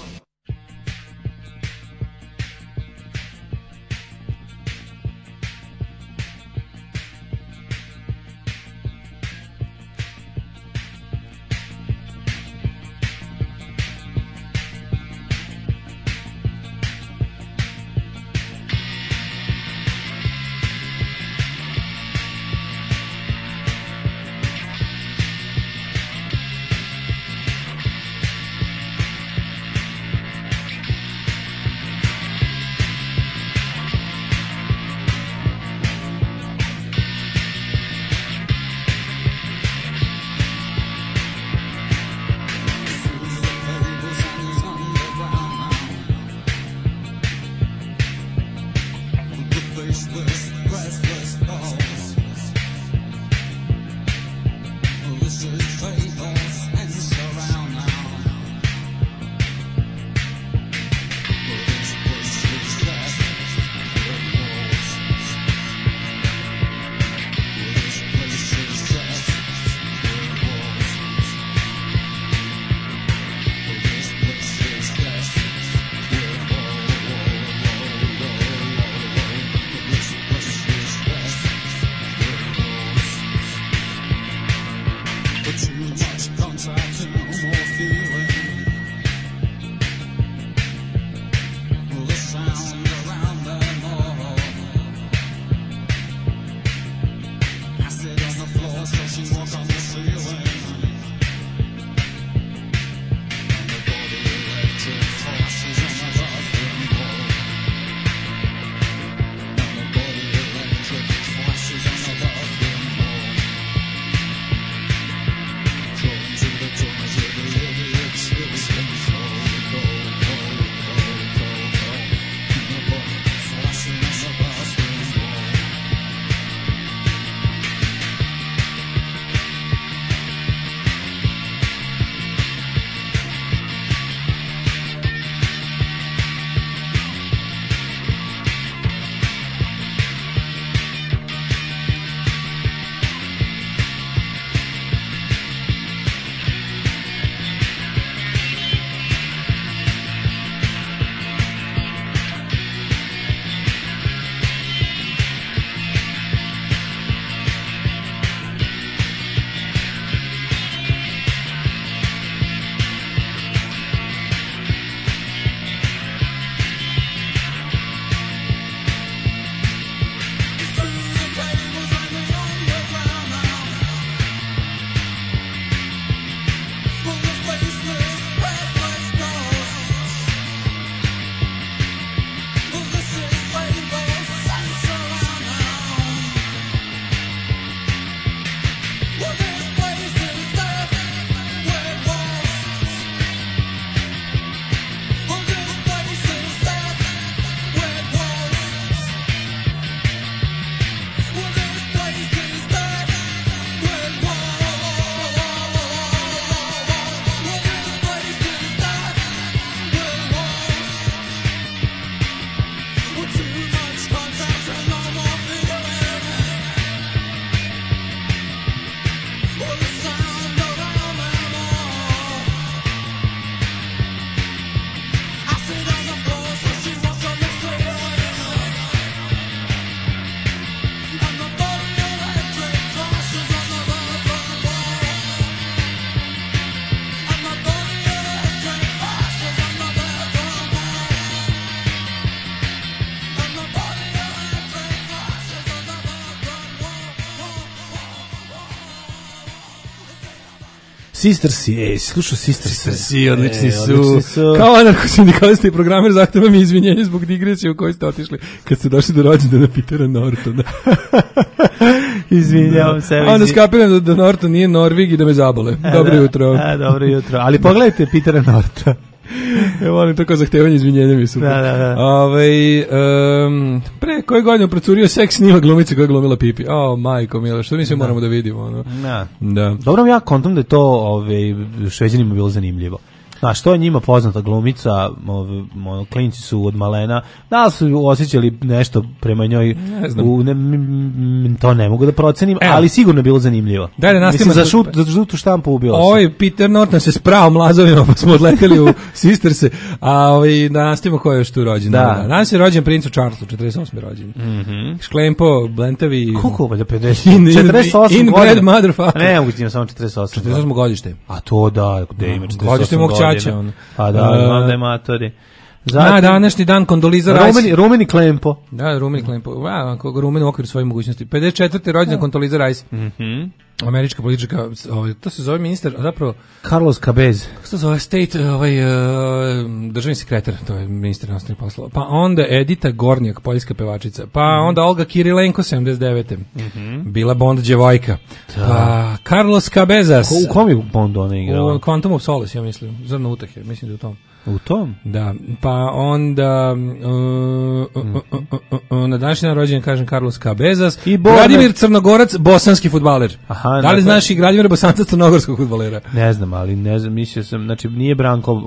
[SPEAKER 6] Sistersi, slušao Sistersi.
[SPEAKER 5] Sistersi, odlični su. Kao anarcho-sindikalisti i programer zahtevam izvinjenje zbog digresije u kojoj ste otišli kad ste došli do rođendana Petera Nortona.
[SPEAKER 6] Izvinjavam se.
[SPEAKER 5] Onda skapiram da Norton nije Norvig i da me zabole. Dobro jutro.
[SPEAKER 6] Dobro jutro. Ali pogledajte Petera Norta.
[SPEAKER 5] Volim to kao zahtevanje izvinjenja mi su.
[SPEAKER 6] Da.
[SPEAKER 5] Pre koje godine procurio seks snima glumice koja je glumila Pipi. Majko mila, što mi se moramo da vidimo. Ono. Da.
[SPEAKER 6] Dobro, ja kontam da je to Šveđanima bilo zanimljivo. Znaš, to je njima poznata glumica, klinci su od malena, da li su osjećali nešto prema njoj, to ne mogu da procenim, ali sigurno je bilo zanimljivo. Mislim, za žutu štampu ubila se.
[SPEAKER 5] Peter Norton se sprao mlazovima, pa smo odleteli u Sisterse, a da nastavimo ko je još tu rođen. Danas je rođen princu Charlesu, 48. rođen. Šklempo, blentavi...
[SPEAKER 6] Koliko, valjda 50? 48
[SPEAKER 5] Inbred motherfucker.
[SPEAKER 6] Ne, mogu ti ima samo 48.
[SPEAKER 5] 48 godište.
[SPEAKER 6] A to da, gde ima 48 godina.
[SPEAKER 5] Pa
[SPEAKER 6] da, znam da je matori.
[SPEAKER 5] Na današnji dan Kondoliza Rice.
[SPEAKER 6] Rumeni Klempo.
[SPEAKER 5] Da, Rumeni Klempo. Rumen u okviru svojih mogućnosti. 54. rođendan Kondoliza Rice. Američka politička, to se zove ministar, zapravo...
[SPEAKER 6] Carlos Cabez.
[SPEAKER 5] Kako se zove state, državni sekretar, to je ministar inostranih poslova. Pa onda Edita Gornjak, poljska pevačica. Pa onda Olga Kirilenko, 79. Bila Bond djevojka. Pa Carlos Cabezas.
[SPEAKER 6] U kom je Bond ona igrala?
[SPEAKER 5] U Quantum of Solace, ja mislim. Zrna utehe, mislim da je u tom.
[SPEAKER 6] U tom?
[SPEAKER 5] Da. Pa onda na današnji dan rođen, kažem, Carlos Cabezas. Vladimir Crnogorac, bosanski fudbaler. Da li znaš i Vladimira Bosanca, crnogorskog fudbalera?
[SPEAKER 6] Ne znam, ali ne znam, mislio sam, znači nije Branko...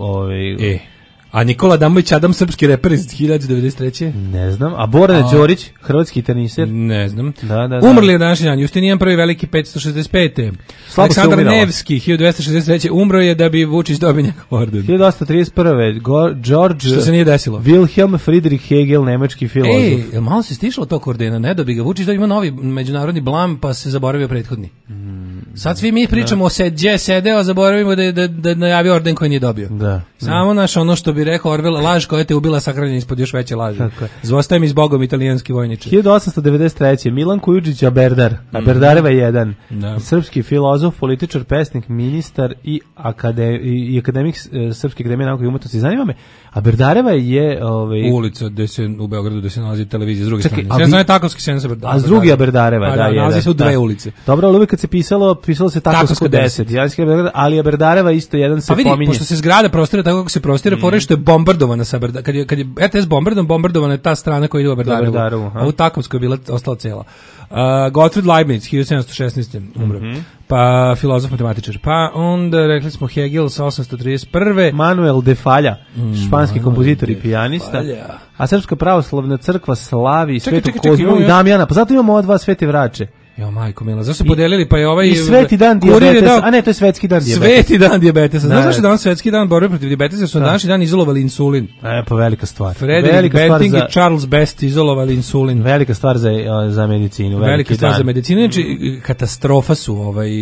[SPEAKER 5] A Nikola Adamović Adam, srpski reper iz 1993.
[SPEAKER 6] Ne znam. A Boran Đorić, hrvatski teniser?
[SPEAKER 5] Ne znam.
[SPEAKER 6] Da.
[SPEAKER 5] Umrli je današnji dan. Justinijan I veliki 565. Aleksandar Nevski 1263. Umro je da bi Vučić dobio njegov orden.
[SPEAKER 6] 1831. George...
[SPEAKER 5] Što se nije desilo.
[SPEAKER 6] Wilhelm Friedrich Hegel, nemački filozof.
[SPEAKER 5] Malo se stišlo tog ordena, ne dobi ga Vučić, da ima novi međunarodni blam, pa se zaboravio prethodni. Sad svi mi pričamo o gdje sedeo, a zaboravimo da najavio orden koji nije dobio. Samo naš ono što bi rekao Orwell, laž koja te ubila sahranjen ispod još veće laži. Zvostaje mi s Bogom, italijanski vojniče.
[SPEAKER 6] 1893. Milan Kujundžić Aberdar. Aberdareva 1. Srpski filozof, političar, pesnik, ministar i akademik Srpske akademije nauke i umetnosti. Zanima me, Aberdareva je...
[SPEAKER 5] ulica u Beogradu gde se nalazi televizija s druge strane. Ja znam je Takovski sen.
[SPEAKER 6] A s drugi Aberdareva, da.
[SPEAKER 5] Nalazi se u dve ulice.
[SPEAKER 6] Dobro, ali uvijek kad se pisalo se Takovsko 10. Ali Aberdareva isto jedan se pominje.
[SPEAKER 5] Pa vidi, pošto se zgrada prostira tako kako se prostira, fore što je bombardovana sa Aberdarevom. Kad je RTS bombardovana je ta strana koja ide u Aberdarevu. A u Takovskoj je bila ostala cela. Gottfried Leibniz, 1716. umro. Pa filozof, matematičar. Pa onda, rekli smo, Hegel sa 831.
[SPEAKER 6] Manuel de Falla, španski kompozitor i pijanista. A Srpska pravoslavna crkva slavi Svetog Kozmu i Damjana. Pa zato imamo ova dva svete vrače.
[SPEAKER 5] Jo, majko mila, zašto su podelili, pa je ovaj...
[SPEAKER 6] I sveti dan dijabetesa, a ne, to je svetski dan dijabetesa.
[SPEAKER 5] Sveti dan dijabetesa. Znaš zašto je danas svetski dan borbe protiv dijabetesa, jer su na današnji dan izolovali insulin.
[SPEAKER 6] Pa velika stvar.
[SPEAKER 5] Frederick Banting i Charles Best izolovali insulin.
[SPEAKER 6] Velika stvar za medicinu.
[SPEAKER 5] Velika stvar za medicinu. Znači, katastrofa su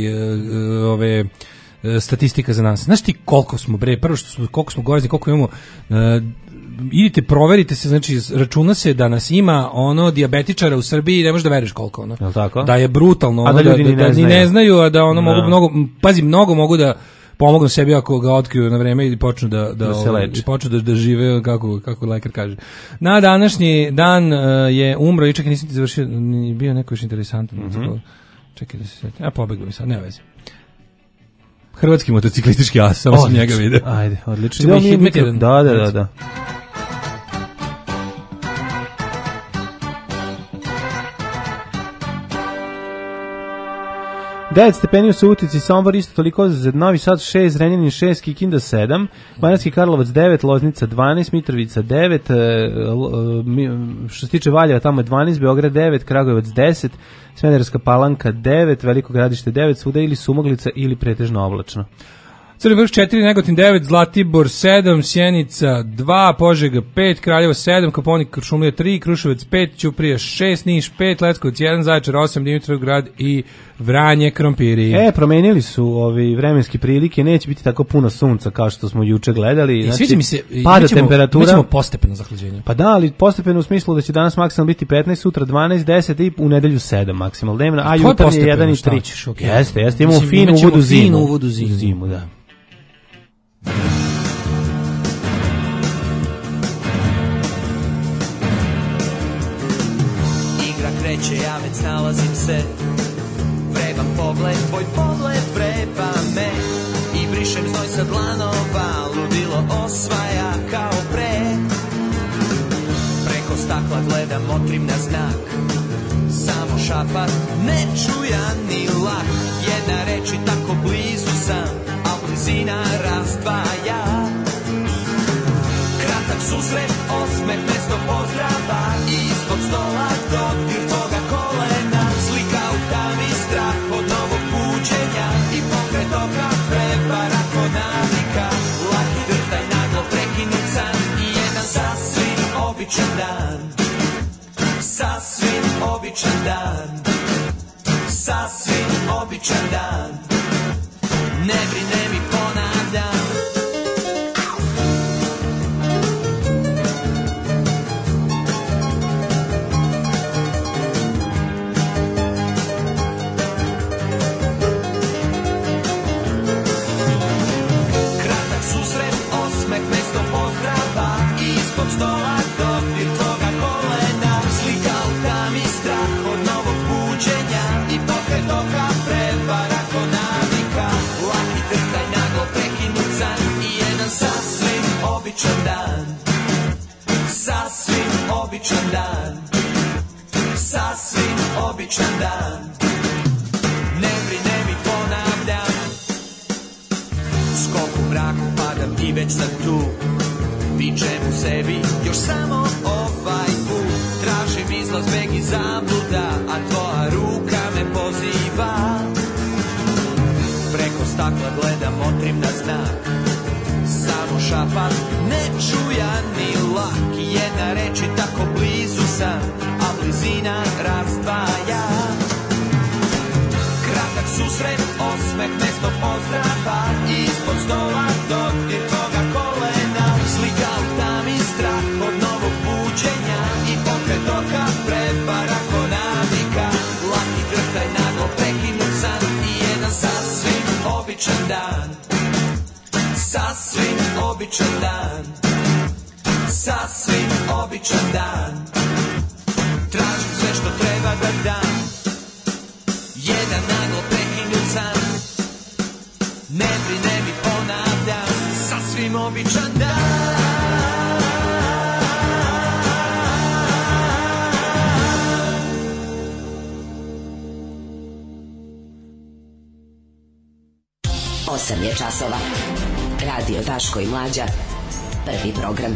[SPEAKER 5] ove statistika za nas. Znaš ti koliko smo, prvo koliko smo gorezni, koliko imamo... idite, proverite se, znači računa se da nas ima dijabetičara u Srbiji, ne možeš da veruješ koliko ono.
[SPEAKER 6] Je tako?
[SPEAKER 5] Da je brutalno,
[SPEAKER 6] a da ljudi
[SPEAKER 5] ni ne znaju, a da mnogo mogu da pomognu sebi ako ga otkriju na vreme i počnu da žive kako lekar kaže. Na današnji dan je umro i čekaj, nisam ti završio, bio neko još interesantan. Čekaj da se sjetim. Ja pobegao mi sad, ne veze. Hrvatski motociklistički as, samo sam njega vidio.
[SPEAKER 6] Ajde, odlično. Da. 9 stepeni u Subotici, Sombor isto toliko, Novi Sad 6, Zrenjanin 6, Kikinda 7, Banatski Karlovac 9, Loznica 12, Mitrovica 9, što se tiče Valjeva tamo je 12, Beograd 9, Kragujevac 10, Smederevska Palanka 9, Veliko Gradište 9, svuda ili sumaglica ili pretežno oblačno.
[SPEAKER 5] Crni Vrh 4, Negotin 9, Zlatibor 7, Sjenica 2, Požega 5, Kraljevo 7, Koponik, Kuršumlija 3, Kruševac 5, Ćuprija 6, Niš 5, Leskovac 1, Zaječar 8, Dimitrovgrad i Vranje, krompiri.
[SPEAKER 6] Promenili su vremenske prilike, neće biti tako puno sunca kao što smo juče gledali.
[SPEAKER 5] Znači, sviđa mi se,
[SPEAKER 6] pada temperatura.
[SPEAKER 5] Mi ćemo postepeno zahlađenje.
[SPEAKER 6] Pa da, ali postepeno u smislu da će danas maksimalno biti 15, sutra 12, 10 i u nedelju 7 maksimalno dnevno, a jutarnje 1 i 3.
[SPEAKER 5] Okay.
[SPEAKER 6] Jeste, imamo finu uvodu zimu. Da.
[SPEAKER 1] Igra kreće, ja već nalazim se. Vreban pogled, tvoj pogled vreba me. I brišem znoj sa dlanova, ludilo osvaja kao pre. Preko stakla gledam, motrim na znak. Samo šapat, nečujan i lak. Jedna reč i tako blizu sam, a blizina razdvaja. Kratak susret, osmeh, mesto pozdrava. I ispod stola dodir tvoga kolena. Slika u tami, strah od novog buđenja. I pokret oka, prepara kod navika. Laki drtaj, naglo prekinut san. I jedan sasvim običan dan. Sasvim običan dan. Sasvim običan dan. Ne brine mi, ponavljam. Kratak susret, osmeh, mesto pozdrava. Ispod stola dodir tvoga kolena. Slika u tami, strah od novog buđenja. I pokret oka, prevara ko navika. Laki trtaj, naglo prekinut san. I jedan sasvim običan dan. Sasvim običan dan. Sasvim običan dan. Ne brine mi, ponavljam. Skok u mraku, padam i već sam tu. Vičem u sebi, još samo ovaj put. Tražim izlaz, beg i zabluda, a tvoja ruka me poziva. Preko stakla gledam, motrim na znak. Samo šapat, nečujan ni lak. Jedna reč i tako blizu sam, a blizina razdvaja. Kratak susret, osmeh, mesto pozdrava. Ispod stola dodir tvoga kolena. Slika u tami, strah od novog buđenja. I pokret oka, prepara ko navika. Laki drtaj, naglo prekinut san. I jedan sasvim običan dan. Sasvim običan dan. Sasvim običan dan. Tražim sve što treba da dam. Jedan naglo prekinut san. Ne brine mi, ponavljam. Sasvim običan dan.
[SPEAKER 11] 8 je časova. Radio Daško i Mlađa. Prvi program.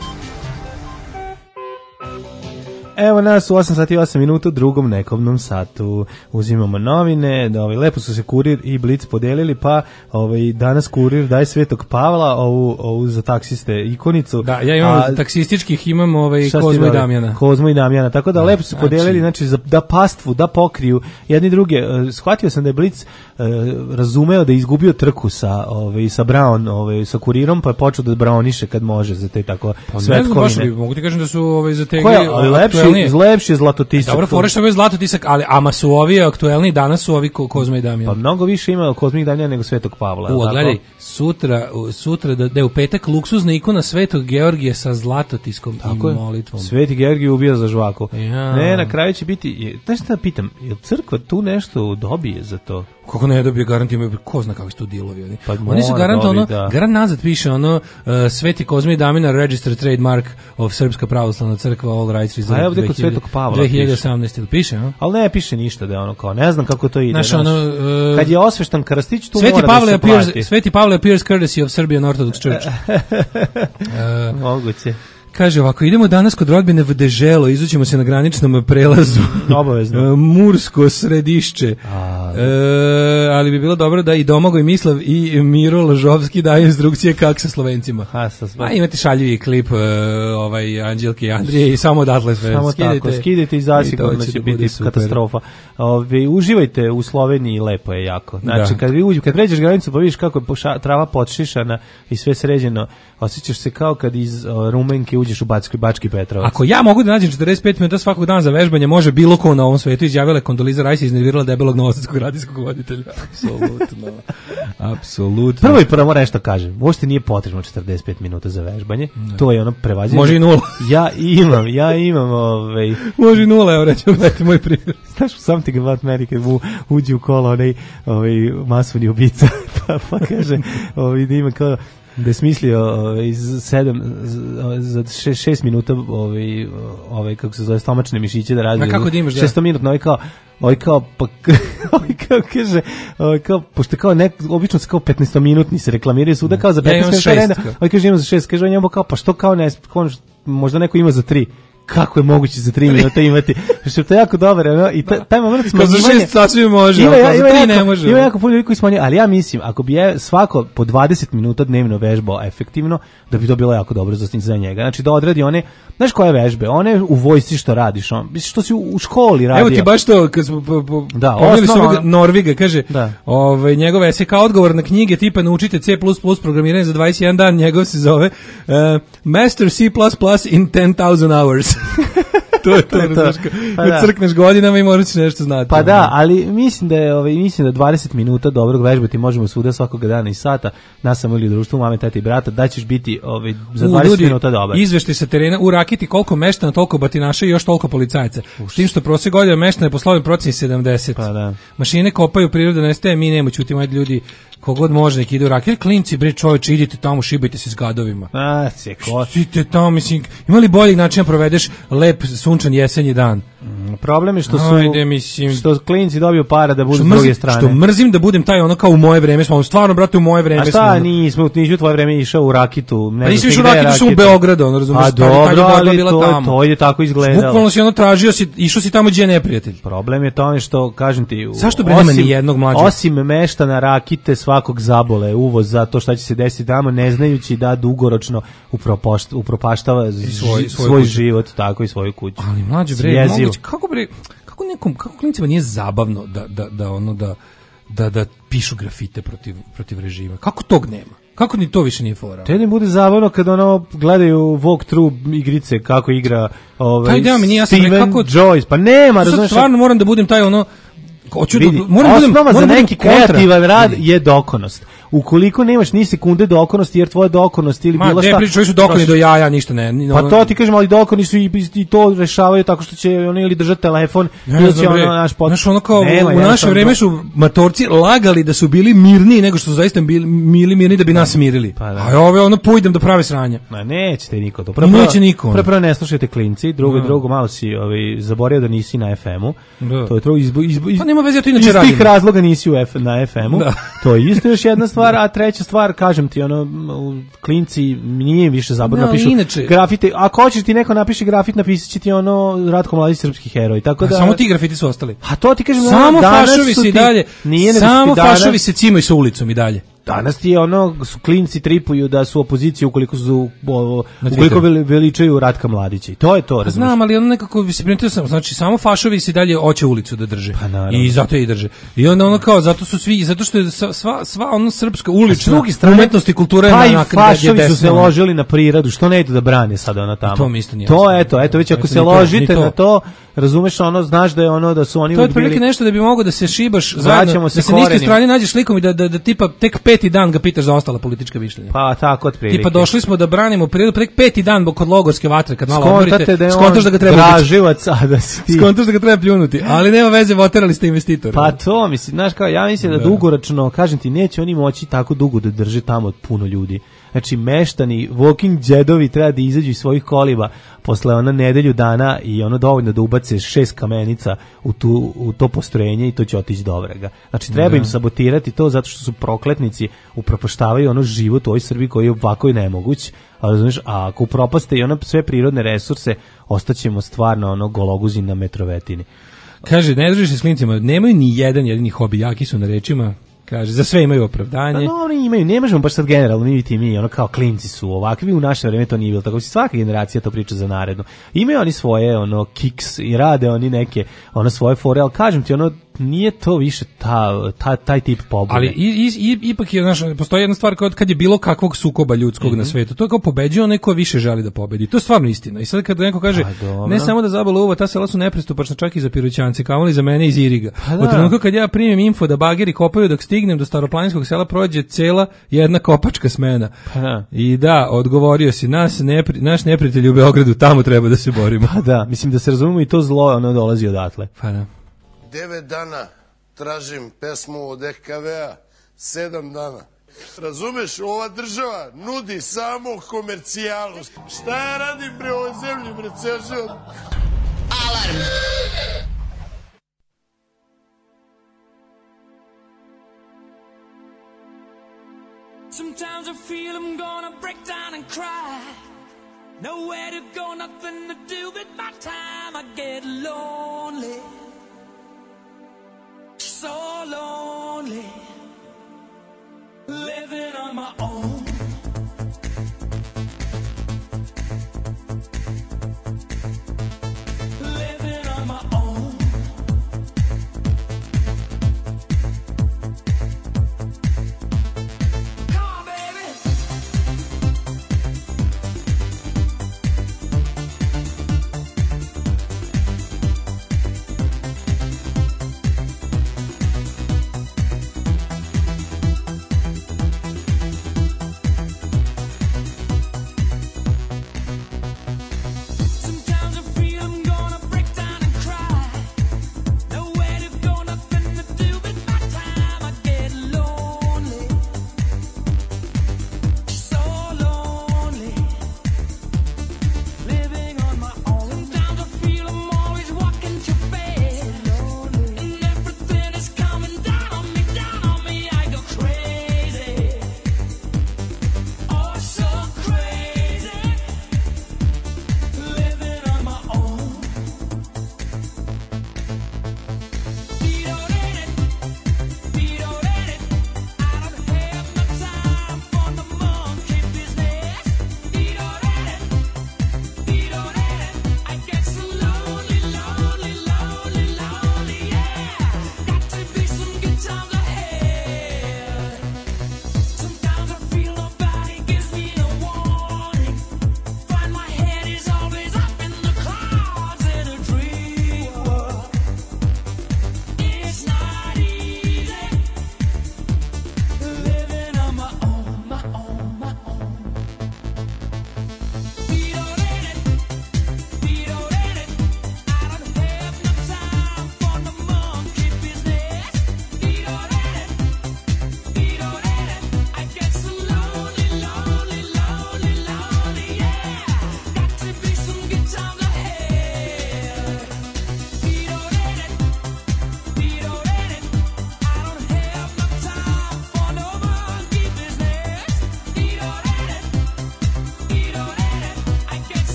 [SPEAKER 6] Evo nas u 8 sati i 8 minuta u drugom nekobnom satu. Uzimamo novine, lepo su se Kurir i Blic podelili, pa danas Kurir daje Svetog Pavla, ovu za taksiste ikonicu.
[SPEAKER 5] Da, ja imam taksističkih, imam Kozmo i Damjana.
[SPEAKER 6] Kozmo i Damjana, tako da lepo su podelili, znači da pastvu, da pokriju jedni druge. Shvatio sam da je Blic razumeo da je izgubio trku sa Brown, sa Kurirom, pa je počeo da Browniše kad može za te tako svetkovine.
[SPEAKER 5] Mogu ti kažem da su zategli
[SPEAKER 6] lepši je Zlatotisak.
[SPEAKER 5] Dobro, fora što je Zlatotisak, ama su ovi aktuelni, danas su ovi Kozmo i Damjan.
[SPEAKER 6] Pa mnogo više ima Kozmo i Damjan nego Svetog Pavla.
[SPEAKER 5] Gledaj, sutra da je u petak luksuzna ikona Svetog Georgija sa Zlatotiskom i molitvom.
[SPEAKER 6] Sveti Georgij ubija za žvaku.
[SPEAKER 5] Ja.
[SPEAKER 6] Ne, na kraju će biti, znaš šta pitam, je crkva tu nešto dobije za to?
[SPEAKER 5] Kako ne dobije, garant imaju, ko zna kakvi su tu dilovi.
[SPEAKER 6] Oni
[SPEAKER 5] su garant garant nazad piše Sveti Kozmo i Damjan registered trademark of Srpska pravoslavna crkva, all rights reserved.
[SPEAKER 6] A evo kod Svetog Pavla
[SPEAKER 5] 2018 piše, a?
[SPEAKER 6] Ali ne piše ništa da je ono kao, ne znam kako to ide.
[SPEAKER 5] Znaš,
[SPEAKER 6] kad je osveštan krstić, tu mora da se plati.
[SPEAKER 5] Sveti Pavle appears courtesy of Serbian Orthodox Church.
[SPEAKER 6] Moguće.
[SPEAKER 5] Kaže ovako, idemo danas kod rodbine v Deželo, izućemo se na graničnom prelazu.
[SPEAKER 6] Obavezno.
[SPEAKER 5] Mursko Središće. Ali bi bilo dobro da i Domagoj Mislav i Miro Lažovski daju instrukcije kako sa Slovencima. Imate šaljivi klip Anđelke i Andrije i samo odatle sve.
[SPEAKER 6] Samo tako, skidajte i zasigurno će biti katastrofa. Uživajte u Sloveniji, lepo je jako. Znači, kad pređeš granicu pa vidiš kako je trava podšišana i sve sređeno, osjećaš se kao kad iz Rumenke uđeš u Bački Petrovac.
[SPEAKER 5] Ako ja mogu da nađem 45 minuta svakog dana za vežbanje, može bilo ko na ovom svetu, izjavila Kondoliza Rajs i iznervirala debelog novosadskog radijskog voditelja. Apsolutno.
[SPEAKER 6] Prvo moram nešto kažem. Uopšte nije potrebno 45 minuta za vežbanje. To je ono prevaziđeno.
[SPEAKER 5] Može i 0.
[SPEAKER 6] Ja imam
[SPEAKER 5] Može i 0, evo rećemo, gledajte moj primjer.
[SPEAKER 6] Znaš u Something About Mary kad mu uđe u kolo onaj masovni ubica pa kaže da ima kao da je smislio za 6 minuta kako se zove stomačne mišiće da razvije.
[SPEAKER 5] Kako da imaš
[SPEAKER 6] 600 minutno pošto kao obično se kao 15 minutni se reklamiraju svuda kao za 15 minuta. Kaže ima za 6, kaže on njemu kao pa što kao ne, možda neko ima za 3. Kako je moguće za 3 minuta imati? Što je to jako dobro, i taj moment smanjivanja...
[SPEAKER 5] Za 6 sasvim može, za 3 ne može.
[SPEAKER 6] Ima jako puno ljudi koji smanjuje, ali ja mislim, ako bi svako po 20 minuta dnevno vežbao efektivno, da bi to bilo jako dobro za njega. Znači da odradi one, znaš koje vežbe? One u vojsci što radiš, mislim što si u školi radio.
[SPEAKER 5] Evo ti baš to, kad smo pomijeli su ovog Norviga, kaže, njegove esej kao odgovor na knjige tipa naučite C++ programiranje za 21 dan, njegov se zove Master C++ in 10,000 hours. to je to. Kad crkneš godinama i moraš nešto znati.
[SPEAKER 6] Pa da, ali mislim da 20 minuta dobrog vežbati možemo svuda svakog dana i sata, nas samo ili društvu, mame, tete i brata, da ćeš biti za 20 minuta dobar.
[SPEAKER 5] Izveštaj sa terena, u Rakiti koliko meštana, toliko batinaša i još toliko policajaca. S tim što prosjek godina meštana je po slovnim proceni 70.
[SPEAKER 6] Pa da.
[SPEAKER 5] Mašine kopaju, priroda nestaje, mi nemo ćutimo, ajde ljudi, kogod može neki ide u Rakiti. Klinci, bre čoveče, idite tamo, šibajte se s gadovima. Idite tamo, mislim, ima li boljeg načina provedeš lep sunčan jesenji dan?
[SPEAKER 6] Problem je što klinci dobiju para da budu s druge strane.
[SPEAKER 5] Što mrzim da budem taj ono kao u moje vreme, smo stvarno, brate, u moje vreme.
[SPEAKER 6] A šta, nisi u tvoje vreme išao u Rakitu?
[SPEAKER 5] A nisi išao u Rakitu, sam u Beogradu, ono razumiješ.
[SPEAKER 6] A dobro, ali to je tako izgledalo.
[SPEAKER 5] Bukvalno si ono tražio, išao si tamo gdje je neprijatelj.
[SPEAKER 6] Problem je tome što, kažem ti,
[SPEAKER 5] zašto bre nema ni jednog mlađeg?
[SPEAKER 6] Osim meštana Rakite svakog zabole uvoz za to šta će se desiti tamo, ne znajući da dugoročno upropaštava svoj život, tako i svoju kuću.
[SPEAKER 5] Ali mlađe bre, kako klincima nije zabavno da pišu grafite protiv režima? Kako tog nema? Kako ni to više nije fora?
[SPEAKER 6] Te ne bude zabavno kad gledaju walkthrough igrice kako igra Steven Joyce, pa nema, razumiješ?
[SPEAKER 5] Stvarno moram da budem taj
[SPEAKER 6] osnova za neki kreativan rad je dokonost. Ukoliko nemaš ni sekunde dokonosti, jer tvoja dokonost ili bilo šta...
[SPEAKER 5] Ma, pričaju su dokoni do jaja, ništa ne.
[SPEAKER 6] Pa to ti kažem, ali dokoni su i to rešavaju tako što će oni ili držati telefon, ili će naš pot...
[SPEAKER 5] Znaš, ono kao u naše vreme su matorci lagali da su bili mirniji nego što su zaista bili mirni da bi nas mirili. A ove pojdem da prave sranja.
[SPEAKER 6] Ma, nećete niko to.
[SPEAKER 5] Neće niko.
[SPEAKER 6] Prvo ne slušajte klinci, drugo malo si zaboravio da nisi na FM-u. To je to
[SPEAKER 5] pa nema veze, to inače radim.
[SPEAKER 6] Iz tih razloga nisi na FM-u. To je isto još jedna stvar, a treća stvar, kažem ti, klinci nije više zabavno napišu grafite. Ako hoćeš ti neko napiše grafit, napisat će ti Ratko Mladić srpski heroj. Tako da,
[SPEAKER 5] samo ti grafiti su ostali.
[SPEAKER 6] A to ti kažem,
[SPEAKER 5] samo fašovi se i dalje. Samo fašovi se cimaju sa ulicom i dalje.
[SPEAKER 6] Danas ti su klinci tripuju da su opozicija ukoliko veličaju Ratka Mladića. I to je to, razumiješ?
[SPEAKER 5] Znam, ali nekako bi se primetio sam, znači samo fašovi se dalje hoće ulicu da drže.
[SPEAKER 6] Pa,
[SPEAKER 5] i zato je i drže. I onda kao, zato su svi, zato što je sva srpska ulična umetnost i kultura je
[SPEAKER 6] na fašovi su se ložili na prirodu, što ne idu da brane sada tamo.
[SPEAKER 5] To mi isto nije.
[SPEAKER 6] To eto, već ako se ložite na to, razumeš, znaš da je da su oni
[SPEAKER 5] to je otprilike nešto da bi mogao da se šibaš zajedno, da se na istoj strani nađeš slikom i da tipa tek 5. dan ga pitaš za ostala politička mišljenja.
[SPEAKER 6] Pa tako otprilike.
[SPEAKER 5] Tipa došli smo da branimo prirodu, tek 5. dan kod logorske vatre, kad malo odmorite, skontaš da ga treba
[SPEAKER 6] graživac, a da si ti.
[SPEAKER 5] Skontaš da ga treba pljunuti, ali nema veze, voterali ste investitora.
[SPEAKER 6] Pa to, mislim, znaš kao, ja mislim da dugoročno, kažem ti, neće oni moći tako dugo da drže tamo puno ljudi. Znači, meštani, walking džedovi treba da izađu iz svojih koliba posle nedelju dana i dovoljno da ubace 6 kamenica u to postrojenje i to će otići do vrega. Znači, treba im sabotirati to zato što su prokletnici, upropaštavaju život u ovoj Srbiji koji je ovako i nemoguć. A ako upropaste i sve prirodne resurse, ostaćemo stvarno gologuzi na metrovetini.
[SPEAKER 12] Kaže, ne družiš se s klincima, nemaju ni jedan jedini hobi, jaki su na rečima. Kaže, za sve imaju opravdanje.
[SPEAKER 6] No, oni imaju, ne možemo baš sad generalno, mi, ono kao klinci su ovakvi, u naše vreme to nije bilo tako, svaka generacija to priča za narednu. Imaju oni svoje, ono, kiks i rade oni neke, ono, svoje fore, ali kažem ti, ono, nije to više taj tip pobude.
[SPEAKER 12] Ali ipak je, znaš, postoji jedna stvar kad je bilo kakvog sukoba ljudskog na svetu, to je kao pobeđuje onaj ko više želi da pobedi. To je stvarno istina. I sad kad neko kaže, ne samo da zabole uvo, ta sela su nepristupačna čak i za Piroćance, kamoli za mene iz Iriga. U trenutku kad ja primim info da bageri kopaju dok stignem do staroplaninskog sela, prođe cela jedna kopačka smena. I da, odgovorio si, naš neprijatelj u Beogradu, tamo treba da se borimo.
[SPEAKER 6] Pa da, mislim da se razumemo i to zlo, ono dolazi odatle.
[SPEAKER 12] Pa da.
[SPEAKER 13] 9 dana tražim pesmu od EKV-a, 7 dana. Razumeš, ova država nudi samo komercijalu. Šta ja radim bre ovoj zemlji, bre, ceo život?
[SPEAKER 11] Alarm!
[SPEAKER 14] Sometimes I feel I'm gonna break down and cry. Nowhere to go, nothing to do with my time. I get lonely. So lonely, living on my own. Living on my own. Come on, baby.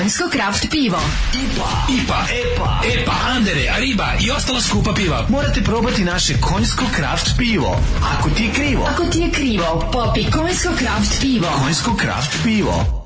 [SPEAKER 3] konjsko kraft pivo.
[SPEAKER 8] IPA, EPA, Andere, Ariba i ostala skupa piva. Morate probati naše konjsko kraft pivo. Ako ti je krivo,
[SPEAKER 3] popi konjsko kraft pivo.
[SPEAKER 8] Konjsko kraft pivo.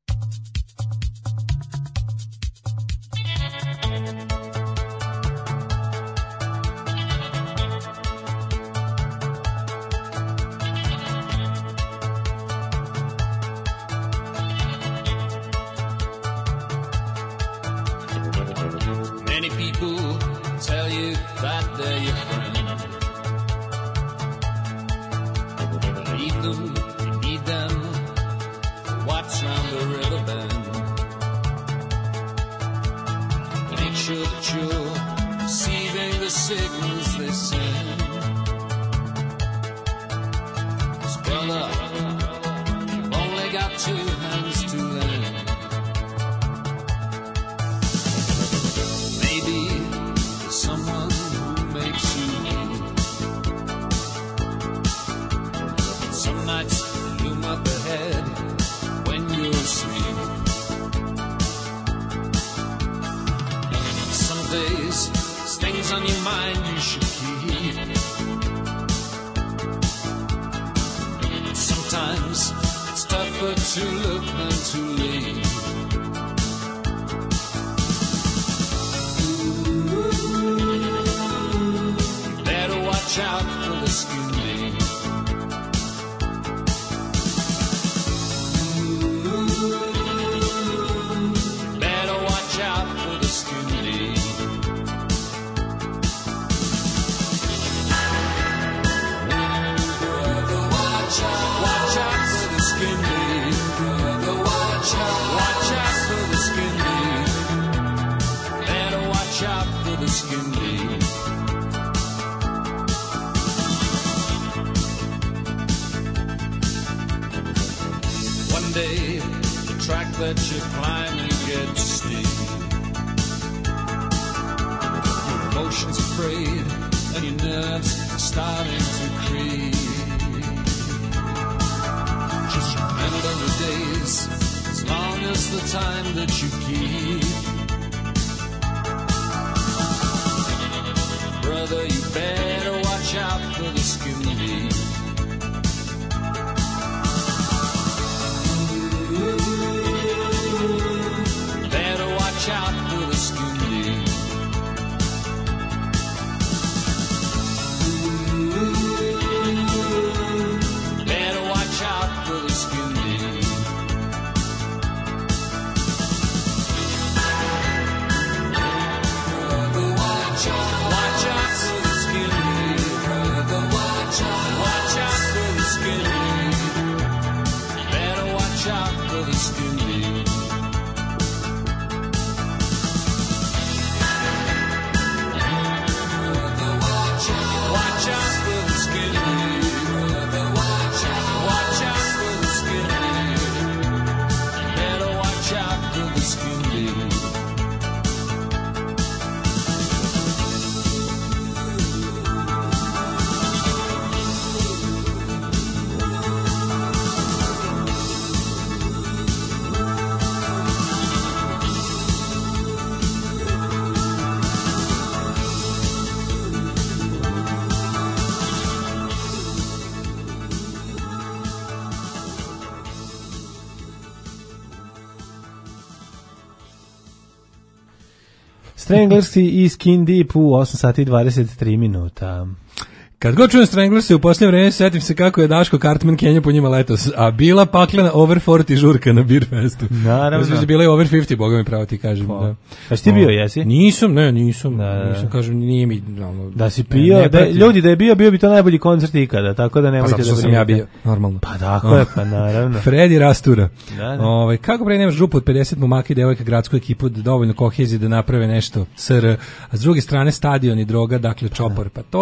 [SPEAKER 6] Stranglers i Skin Deep u 8 sati 23 minuta.
[SPEAKER 12] Kad god čujem Stranglers u posljednje vreme, setim se kako je Daško Cartman Kenja po njima letos, a bila paklena over 40 žurka na Beer Festu.
[SPEAKER 6] Naravno.
[SPEAKER 12] Bila je over 50, boga mi pravo ti kažem. Da.
[SPEAKER 6] A si ti bio, jesi?
[SPEAKER 12] Nisam, nisam, kažem, nije mi...
[SPEAKER 6] Da si pio, ljudi da je bio bi to najbolji koncert ikada, tako da nemojte da...
[SPEAKER 12] Pa zato što sam ja bio, normalno.
[SPEAKER 6] Pa tako je, pa naravno.
[SPEAKER 12] Fredi Rastura.
[SPEAKER 6] Da.
[SPEAKER 12] Kako pre nemaš grupu od 50 momaka i devojka, gradsku ekipu, dovoljno kohezije da naprave nešto, a s druge strane stadion i droga, dakle čopor, pa to je, znači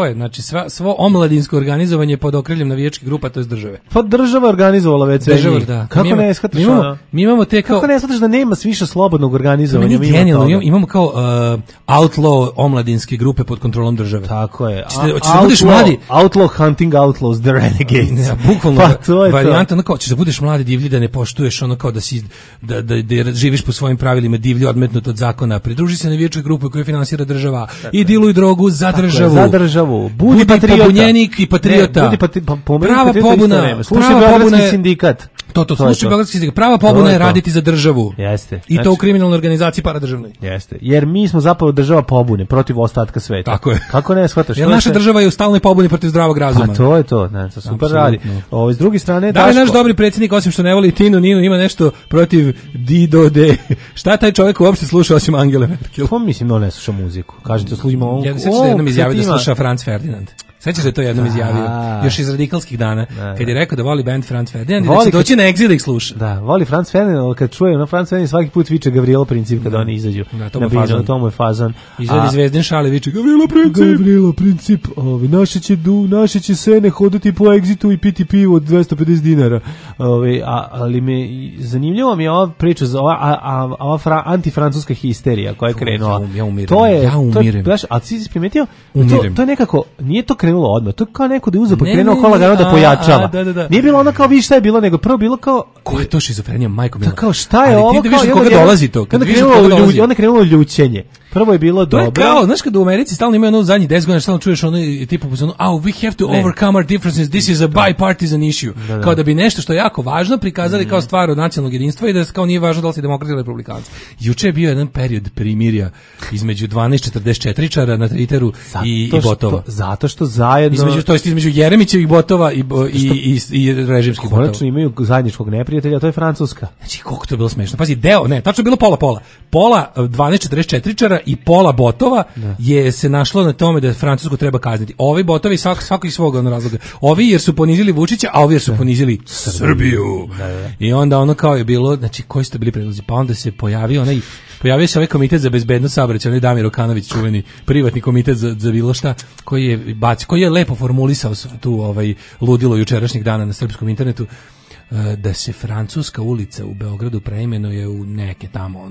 [SPEAKER 12] svo omladinsko organizovanje pod okriljem navijačkih grupa, to je države.
[SPEAKER 6] Pa država organizovala već sve njih.
[SPEAKER 12] Da.
[SPEAKER 6] Kako ne shvataš?
[SPEAKER 12] Mi imamo te kao...
[SPEAKER 6] Kako ne shvataš da nema više slobodnog organizovanja?
[SPEAKER 12] Imamo kao outlaw omladinske grupe pod kontrolom države.
[SPEAKER 6] Tako je.
[SPEAKER 12] Hoćeš da budeš mladi...
[SPEAKER 6] Outlaw hunting outlaws, the renegades.
[SPEAKER 12] Ja, bukvalno, pa, to je varijanta, ono kao, ćeš da budeš mladi divlji, da ne poštuješ ono kao da si, da živiš po svojim pravilima, divlji odmetnut od zakona, pridruži se navijačkoj grupi koju finansira država i diluj drogu za državu.
[SPEAKER 6] Za državu. Budi patriota.
[SPEAKER 12] Pobunjenik i patriota. Prava pobuna.
[SPEAKER 6] Slušaj Beogradski sindikat.
[SPEAKER 12] Slušaj Beogradski sindikat. Prava pobuna je raditi za državu.
[SPEAKER 6] Jeste.
[SPEAKER 12] I to u kriminalnoj organizaciji paradržavnoj.
[SPEAKER 6] Jeste. Jer mi smo zapravo država pobune protiv ostatka sveta.
[SPEAKER 12] Tako je.
[SPEAKER 6] Kako ne shvataš?
[SPEAKER 12] Jer naša država je u stalnoj pobuni protiv zdravog razuma.
[SPEAKER 6] Pa to je to, ne, to super radi. S druge strane,
[SPEAKER 12] da li naš dobri predsjednik, osim što ne voli Tinu Ninu, ima nešto protiv Dido de? Šta taj čovjek uopšte sluša osim Angele Merkel?
[SPEAKER 6] Pa mislim da on ne sluša muziku. Kažete, slušamo ovo.
[SPEAKER 12] Ja se sjećam da jednom izjavio da sluša Franz Ferdinand. Sećaš da je to jednom izjavio, još iz radikalskih dana, kad je rekao da voli band Franz Ferdinand i da će doći na Exit da ih sluša.
[SPEAKER 6] Da, voli Franz Ferdinand, ali kad čuje na Franz Ferdinand svaki put viče Gavrilo Princip kada oni izađu.
[SPEAKER 12] Da, to mu je
[SPEAKER 6] fazon.
[SPEAKER 12] Izvedi Zvezdin šale, viče
[SPEAKER 6] Gavrilo Princip. Naše će sene hodati po Exitu i piti pivo od 250 dinara. Ali me zanimljivo mi je ova priča za ova antifrancuska histerija koja je krenula.
[SPEAKER 12] Ja umirim.
[SPEAKER 6] A ti si primetio? To je nekako, nije to krenulo odmah. To je kao neko da je uzeo pa krenuo kolagano da pojačava. Nije bilo ono kao vi šta je bilo, nego prvo bilo kao...
[SPEAKER 12] Ko je to šizofrenija, majko mila?
[SPEAKER 6] Kao šta je ovo?
[SPEAKER 12] Ali ti da vidiš koga dolazi to.
[SPEAKER 6] Onda je krenulo ljućenje. Prvo je bilo dobro.
[SPEAKER 12] To je kao, znaš kad u Americi stalno imaju zadnjih 10 godina, stalno čuješ ono tipu we have to overcome our differences, this is a bipartisan issue. Kao da bi nešto što je jako važno prikazali kao stvar od nacionalnog jedinstva i da kao nije važno da li si demokrat ili republikanac. Juče je bio jedan period primirja između 1244-čara na Twitteru i botova.
[SPEAKER 6] Zato što zajedno...
[SPEAKER 12] Između Jeremićevih botova i režimskih botova.
[SPEAKER 6] Konačno imaju zajedničkog neprijatelja, to je Francuska.
[SPEAKER 12] Znači, koliko to je bilo smešno. Pazi, tačno je bilo pola. Pola 1244-čara i pola botova je se našlo na tome da Francusku treba kazniti. Ovi botovi svaki iz svog razloga. Ovi jer su ponizili Vučića, a ovi jer su ponizili Srbiju. I onda ono kao je bilo, znači koji su to bili predlozi? Pa onda se pojavio se ovaj komitet za bezbednost saobraćaja, onaj Damir Okanović, čuveni privatni komitet za bilo šta, koji je lepo formulisao tu ludilo jučerašnjih dana na srpskom internetu, da se Francuska ulica u Beogradu preimenuje u neke tamo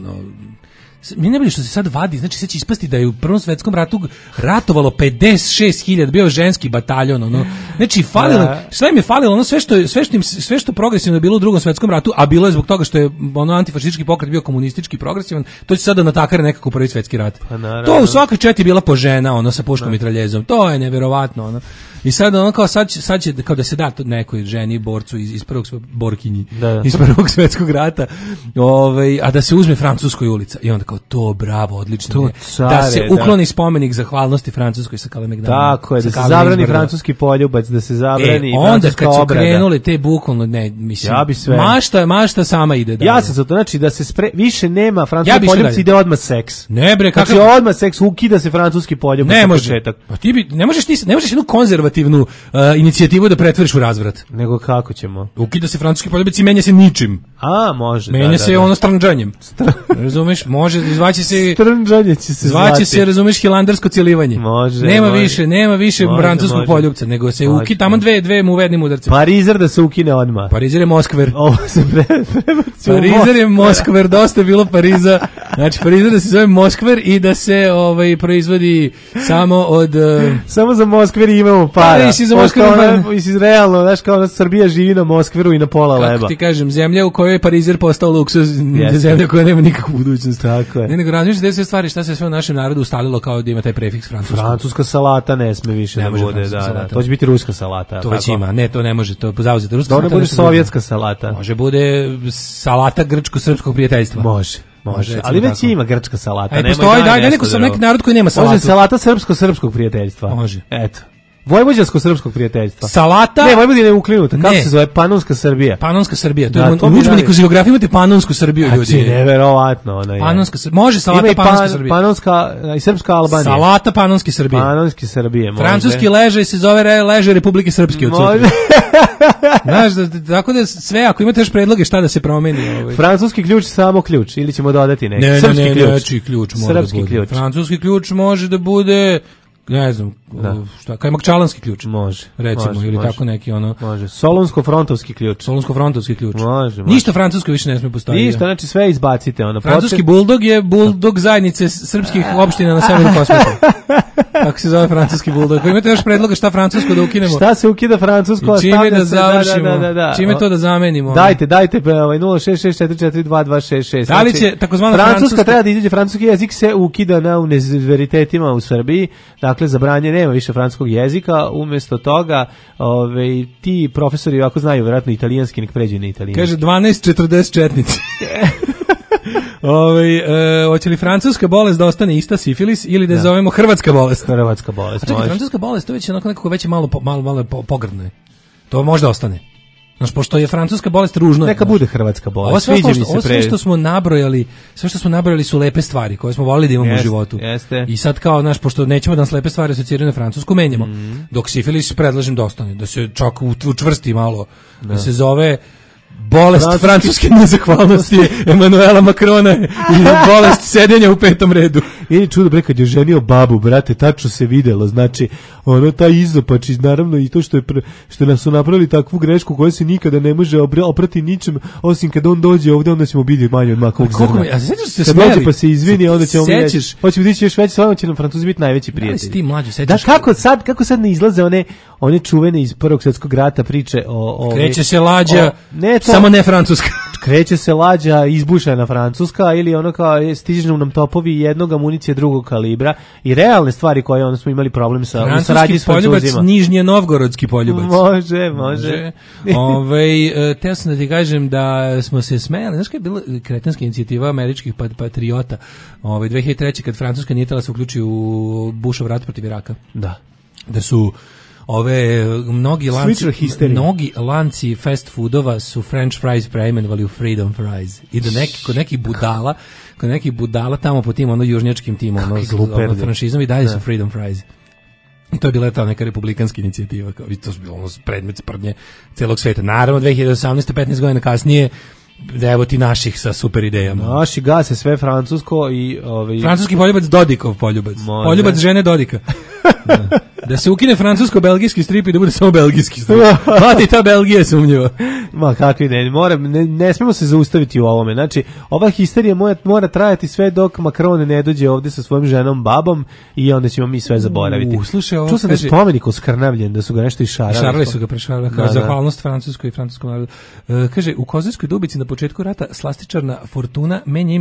[SPEAKER 12] mi ne bi što se sad vadi, znači sad će ispasti da je u Prvom svetskom ratu ratovalo 56.000, bio ženski bataljon, znači falilo, šta im je falilo, sve što progresivno je bilo u Drugom svetskom ratu, a bilo je zbog toga što je antifašistički pokret bio komunistički progresivan, to će sada natakare nekako Prvi svetski rat. To u svakoj četi bila po žena, sa puškom i mitraljezom, to je neverovatno, I sad kao sad će kao da se da nekoj ženi borcu iz prvog borkinji iz Prvog svjetskog rata, a da se uzme Francuskoj ulica i onda kao to bravo, odlično. Da se ukloni spomenik zahvalnosti Francuskoj sa Kalemegdanom.
[SPEAKER 6] Tako je, da se zabrani francuski poljubac, da se zabrani
[SPEAKER 12] onda kad su krenuli te bukvalno mislim.
[SPEAKER 6] Ja bi sve.
[SPEAKER 12] Mašta sama ide da.
[SPEAKER 6] Ja sam za to, znači da se više nema francuski poljubac, ide odmah seks.
[SPEAKER 12] Ne bre,
[SPEAKER 6] kako odmah seks, ukida se francuski poljubac na početak.
[SPEAKER 12] Pa ti ne možeš jednu konzervativnu inicijativu da pretvoriš u razvrat.
[SPEAKER 6] Nego kako ćemo?
[SPEAKER 12] Ukida se francuski poljubac i menja se ničim.
[SPEAKER 6] Može.
[SPEAKER 12] Menja se stranđanjem. Razumeš? Može, zvaće se...
[SPEAKER 6] Stranđanje će se
[SPEAKER 12] zvaće se, razumeš, hilandarsko cjelivanje.
[SPEAKER 6] Može.
[SPEAKER 12] Nema više francuskog poljubca, nego se ukida tamo dve mu uvednim udarcem.
[SPEAKER 6] Parizer da se ukine odmah.
[SPEAKER 12] Parizer je Moskver.
[SPEAKER 6] Ovo se
[SPEAKER 12] Parizer je Moskver, dosta je bilo Pariza. Znači, Parizer da se zove Moskver i da se proizvodi samo od...
[SPEAKER 6] Samo za Moskver imamo para. Mislim, realno, znaš, kao Srbija živi na Moskveru i na pola leba.
[SPEAKER 12] Kako ti kažem, zemlja u kojoj je Parizer postao luksuz, zemlja koja nema nikakvu budućnost.
[SPEAKER 6] Tako je.
[SPEAKER 12] Ne, nego razmišljate sve stvari, šta se sve u našem narodu ustalilo kao da ima taj prefiks francusko.
[SPEAKER 6] Francuska salata ne sme više da bude, to će biti ruska salata.
[SPEAKER 12] To već ima, ne, to ne može, to zauzeti ruska
[SPEAKER 6] salata. To ne bude sovjetska salata.
[SPEAKER 12] Može bude salata grčko-srpskog prijateljstva.
[SPEAKER 6] Može, ali već ima grčka salata.
[SPEAKER 12] Postoji, neki narod koji nema salatu.
[SPEAKER 6] Može salata srpsko-srpskog prijateljstva.
[SPEAKER 12] Može.
[SPEAKER 6] Eto. Vojvođansko-srpskog prijateljstva.
[SPEAKER 12] Salata?
[SPEAKER 6] Ne, Vojvodina je uklinuta. Kako se zove? Panonska Srbija.
[SPEAKER 12] Panonska Srbija. To je u udžbeniku iz geografije imate Panonsku Srbiju, ljudi.
[SPEAKER 6] Znači, neverovatno.
[SPEAKER 12] Panonska Srbija. Može salata Panonska Srbija.
[SPEAKER 6] Panonska i srpska Albanija.
[SPEAKER 12] Salata Panonske Srbije.
[SPEAKER 6] Panonske Srbije, može.
[SPEAKER 12] Francuski ležaj se zove ležaj Republike Srpske.
[SPEAKER 6] Može.
[SPEAKER 12] Znaš, tako da sve, ako imate još predloge šta da se promeni.
[SPEAKER 6] Francuski ključ, samo ključ. Ili ćemo dodati neki.
[SPEAKER 12] Srpski ključ mora da bude. Francuski ključ može da bude... ne znam, šta, kajmakčalanski ključ.
[SPEAKER 6] Može.
[SPEAKER 12] Recimo,
[SPEAKER 6] može,
[SPEAKER 12] ili
[SPEAKER 6] može.
[SPEAKER 12] tako neki ono.
[SPEAKER 6] Može. Solunsko-frontovski ključ.
[SPEAKER 12] Solunsko-frontovski ključ.
[SPEAKER 6] Može.
[SPEAKER 12] Ništa francusko više ne sme postaviti.
[SPEAKER 6] Ništa, znači sve izbacite. Ono.
[SPEAKER 12] Francuski buldog je buldog zajednice srpskih opština na severu Kosmeta. Kako se zove francuski buldog? Ako imate još predloga šta francusko da ukinemo?
[SPEAKER 6] Šta se ukida francusko?
[SPEAKER 12] I čime da završimo?
[SPEAKER 6] Da.
[SPEAKER 12] Čime to da zamenimo?
[SPEAKER 6] Dajte 066442266.
[SPEAKER 12] Da li će takozvana
[SPEAKER 6] francuska treba da izađe, francuski jezik se ukida na univerzitetima u Srbiji, dakle zabranje, nema više francuskog jezika, umjesto toga ti profesori ako znaju vjerojatno italijanski, nek pređu na italijanski.
[SPEAKER 12] Kaže 12:40 četnici. Hoće li francuska bolest da ostane ista sifilis ili da je zovemo hrvatska bolest?
[SPEAKER 6] Hrvatska bolest.
[SPEAKER 12] Čekaj, francuska bolest to već je nekako već malo pogrdno. To možda ostane. Znaš, pošto je francuska bolest ružno.
[SPEAKER 6] Neka bude hrvatska bolest.
[SPEAKER 12] Ovo sve što smo nabrojali su lepe stvari koje smo volili da imamo u životu.
[SPEAKER 6] Jeste.
[SPEAKER 12] I sad kao, znaš, pošto nećemo da nas lepe stvari asociraju na francusku, menjamo. Dok sifilis predlažem da ostane, da se čak učvrsti malo, da se zove bolest francuske nezahvalnosti Emanuela Macrona i bolest sedenja u 5. redu.
[SPEAKER 6] Ili čudo bre kad je ženio babu, brate, tačno se videlo, znači ono taj izopač, naravno i to što nam su napravili takvu grešku koja se nikada ne može oprati ničem, osim kad on dođe ovde, onda ćemo biti manje od makovog zrna.
[SPEAKER 12] A sećaš se
[SPEAKER 6] kad dođe pa se izvini, onda ćemo
[SPEAKER 12] sećaš,
[SPEAKER 6] hoćemo dići još veći, stvarno će nam Francuzi biti najveći prijatelji.
[SPEAKER 12] Ti mlađi sećaš.
[SPEAKER 6] Da, kako sad ne izlaze one čuvene iz Prvog svjetskog rata priče o
[SPEAKER 12] kreće se lađa, samo ne francuska.
[SPEAKER 6] Kreće se lađa izbušena francuska ili ono kao stižu nam topovi jednog amunicije drugog kalibra i realne stvari koje ono smo imali problem sa saradnji s Francuzima.
[SPEAKER 12] Poljubac, Nižnje Novgorodski poljubac.
[SPEAKER 6] Može.
[SPEAKER 12] Teo sam da ti kažem da smo se smejali, znaš kada je bila kretenska inicijativa američkih patriota 2003. kad Francuska nije htjela se uključi u Bushov rat protiv Iraka. Da su mnogi lanci fast foodova su French fries preimenovali u Freedom fries. I da kod nekih budala tamo po tim južnjačkim tim franšizom i dalje su Freedom fries. I to je bila ta neka republikanska inicijativa, kao i to je bilo predmet sprdnje celog sveta. Naravno 2018. 15 godina kasnije evo ti naših sa super idejama.
[SPEAKER 6] Naši gase sve francusko i
[SPEAKER 12] francuski poljubac Dodikov poljubac. Poljubac žene Dodika. Da se ukine francusko-belgijski strip i da bude samo belgijski strip. Mati ta Belgija je sumnjiva.
[SPEAKER 6] Ma kakvi ne smemo se zaustaviti u ovome. Znači, ova histerija mora trajati sve dok Macron ne dođe ovdje sa svojim ženom, babom i onda ćemo mi sve zaboraviti.
[SPEAKER 12] Slušaj, ovo
[SPEAKER 6] čuo sam da je spomenik oskrnavljen, da su ga nešto išarali.
[SPEAKER 12] Išarali su ga, prešarali, kao zahvalnost francuskoj i francuskom narodu. Kaže, u Kozarskoj Dubici na početku rata slastičarna Fortuna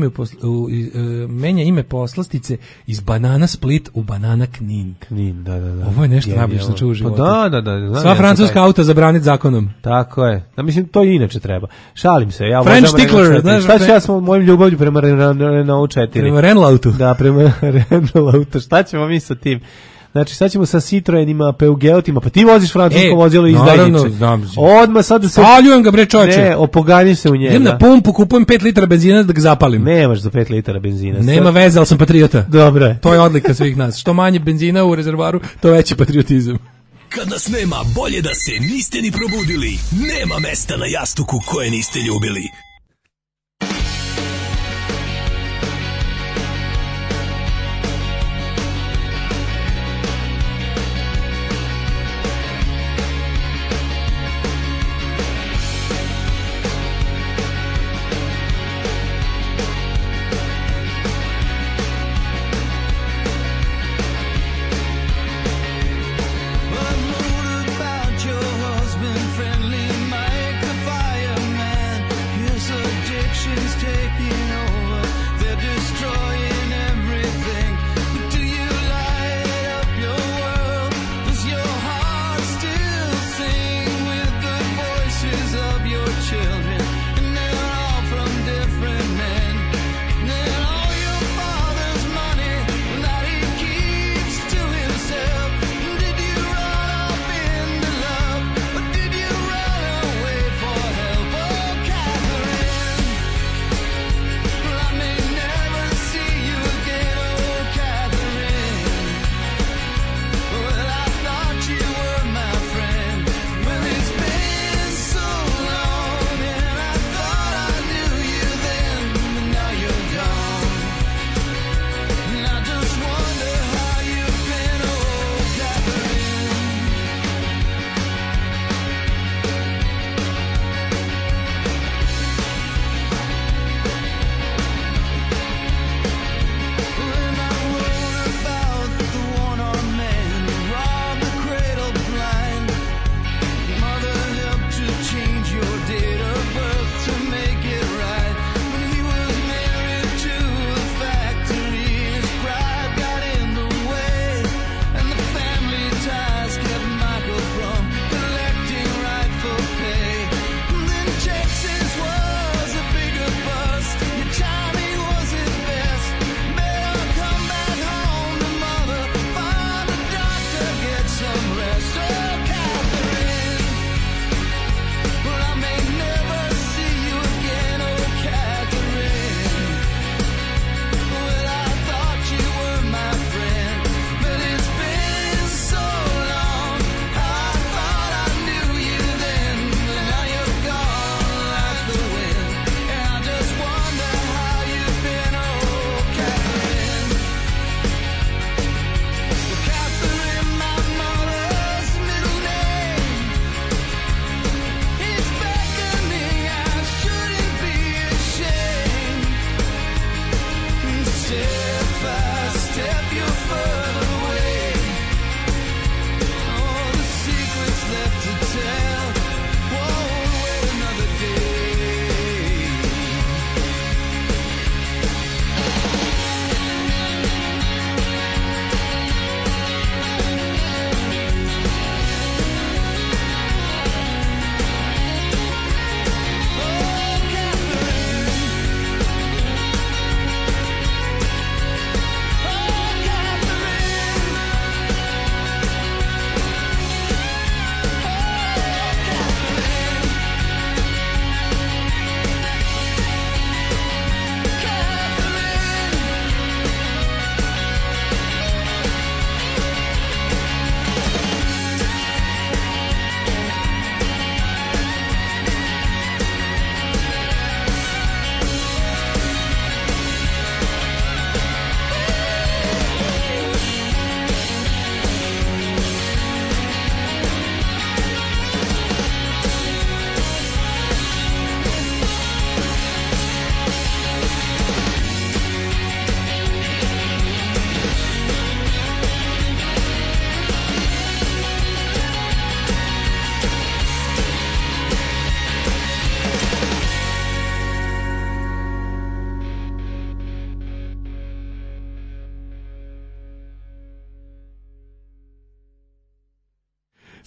[SPEAKER 12] menja ime poslastice iz Banana Split u Banana Knin.
[SPEAKER 6] Knin, da.
[SPEAKER 12] Ovo je nešto najbolje što sam čuo u životu.
[SPEAKER 6] Da.
[SPEAKER 12] Sva francuska auta zabraniti zakonom.
[SPEAKER 6] Tako je. Da, mislim, to i inače treba. Šalim se. Ja
[SPEAKER 12] French stickler.
[SPEAKER 6] Šta ću ja s mojim ljubavlju prema Renault 4?
[SPEAKER 12] Prema Renault-autu.
[SPEAKER 6] Da, prema Renault-autu. Šta ćemo mi sa tim? Znači, sad ćemo sa Citroenima, Peugeotima, pa ti voziš francusko vozilo izdajniče. Odmah sad da se...
[SPEAKER 12] Spaljujem ga, bre, čovječe.
[SPEAKER 6] Ne, opoganjiš se u njega.
[SPEAKER 12] Idem na pumpu, kupujem 5 litara benzina da ga zapalim.
[SPEAKER 6] Nemaš za 5 litara benzina.
[SPEAKER 12] Nema veze, ali sam patriota.
[SPEAKER 6] Dobro je.
[SPEAKER 12] To je odlika svih nas. Što manje benzina u rezervaru, to veći patriotizam.
[SPEAKER 8] Kad nas nema, bolje da se niste ni probudili. Nema mesta na jastuku koje niste ljubili.
[SPEAKER 1] About your husband, friendly Mike the fireman. Yes,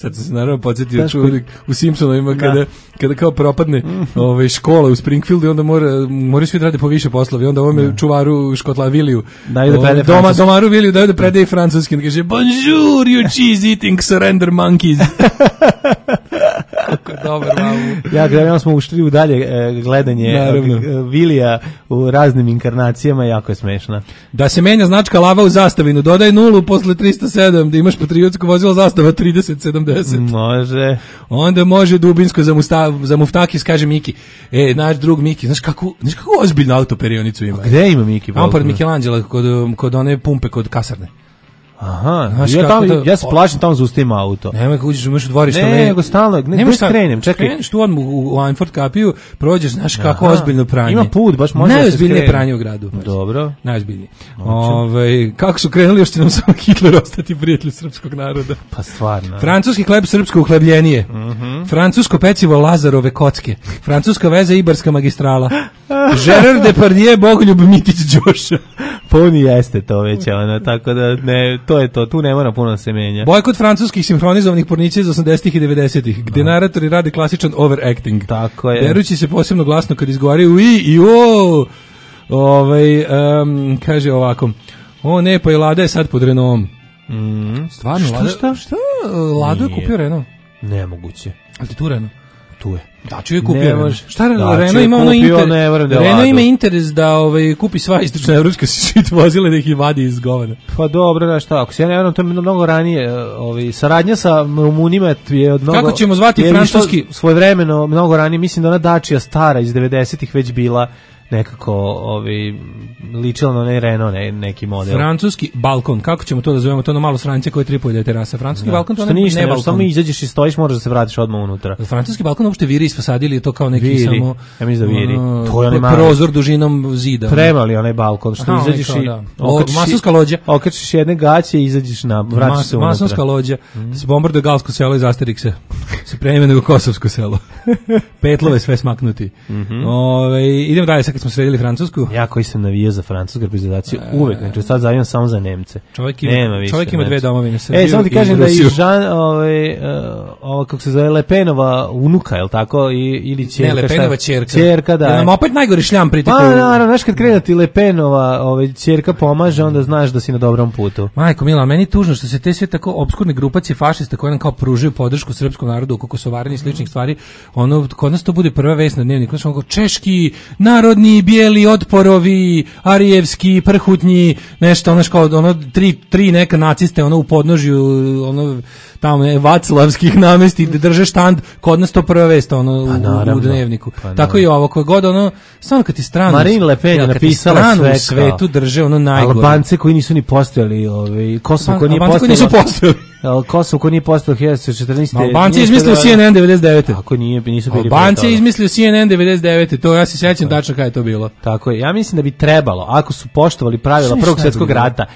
[SPEAKER 12] Sad sam se naravno podsjetio u Simpsonovima kada kao propadne škola u Springfieldu i onda moraju svi da rade po više poslovi. Onda ovome čuvaru Škotla Viliju, domaru Viliju daju da predaje francuski. Kaže, bonjour, you cheese eating surrender monkeys. Kako dobar,
[SPEAKER 6] Ja smo ušli u dalje gledanje Vilija u raznim inkarnacijama, jako je smešna.
[SPEAKER 12] Da se menja značka lava u zastavinu, dodaj 0 posle 307, da imaš patriotsko vozilo zastava 3070.
[SPEAKER 6] Može.
[SPEAKER 12] Onda može dubinsko za Muftakis, kaže Miki. Naš drug Miki, znaš kako ozbiljnu autoperionicu ima?
[SPEAKER 6] Gde ima Miki?
[SPEAKER 12] Tamo pored Michelangela, kod one pumpe, kod kasarne.
[SPEAKER 6] Aha, ja se plašim tamo zaustavim auto.
[SPEAKER 12] Nemoj kako uđeš u dvorište.
[SPEAKER 6] Ne, nego stalno, ne skrenem, čekaj.
[SPEAKER 12] Kreneš tu odmah u Einford kapiju, prođeš, znaš kako ozbiljno pranje.
[SPEAKER 6] Ima put, baš može da se
[SPEAKER 12] najozbiljnije pranje u gradu.
[SPEAKER 6] Dobro.
[SPEAKER 12] Najozbiljnije. Kako su krenuli, još će nam samo Hitler ostati prijatelj srpskog naroda.
[SPEAKER 6] Pa stvarno.
[SPEAKER 12] Francuski hleb srpsko uhlebljenije. Francusko pecivo Lazarove kocke. Francuska veza Ibarska magistrala. Gerard Depardieu, Bogoljub Mitić Đoša.
[SPEAKER 6] Pa on i jeste to već, tako da ne, to je to, tu ne mora puno da se menja.
[SPEAKER 12] Bojkot francuskih sinhronizovanih pornića iz 80-ih i 90-ih, gde naratori rade klasičan overacting.
[SPEAKER 6] Tako je.
[SPEAKER 12] Verujući se posebno glasno kad izgovaraju i o. Kaže ovako. O ne, pa i Lada je sad pod Renaultom. Stvarno, šta? Lado je kupio Renault?
[SPEAKER 6] Nemoguće.
[SPEAKER 12] Ali ti tu Renault?
[SPEAKER 6] Tu je.
[SPEAKER 12] Da, čuje kupio Renault. Šta Renault ima ono interes? Renault ima interes da kupi sva istočna evropska šit vozila da ih i vadi iz govana.
[SPEAKER 6] Pa dobro, znaš šta, ako se ja ne verujem, to je mnogo ranije. Saradnja sa Rumunima je od mnogo...
[SPEAKER 12] Kako ćemo zvati francuski?
[SPEAKER 6] Svojevremeno, mnogo ranije, mislim da ona Dacia stara iz 90-ih već bila nekako ličilo na onaj Renault neki model.
[SPEAKER 12] Francuski balkon, kako ćemo to da zovemo? To na malo sranje koje 3,5 terasa. Francuski balkon, to ne balkon.
[SPEAKER 6] Samo izađeš i stojiš, možeš da se vratiš odmah unutra.
[SPEAKER 12] Francuski balkon uopšte viri iz fasade ili je to kao neki
[SPEAKER 6] viri.
[SPEAKER 12] Samo...
[SPEAKER 6] Ja mislim da viri.
[SPEAKER 12] To je onaj prozor dužinom zida.
[SPEAKER 6] Premali onaj balkon, što izađeš i...
[SPEAKER 12] Masonska lođa.
[SPEAKER 6] Okrećeš jedne gaće i izađeš vratiš se unutra.
[SPEAKER 12] Masonska lođa. Se bombarduje Galsko selo iz Asteriksa. Se prejme nego Kosovsko selo. Petlove sve smaknuti. Idemo dalje, sad kad smo sredili Francusku.
[SPEAKER 6] Ja koji sam navijao za francusku reprezentaciju uvek, znači sad zavijam samo za Nemce.
[SPEAKER 12] Čovjek ima dve domovine, Srbiju.
[SPEAKER 6] Samo ti kažem da i Jean, kako se zove, Lepenova unuka, je li tako? Ili ćerka?
[SPEAKER 12] Ne, Lepenova ćerka.
[SPEAKER 6] Ćerka, da.
[SPEAKER 12] Je nam opet najgori šljam pritiku.
[SPEAKER 6] Pa, naravno, znaš kad krene ti Lepenova ćerka pomaže, onda znaš da si na dobrom putu.
[SPEAKER 12] Majko Mila, meni je tužno što se te sve tako obskurne grupacije fašista koje nam kao pružaju podršku srpskom narodu oko kosovarenja i sličnih stvari, kod nas to bude prva vest na dnevniku, znači češki, narodni, bijeli, otporovi, arijevski, prhutnji, nešto, tri neka naciste, u podnožju, tamo vaclavskih namesti, da drže štand, kod nas to prva vest, u dnevniku. Tako i ovo, koje god, stvarno kad ti stranu,
[SPEAKER 6] Marine Le Pen je napisala sve
[SPEAKER 12] u svetu drže, najgore.
[SPEAKER 6] Albance koji nisu ni postojali, Kosovo koji nije postojali. Kosovo koji nije postojalo 1914.
[SPEAKER 12] Albanci je izmislio CNN 99.
[SPEAKER 6] Ako nisu bili.
[SPEAKER 12] Albanci je izmislio CNN 99. To ja se sećam tačno kada je to bilo.
[SPEAKER 6] Tako je. Ja mislim da bi trebalo, ako su poštovali pravila Prvog svjetskog rata,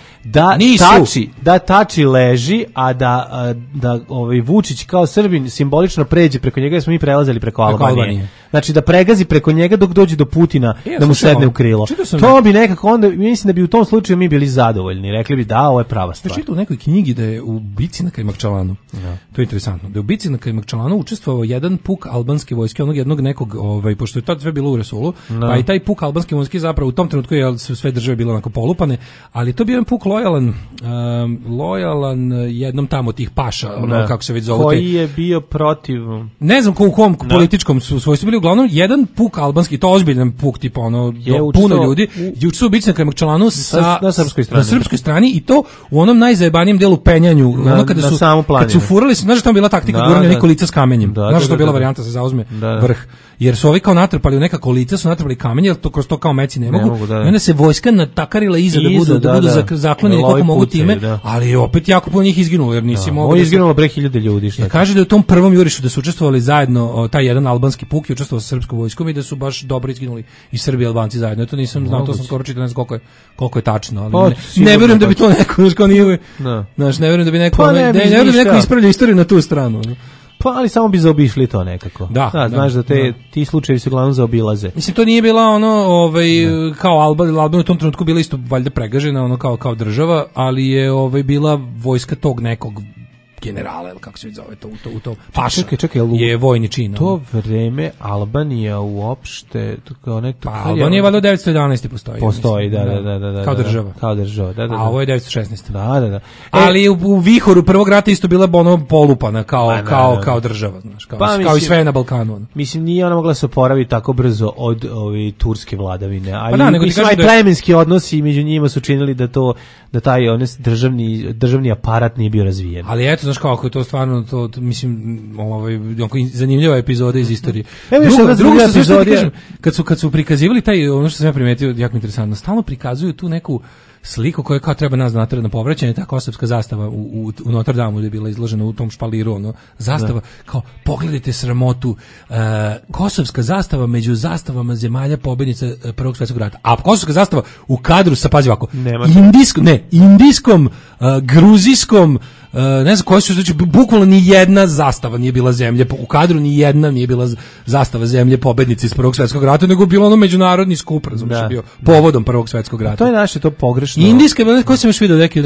[SPEAKER 6] da Tači leži, a da Vučić kao Srbin simbolično pređe preko njega, jer smo mi prelazili preko Albanije. Znači da pregazi preko njega dok dođe do Putina, da mu sedne u krilo. To bi nekako onda, mislim da bi u tom slučaju mi bili zadovoljni. Rekli bi da, ovo je prava stvar.
[SPEAKER 12] Čitao u nekoj knjigi da je u bici na Kajmakčalanu. To je interesantno. Da je u bici na Kajmakčalanu učestvovao jedan puk albanske vojske, jednog nekog, pošto je tad sve bilo u Resulu, pa i taj puk albanske vojske zapravo u tom trenutku je sve države bilo onako polupane, ali to bio jedan puk lojalan jednom tamo tih paša, kako se već zove.
[SPEAKER 6] Koji je bio protiv...
[SPEAKER 12] Ne znam u kom političkom svojstvu bili, uglavnom jedan puk albanski, to ozbiljan puk, tipa puno ljudi, je učestvovao u bici na Kajmakčalanu na srpskoj strani i to u onom najzajebanijem delu penjanju, kad su furali, znaš da tamo bila taktika guranja neko lica s kamenjem, znaš da je bila varijanta se zauzme vrh, jer su ovi kao natrpali u nekako lice, su natrpali kamenje, jer to kroz to kao meci ne mogu, i onda se vojska natakarila iza da budu zaklonjeni koliko mogu time, ali opet jako puno njih izginulo, jer nisi mogu...
[SPEAKER 6] Izginulo bre 1000 ljudi.
[SPEAKER 12] Kaže da je u tom prvom jurišu da su učestvovali zajedno, taj jedan albanski puk je učestvovao sa srpskom vojskom i da su baš dobro izginuli i Srbi i Albanci zajedno. To nisam znao, to sam skoro čitao, ne znam koliko je tačno, ali ne vjerujem da bi to neko, ne vjerujem da bi neko ispravljao istoriju na tu stranu.
[SPEAKER 6] Pa, ali samo bi zaobišli to nekako. Da, znaš da ti slučajevi se uglavnom zaobilaze.
[SPEAKER 12] Mislim, to nije bila kao Albanija u tom trenutku bila isto valjda pregažena, kao država, ali je bila vojska tog nekog generala, ili kako se zove to u to. Paša je vojni čin.
[SPEAKER 6] To vreme Albanija uopšte kao
[SPEAKER 12] Albanija je valjda 911 postoji.
[SPEAKER 6] Postoji, da. Kao država, da.
[SPEAKER 12] A ovo je 916.
[SPEAKER 6] Da.
[SPEAKER 12] Ali u vihoru prvog rata isto bila ono polupana kao država, znaš, kao i sve na Balkanu.
[SPEAKER 6] Mislim, nije ona mogla se oporaviti tako brzo od ove turske vladavine.
[SPEAKER 12] Nego ti kažem
[SPEAKER 6] plemenski odnosi među njima su činili da taj državni aparat nije bio razvijen.
[SPEAKER 12] Ali eto, znaš kako je to stvarno, mislim, zanimljiva epizoda iz istorije. Drugo kad su prikazivali taj, ono što sam ja primetio, jako interesantno, stalno prikazuju tu neku sliku koja kao treba nas na povraćanje, ta kosovska zastava u Notre Dame je bila izložena u tom špaliru, zastava, kao pogledajte sramotu, kosovska zastava među zastavama zemalja pobednica Prvog svjetskog rata, a kosovska zastava u kadru sa, pazi ovako, indijskom, gruzijskom, ne znam koji su, znači, bukvalno ni jedna zastava nije bila zemlje, u kadru ni jedna nije bila zastava zemlje pobednice iz Prvog svjetskog rata, nego bilo ono međunarodni skup, razumiješ, bio povodom Prvog svjetskog rata.
[SPEAKER 6] To je naše to pogrešno.
[SPEAKER 12] Indijska, koji sam još vidio neki,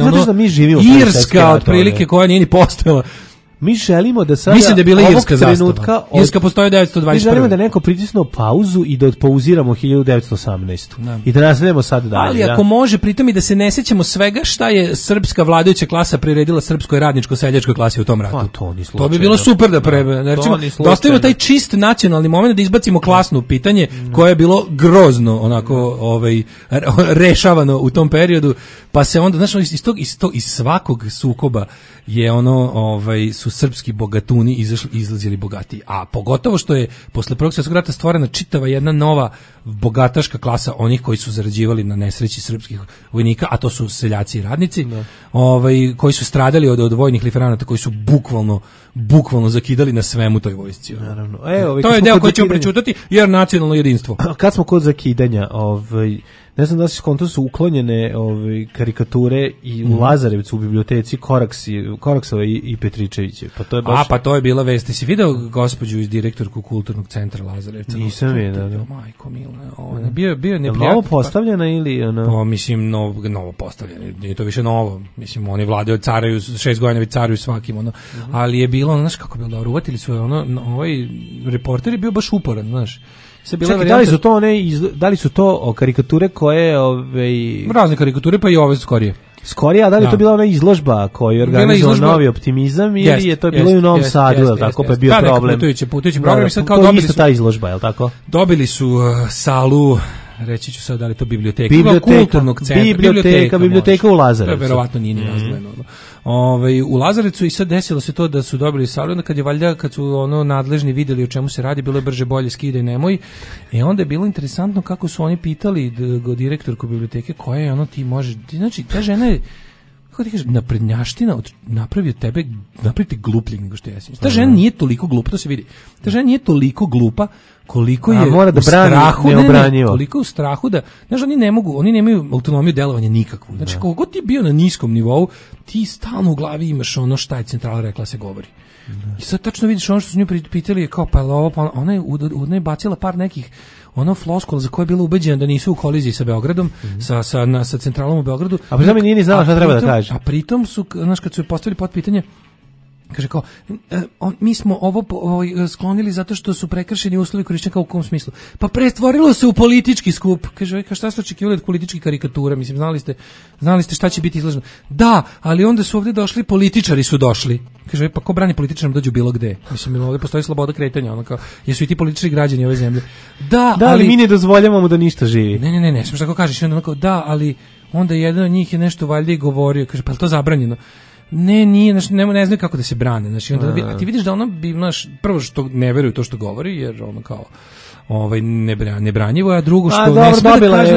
[SPEAKER 12] Irska, otprilike, koja nije ni postojala.
[SPEAKER 6] Mi želimo da sada
[SPEAKER 12] mislim da je bila irska zastava. Irska postoji 1921.
[SPEAKER 6] Mi želimo da neko pritisnu pauzu i da odpouziramo 1918. I da nastavimo sad dalje.
[SPEAKER 12] Ali ako može, pritom i da se ne sećamo svega šta je srpska vladajuća klasa priredila srpskoj radničko-seljačkoj klasi u tom ratu.
[SPEAKER 6] To
[SPEAKER 12] bi bilo super da ostavimo taj čist nacionalni moment, da izbacimo klasno pitanje koje je bilo grozno onako rešavano u tom periodu, pa se onda, znaš, iz svakog sukoba je su srpski bogatuni izlazili bogatiji. A pogotovo što je posle Prvog svjetskog rata stvorena čitava jedna nova bogataška klasa onih koji su zarađivali na nesreći srpskih vojnika, a to su seljaci i radnici, koji su stradali od vojnih liferanata, koji su bukvalno zakidali na svemu toj vojsci.
[SPEAKER 6] Naravno.
[SPEAKER 12] To je deo koji ćemo prečutati, jer nacionalno jedinstvo.
[SPEAKER 6] Kad smo kod zakidanja, ne znam da se skonto su uklonjene karikature i u Lazarevcu u biblioteci Koraksova i Petričevića. Pa to je baš...
[SPEAKER 12] pa to je bila vest. Si video gospođu iz direktorku Kulturnog centra Lazarevca?
[SPEAKER 6] Nisam vidio.
[SPEAKER 12] Majko mila. Bio neprijatno.
[SPEAKER 6] Novo postavljena ili ono?
[SPEAKER 12] Mislim, novo postavljena. Nije to više novo. Mislim, oni vladaju, caraju, 6 godina već caruju svakim. Ali je bilo, znaš kako je bilo dobro. Uvatili su ovaj reporter je bio baš uporan, znaš.
[SPEAKER 6] Čekaj, da li su to karikature koje
[SPEAKER 12] razne karikature, pa i ove skorije,
[SPEAKER 6] a da li je to bila ona izložba koju je organizovao Novi optimizam ili je to bilo i u Novom Sadu, tako pa je bio problem.
[SPEAKER 12] Putujući program, sad kao
[SPEAKER 6] dobili su ta izložba, je li tako?
[SPEAKER 12] Dobili su salu, reći ću sad da li je to biblioteka Kulturnog centra,
[SPEAKER 6] biblioteka u Lazarevcu.
[SPEAKER 12] Verovatno nije ni nazvano. U Lazarevcu i sad desilo se to da su dobili salu, onda kad su nadležni vidjeli o čemu se radi, bilo je brže bolje skidaj nemoj. Onda je bilo interesantno kako su oni pitali direktorku biblioteke koja je ti može, znači ta žena je, kako ti kažeš, naprednjaština napravite glupljeg nego što jesi. Ta žena nije toliko glupa, to se vidi. Ta žena nije toliko glupa koliko je
[SPEAKER 6] mora da brani neobranjivo.
[SPEAKER 12] Koliko je u strahu da, znaš, oni nemaju autonomiju delovanja nikakvu. Znači, koliko ti bio na niskom nivou, ti stalno u glavi imaš ono šta je centrala rekla se govori. I sad tačno vidiš ono što su nju pitali je kao, pa ovo, pa ona je bacila par nekih floskula za koje je bila ubeđena da nisu u koliziji sa Beogradom, sa centralom u Beogradu.
[SPEAKER 6] A pri tome nije ni znala šta treba da kaže.
[SPEAKER 12] A pritom su, znaš, kad su je postavili pod pitanje, kaže kao, mi smo ovo sklonili zato što su prekršeni uslovi korišćenja, kao u kom smislu? Pa pretvorilo se u politički skup. Kaže, šta ste očekivali od političkih karikatura? Mislim, znali ste šta će biti izloženo. Da, ali onda su ovdje došli, političari su došli. Kaže, pa ko brani političarima dođu bilo gde? Mislim, ovdje postoji sloboda kretanja, kao, jesu i ti političari građani ove zemlje. Da,
[SPEAKER 6] ali mi ne dozvoljavamo da ništa živi.
[SPEAKER 12] Ne, smiješ tako kažeš. Da, ali onda jedan od njih je nešto valjda i govorio. Kaže, pa je to zabranjeno? Ne, nije, ne znaju kako da se brane. Znači, a ti vidiš da ona bi, prvo što ne veruju to što govori, jer ono kao nebranjivo, a drugo što ne smije da kažeš...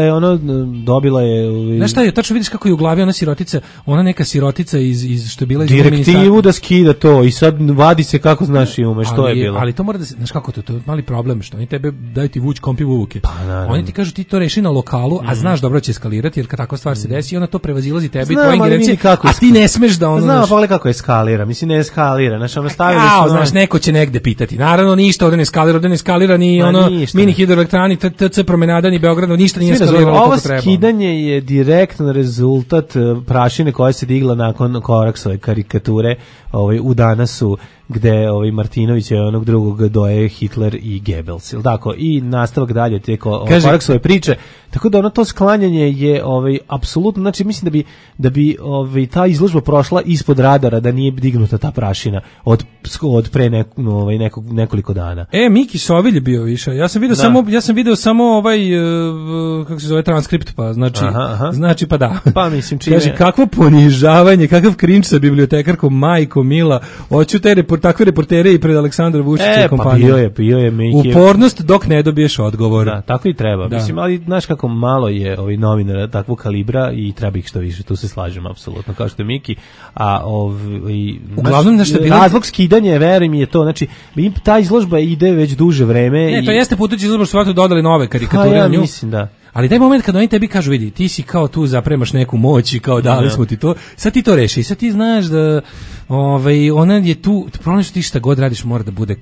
[SPEAKER 6] Dobila je...
[SPEAKER 12] Znaš šta je, tačno vidiš kako je u glavi ona neka sirotica iz što je bila iz
[SPEAKER 6] direktivu da skida to i sad vadi se kako znaš i umeš, što je bilo.
[SPEAKER 12] Ali to mora da se, znaš kako to je mali problem, što oni tebe daju ti vuć kompi vuke. Oni ti kažu ti to reši na lokalu, a znaš dobro će eskalirati, jer kad takva stvar se desi, ona to prevazilazi tebe i tvoje ingerencije, a ti ne smeš da ono...
[SPEAKER 6] Znamo, pogledaj kako eskalira, mislim ne eskalira, znaš, ono stavili su...
[SPEAKER 12] Znaš, neko će negde pitati. Naravno, ništa ovde ne eskalira, ni ono mini hidroelektrani, TC promenada, ni Beograd, ništa nije eskaliralo kako treba.
[SPEAKER 6] Ovo skidanje je direktno rezultat prašine koja se digla nakon Koraksove karikature u Danasu, gde Martinović je onog drugog doje Hitler i Goebbels, ili tako, i nastavak dalje te Koraksove priče, tako da ono to sklanjanje je apsolutno, znači mislim da bi ta izložba prošla ispod radara da nije dignuta ta prašina od pre nekoliko dana.
[SPEAKER 12] Miki Sovilj je bio više. Ja sam video samo kako se zove transkript, pa znači pa da.
[SPEAKER 6] Pa mislim
[SPEAKER 12] kaže kakvo ponižavanje, kakav cringe sa bibliotekarkom majko mila. Hoću takve reportere i pred Aleksandra Vučića i kompaniju.
[SPEAKER 6] Pa bio je Miki.
[SPEAKER 12] Upornost dok ne dobiješ odgovor.
[SPEAKER 6] Da, tako i treba. Da. Mislim, ali znaš kako malo je novinara takvog kalibra i treba ih što više. Tu se slažem apsolutno, kao što je Miki. A
[SPEAKER 12] uglavnom
[SPEAKER 6] razlog skidanja, verujem mi je to, znači ta izložba ide već duže vreme.
[SPEAKER 12] Ne, to jeste putujući izložba što su dodali nove karikature na nju.
[SPEAKER 6] Mislim da.
[SPEAKER 12] Ali taj moment kad oni tebi kažu, vidi, ti si kao tu zapremaš neku moć i kao dali smo ti to, sad ti to reši, sad ti znaš da ona je tu, problem što ti šta god radiš mora da bude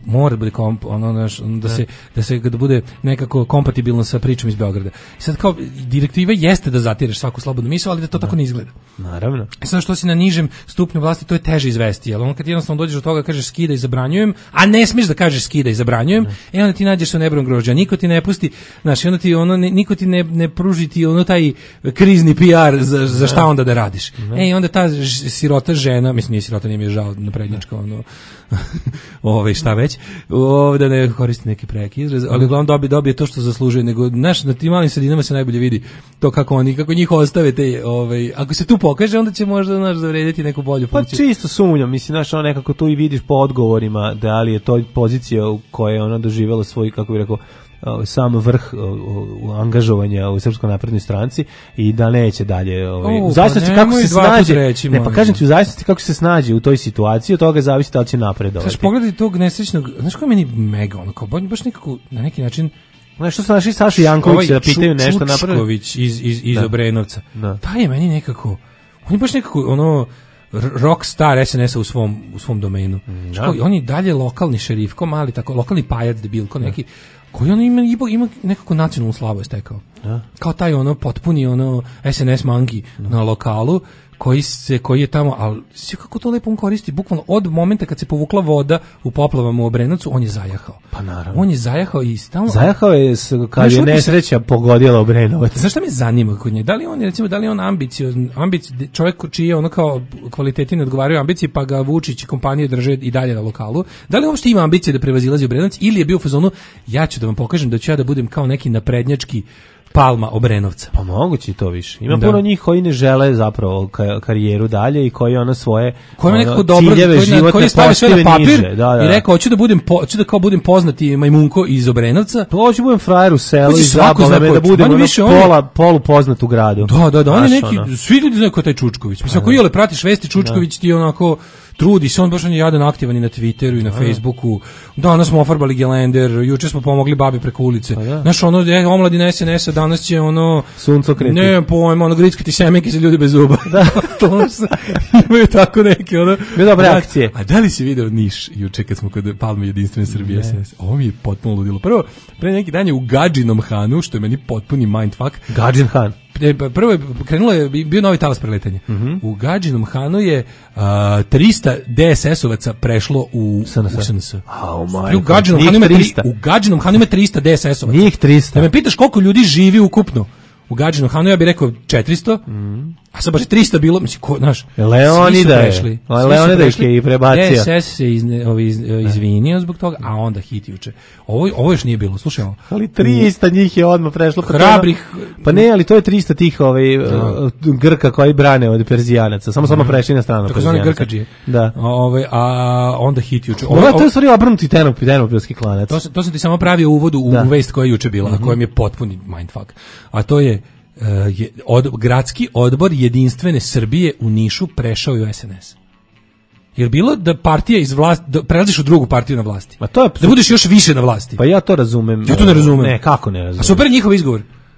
[SPEAKER 12] da bude nekako kompatibilno sa pričom iz Beograda. I sad kao direktiva jeste da zatireš svaku slobodnu misao, ali da to tako ne izgleda.
[SPEAKER 6] Naravno.
[SPEAKER 12] I sad što si na nižem stupnju vlasti, to je teže izvesti, jer kad jednostavno dođeš do toga kažeš skida i zabranjujem, a ne smiješ da kažeš skida i zabranjujem, onda ti nađeš se u nebrom grožđa, niko ti ne pusti, znaš, onda ti niko ti ne pruži ti taj krizni PR za šta onda da radiš. I onda ta sirota žena, mislim nije sirota, nije mi je žao naprednjačka, šta već, da ne koristi neki preki izraz, ali uglavnom dobije to što zaslužuje, nego, znaš, na tim malim sredinama se najbolje vidi to kako njih ostave te, ako se tu pokaže, onda će možda, znaš, zavrediti neku bolju funkciju.
[SPEAKER 6] Pa čisto sumnjam, mislim, znaš, nekako tu i vidiš po odgovorima da li je to pozicija u kojoj je ona doživjela svoj, kako bih rekao, sam vrh angažovanja u Srpskoj naprednoj stranci i da neće dalje u zavisnosti kako se snađe, pa kažem ti, u zavisnosti kako se snađe u toj situaciji, od toga zavisi da li će napredovati.
[SPEAKER 12] Znaš, pogledaj tog nesrećnog, znaš ko je meni mega, kao baš nekako na neki način.
[SPEAKER 6] Što su našli Sašu Jankovića da pitaju nešto napraviti?
[SPEAKER 12] Čučković iz Obrenovca. Taj je meni nekako, on je baš nekako rockstar SNS-a u svom domenu. On je dalje lokalni šerif, ko mali tako, lokalni pajac debil, ko neki, koji on ima nekako nacionalnu slavu je stekao. Kao taj potpuni SNS mangi na lokalu, koji je tamo, ali sve kako to lepo on koristi, bukvalno od momenta kad se povukla voda u poplavama u Obrenovcu, on je zajahao.
[SPEAKER 6] Pa naravno.
[SPEAKER 12] On je zajahao i stalno...
[SPEAKER 6] Zajahao je kad je nesreća pogodila Obrenovac.
[SPEAKER 12] Znaš šta me zanima kod nje? Da li on ambiciozan, čovjek čiji je kao kvaliteti ne odgovaraju ambiciji, pa ga Vučić i kompanije drže i dalje na lokalu. Da li uopšte ima ambicije da prevazilazi Obrenovac ili je bio u fazonu, ja ću da vam pokažem da ću ja da budem kao neki naprednjački Palma Obrenovca.
[SPEAKER 6] Pa moguće to više. Ima puno njih koji ne žele zapravo karijeru dalje i koji svoje ciljeve životne
[SPEAKER 12] koji stavi sve na papir i rekao hoću da kao budem poznati majmunko iz Obrenovca.
[SPEAKER 6] To hoću budem frajer u selu i zabavno da budem polu poznat u gradu.
[SPEAKER 12] Da, oni neki, svi ljudi znaju ko je taj Čučković. Mislim, ako jele pratiš vesti, Čučković ti onako trudi se, on baš on je jadan aktivan i na Twitteru i na Facebooku. Danas smo ofarbali gelender, juče smo pomogli babi preko ulice. Znaš, omladina SNS-a danas će
[SPEAKER 6] suncokreti.
[SPEAKER 12] Ne, pojma, grickati semenke za ljudi bez zuba.
[SPEAKER 6] Da,
[SPEAKER 12] to imaju tako neke,
[SPEAKER 6] dobre akcije.
[SPEAKER 12] A da li si video Niš juče kad smo kod Palme Jedinstvene Srbije SNS? Ovo mi je potpuno ludilo. Prvo, pre neki dan je u Gadžinom Hanu, što je meni potpuni mindfuck.
[SPEAKER 6] Gadžin Han.
[SPEAKER 12] Prvo je krenulo, bio novi talas preletanja. U Gadžinom Hanu je 300 DSS-ovaca prešlo u SNS. U Gadžinom Hanu ima 300 DSS-ovaca.
[SPEAKER 6] Njih 300.
[SPEAKER 12] Da me pitaš koliko ljudi živi ukupno u Gadžinom Hanu, ja bih rekao 400, a sad baš je 300 bilo, mislim, znaš,
[SPEAKER 6] Leonida ih je i prebacio.
[SPEAKER 12] DSS se izvinio zbog toga, a onda hit juče. Ovo još nije bilo, slušaj ovo.
[SPEAKER 6] Ali 300 njih je odmah prešlo.
[SPEAKER 12] Hrabrih.
[SPEAKER 6] Pa ne, ali to je 300 tih Grka koji brane od Perzijanaca, samo prešli na stranu
[SPEAKER 12] Perzijanaca. Tako zvani Grkađije.
[SPEAKER 6] Da.
[SPEAKER 12] A onda hit juče.
[SPEAKER 6] Ovo je u stvari obrnuti Tenopilski klanac.
[SPEAKER 12] To sam ti samo pravio uvod u vest koja je juče bila, a koja mi je potpuni mindfuck. A to je gradski odbor Jedinstvene Srbije u Nišu prešao u SNS. Jer bilo da partija iz vlasti, da prelaziš u drugu partiju na vlasti.
[SPEAKER 6] A to je
[SPEAKER 12] da budeš još više na vlasti.
[SPEAKER 6] Pa ja to razumem.
[SPEAKER 12] Ja to ne razumem.
[SPEAKER 6] Ne, kako ne razumem?
[SPEAKER 12] A super njihov izgovor.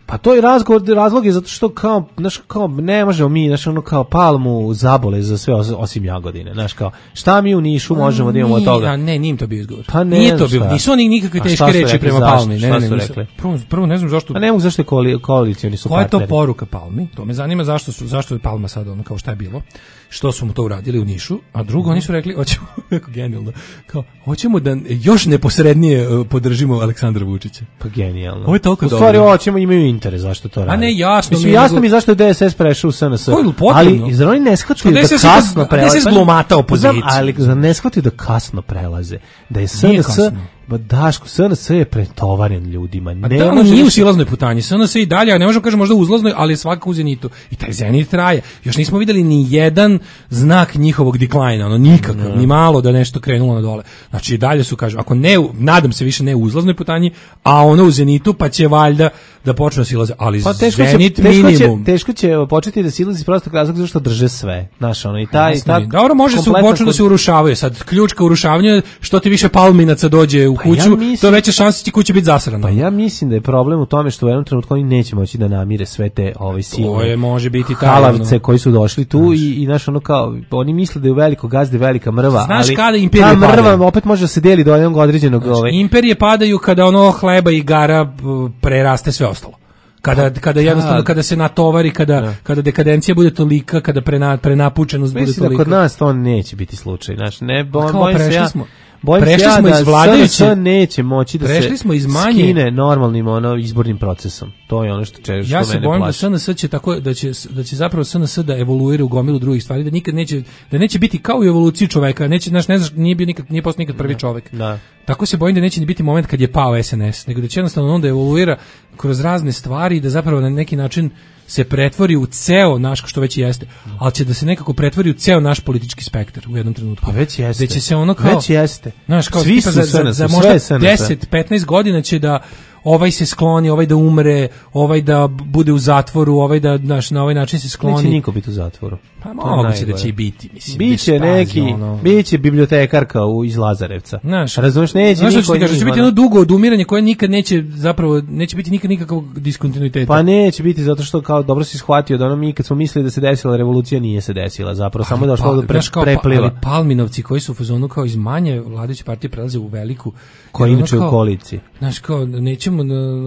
[SPEAKER 6] Pa to je razlog je zato što kao, znaš, kao ne možemo mi, znaš, ono kao Palmu zabole za sve osim Jagodine, znaš, kao šta mi u Nišu možemo da imamo od toga?
[SPEAKER 12] Ne, nije im to bio izgovor.
[SPEAKER 6] Pa
[SPEAKER 12] nije to bilo, nisu oni nikakve teške reči prema Palmi.
[SPEAKER 6] Šta su rekli?
[SPEAKER 12] Prvo ne znam zašto.
[SPEAKER 6] Pa ne mogu zašto je koalicioni su partneri.
[SPEAKER 12] Koja je to poruka Palmi? To me zanima zašto je Palma sad ono, kao šta je bilo? Što su mu to uradili u Nišu, a drugo oni su rekli, hoćemo, kako genijalno, kao, hoćemo da još neposrednije podržimo Aleksandra Vučića.
[SPEAKER 6] Pa genijalno.
[SPEAKER 12] Ovo je toliko dobro.
[SPEAKER 6] U stvari hoćemo, imaju interes zašto to radi.
[SPEAKER 12] A ne, jasno.
[SPEAKER 6] Mislim, jasno mi zašto je DSS prešao u SNS. Ali, zar oni ne shvataju da kasno prelaze?
[SPEAKER 12] DSS glumata opoziciju.
[SPEAKER 6] Ali ne shvataju da kasno prelaze. Da je SNS... Ba Daško, SNS je pretovaren ljudima.
[SPEAKER 12] Ne može nije u silaznoj putanji. SNS i dalje, a ne možemo kažem možda u uzlaznoj, ali je svakako u zenitu. I taj zenit traje. Još nismo videli ni jedan znak njihovog deklajna, ono nikakav, ni malo da nešto krenulo na dole. Znači i dalje su, kažem, ako ne, nadam se više ne u uzlaznoj putanji, a ono u zenitu, pa će valjda da počne silaze, ali pa zenit minimum.
[SPEAKER 6] Teško će početi da silazi iz prostog razloga zato što drže sve. Znaš, ono i taj
[SPEAKER 12] dobro, može se početi da se urušavaju. Sad ključ ka urušavanju, što ti više palminaca dođe u kuću, to veća šansa ti kuća biti zasrana.
[SPEAKER 6] Pa ja mislim da je problem u tome što u jednom trenutku oni neće moći da namire sve te silne
[SPEAKER 12] može biti
[SPEAKER 6] halavice koji su došli tu i znaš, ono kao, oni misle da je u veliko gazde velika mrva,
[SPEAKER 12] znaš,
[SPEAKER 6] ali
[SPEAKER 12] kada imperije
[SPEAKER 6] ta mrva opet može da se deli do jednog određenog...
[SPEAKER 12] Imperije padaju kada ono hleba i igara preraste sve ostalo. Kada jednostavno kada se natovari, kada dekadencija bude tolika, kada prenapučenost bude tolika.
[SPEAKER 6] Mislim da kod nas to neće biti slučaj, znači ne bojim se ja.
[SPEAKER 12] Prešli smo iz vladajuće,
[SPEAKER 6] neće moći da se skine normalnim izbornim procesom. To je ono što mene plaši.
[SPEAKER 12] Ja se bojim da SNS će tako da će zapravo SNS da evoluira u gomilu drugih stvari, da nikad neće biti kao u evoluciji čoveka, neće ne znaš, nije postao nikad prvi čovek.
[SPEAKER 6] Da.
[SPEAKER 12] Tako se bojim da neće ni biti moment kad je pao SNS, nego da će jednostavno onda evoluira kroz razne stvari i da zapravo na neki način se pretvori u ceo naš, što već jeste, ali će da se nekako pretvori u ceo naš politički spektar u jednom trenutku.
[SPEAKER 6] Pa već jeste.
[SPEAKER 12] Da će se ono kao,
[SPEAKER 6] već jeste.
[SPEAKER 12] Znaš, kao
[SPEAKER 6] svi su
[SPEAKER 12] za možda 10-15 godina će da ovaj se skloni, ovaj da umre, ovaj da bude u zatvoru, ovaj da na ovaj način se skloni.
[SPEAKER 6] Neće niko biti u zatvoru.
[SPEAKER 12] Pa moguće da će i biti, mislim.
[SPEAKER 6] Biće neki, biće bibliotekarka iz Lazarevca. Razumeš, neće niko.
[SPEAKER 12] Znaš, će biti jedno dugo odumiranje koje nikad neće, zapravo, neće biti nikad nikakvog diskontinuiteta.
[SPEAKER 6] Pa neće biti, zato što kao dobro si shvatio da ono mi kad smo mislili da se desila revolucija, nije se desila, zapravo samo je došlo do prepliva.
[SPEAKER 12] Ali Palminovci koji su u fazonu kao iz manje vladajuće partije prelaze u veliku.
[SPEAKER 6] Koja inače u koaliciji.
[SPEAKER 12] Znaš, kao, nećemo,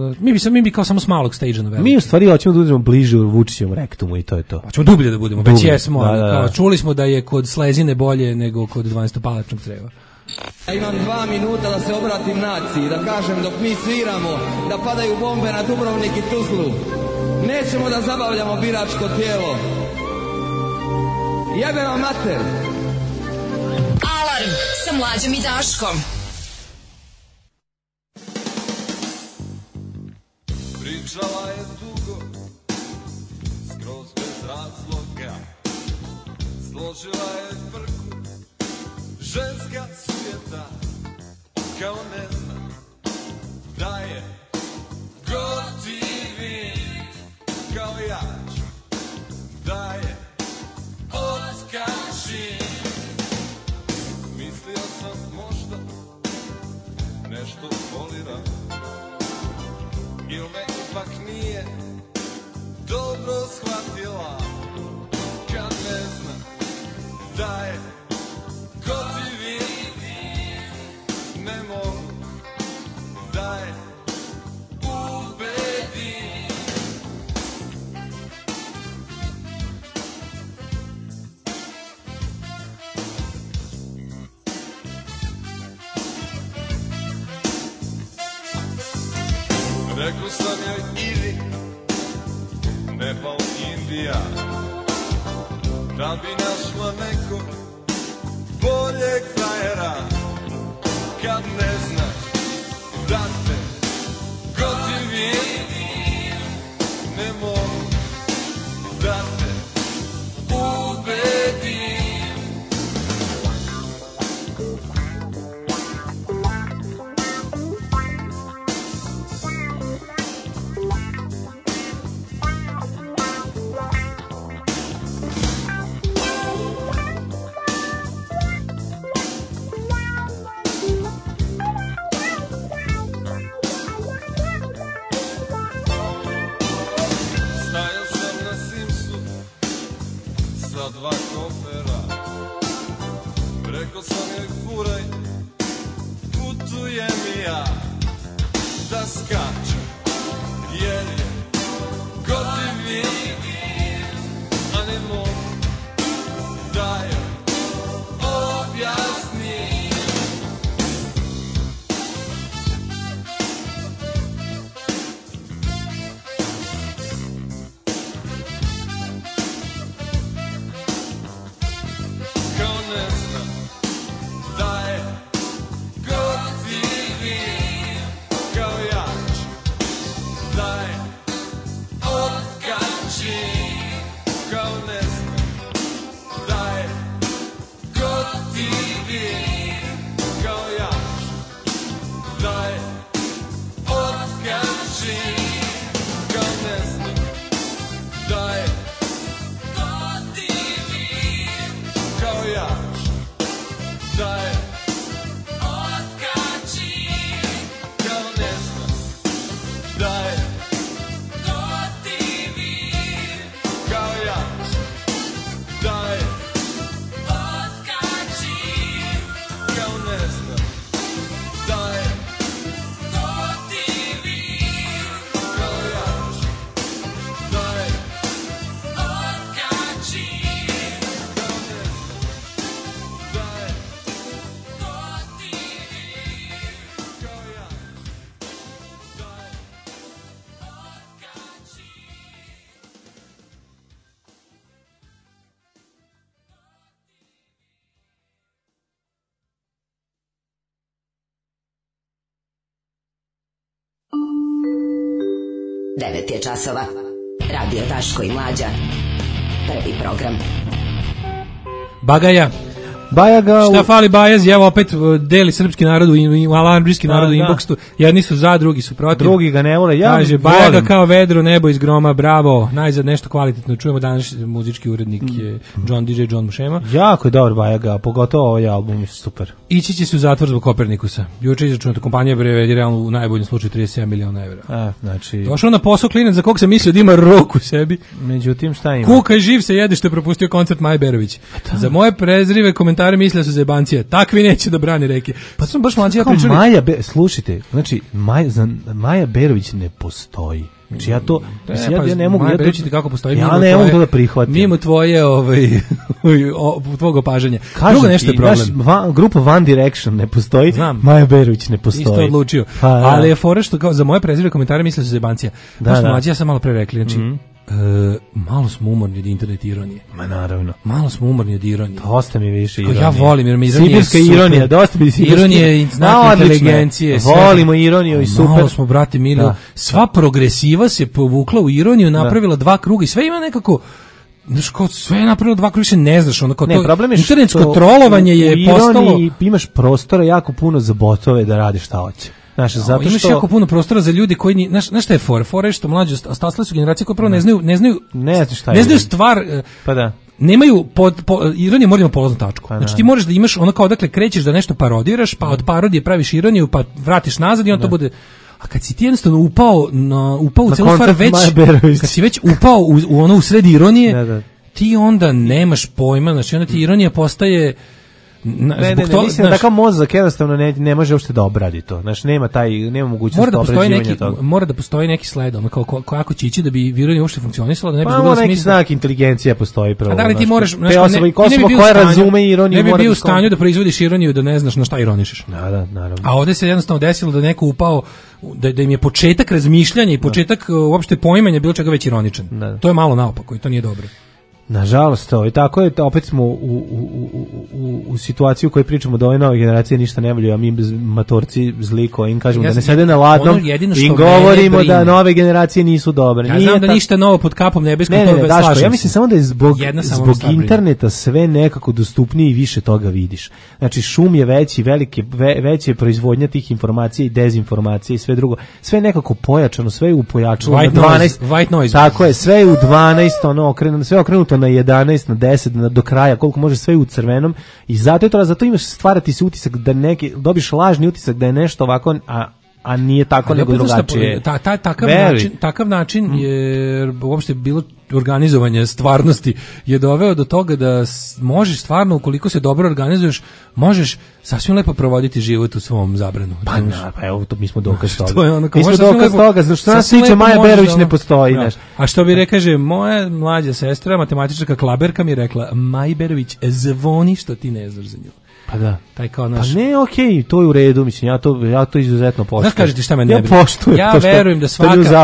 [SPEAKER 12] mi bi kao samo s malog stage-a na veliko.
[SPEAKER 6] Mi u stvari hoćemo da budemo bliže u Vučićevom rektumu i to je to.
[SPEAKER 12] Hoćemo dublje da budemo, već jesmo. Kao, čuli smo da je kod slezine bolje nego kod 12-palačnog creva.
[SPEAKER 15] Ja imam 2 minuta da se obratim naciji, da kažem dok mi sviramo, da padaju bombe na Dubrovnik i Tuzlu. Nećemo da zabavljamo biračko tijelo. Jebe vam mater!
[SPEAKER 11] Alarm sa Mlađom i Daškom.
[SPEAKER 1] Pričala je dugo, skroz bez razloga, složila je frku, ženska sujeta, kao ne zna da je gotivi, kao ja ću da je otkažim. Mislio sam možda nešto folira, ili me ipak nije dobro shvatila, kad ne zna da je gotivi, ne mogu da je ubedim. Rekao sam joj idi, Nepal, Indija, da bi našla nekog boljeg frajera, kad ne znaš da te gotivi, ne mogu da te ubedim. ja da skačem, jer je gotivim, a ne mogu da je objasnim. Kao ne znam da je gotivim, kao jač da je otkačim, kao ne znam da je gotivim, kao jač da je otkačim, kao ne znam da je gotivim, kao jač da je otkačim, kao ne znam da je gotivim, kao jač da je otkačim, kao ne znam da je gotivim, kao jač da je otkačim, kao ne znam da je
[SPEAKER 11] Devet je časova. Radio Daško i Mlađa. Prvi program.
[SPEAKER 12] Bagaja.
[SPEAKER 6] Bajaga.
[SPEAKER 12] Šta fali Bajaz? Evo opet deli srpski narod u alandrijski narod u inboxu. Jedni su za, drugi su protiv.
[SPEAKER 6] Drugi ga ne vole. Ja
[SPEAKER 12] kaže, Bajaga kao vedro, nebo iz groma, bravo. Najzad nešto kvalitetno. Čujemo danas muzički urednik je John Mušema.
[SPEAKER 6] Jako je dobar Bajaga, pogotovo ovaj album je super.
[SPEAKER 12] Ići će se u zatvor zbog Kopernikusa. Juče izračunata kompanija prevedi realno u najboljem slučaju 37 miliona evra.
[SPEAKER 6] Znači...
[SPEAKER 12] Došao na posao klinac za kog sam mislio da ima rok u sebi.
[SPEAKER 6] Međutim, šta ima?
[SPEAKER 12] Kuka i živ se jede što je propustio koncert Maje Berović. Za moje prezrive komentare mislio su zebancije. Takvi neće da brani reke. Pa sam baš mlađi ja pričali.
[SPEAKER 6] Slušajte, znači Maja Berović ne postoji. Znači ja ne mogu
[SPEAKER 12] Maja Berović kako postoji.
[SPEAKER 6] Ja ne mogu to da prihvatim.
[SPEAKER 12] Mimo tvoje tvog opažanja. Drugo nešto je problem.
[SPEAKER 6] Grupa One Direction ne postoji.
[SPEAKER 12] Znam.
[SPEAKER 6] Maja Berović ne postoji.
[SPEAKER 12] Isto odlučio. Ali je fora što kao za moje prezrive komentare mislio su zebancija. Pa smo mlađi ja sam malo pre rekli, znači malo smo umorni od internet ironije.
[SPEAKER 6] Ma naravno.
[SPEAKER 12] Malo smo umorni od ironije.
[SPEAKER 6] Dosta mi više ironije.
[SPEAKER 12] Ja volim jer mi ironija
[SPEAKER 6] sibirska ironija, dosta mi sibirska.
[SPEAKER 12] Ironija je znak inteligencije.
[SPEAKER 6] Volimo ironiju i super.
[SPEAKER 12] Malo smo, brate mili. Sva progresiva se povukla u ironiju, napravila dva kruga i sve ima nekako... Znaš, kao sve je napravilo dva kruga, ne znaš, ono kao to internetsko trolovanje je postalo...
[SPEAKER 6] Imaš prostora jako puno za botove da rade šta hoće. Znaš, zato
[SPEAKER 12] imaš jako puno prostora za ljudi koji znaš šta je fora? Fora je što mlađe ostale su generacije koje prvo ne znaju stvar.
[SPEAKER 6] Pa da.
[SPEAKER 12] Nemaju ironija mora ima polaznu tačku. Znači ti moraš da imaš ono kao odakle krećeš da nešto parodiraš, pa od parodije praviš ironiju, pa vratiš nazad i on to bude. A kad si ti jednostavno upao u celu stvar već, kad si već upao u ono u sred ironije, ti onda nemaš pojma, znači onda ti ironija postaje
[SPEAKER 6] mislim da takav mozak jednostavno ne može uopšte da obradi to. Znači nema mogućnost obrađivanja toga.
[SPEAKER 12] Mora da postoji neki sled, kao kako će ići da bi ironija uopšte funkcionisala, da ne bi
[SPEAKER 6] bilo smisla. Neki znak inteligencija postoji prvo.
[SPEAKER 12] A da li ti moraš,
[SPEAKER 6] te osobe i osoba koja razume ironiju,
[SPEAKER 12] ne bi bio u stanju da proizvodiš ironiju da ne znaš na šta ironišeš.
[SPEAKER 6] Da, naravno.
[SPEAKER 12] A ovde se jednostavno desilo da neko upao da im je početak razmišljanja i početak uopšte poimanja bilo čega već ironičan. To je malo naopako i to nije dobro.
[SPEAKER 6] Nažalost, to i tako je, opet smo u situaciji u kojoj pričamo da ove nove generacije ništa ne volju, a mi matorci zliko im kažemo da ne sede na ladnom i govorimo da nove generacije nisu dobre.
[SPEAKER 12] Ja znam da ništa novo pod kapom nebeskom,
[SPEAKER 6] ja mislim samo da je zbog interneta sve nekako dostupnije i više toga vidiš. Znači šum je veći, veće proizvodnja tih informacija i dezinformacija i sve drugo. Sve je nekako pojačano, sve je upojačalo na 12.
[SPEAKER 12] White noise.
[SPEAKER 6] Tako je, sve je u 12, sve okrenuto na 11, na 10, do kraja, koliko može, sve u crvenom i zato imaš stvarati se utisak da dobiš lažni utisak da je nešto ovako, a a nije tako nego drugačije.
[SPEAKER 12] Takav način je uopšte bilo organizovanje stvarnosti je doveo do toga da možeš stvarno, ukoliko se dobro organizuješ, možeš sasvim lepo provoditi život u svom zabranu.
[SPEAKER 6] Pa evo, mi smo dokaz toga.
[SPEAKER 12] Mi smo dokaz toga,
[SPEAKER 6] zato što nas tiče Maja Berović ne postoji.
[SPEAKER 12] A što bi kaže, moja mlađa sestra, matematičarka Klaberka mi je rekla, Maja Berović zvoni što ti ne znaš za nju.
[SPEAKER 6] Pa da.
[SPEAKER 12] Taj kao naš.
[SPEAKER 6] Pa ne, okej, to je u redu, mislim, ja to izuzetno poštujem.
[SPEAKER 12] Znaš, kažete šta me ne brine?
[SPEAKER 6] Ja poštujem.
[SPEAKER 12] Ja verujem da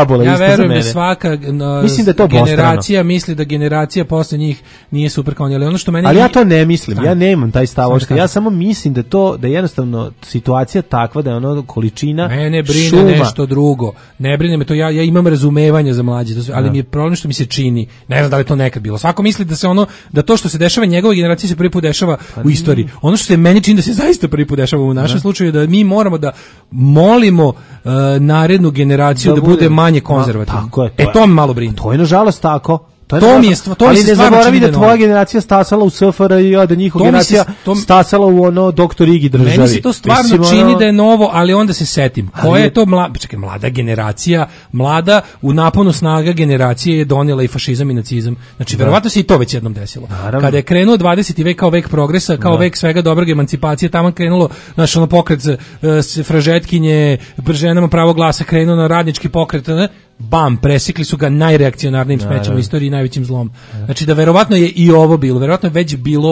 [SPEAKER 12] svaka
[SPEAKER 6] mislim da je to
[SPEAKER 12] generacija misli da generacija posle njih nije super kao oni, ali ono što mene
[SPEAKER 6] ali ja to ne mislim, ja nemam taj stav, ja samo mislim da je jednostavno situacija takva da je ono količina
[SPEAKER 12] mene brine
[SPEAKER 6] šuma.
[SPEAKER 12] Nešto drugo. Ne brine me to, ja imam razumevanje za mlađe, ali mi je problem što mi se čini. Ne znam da li to nekad bilo. Svako misli da se da to što se dešava njegovoj generaciji se prvi put dešava u istoriji. Ono što se meni čini da se zaista prvi put dešava u našem slučaju, da mi moramo da molimo narednu generaciju da bude manje konzervativna. To me malo brine.
[SPEAKER 6] To je nažalost tako.
[SPEAKER 12] To mi je
[SPEAKER 6] ali ne zaboravi da tvoja generacija stasala u SFRJ, a da njihova generacija stasala u ono doktor Igi državi.
[SPEAKER 12] Meni se to stvarno čini da je novo, ali onda se setim. Koja je to mlada generacija, mlada u naponu snaga generacije je donijela i fašizam i nacizam. Znači, verovatno se i to već jednom desilo.
[SPEAKER 6] Naravno.
[SPEAKER 12] Kada je krenuo 20. vek kao vek progresa, kao vek svega dobrog, emancipacije, tamo krenulo, znači, pokret fražetkinje, ženama pravo glasa, krenuo na radnički pokret, bam, presikli su ga najreakcionarnijim smećem u istoriji i najvećim zlom. Znači da verovatno je i ovo bilo, verovatno je već bilo,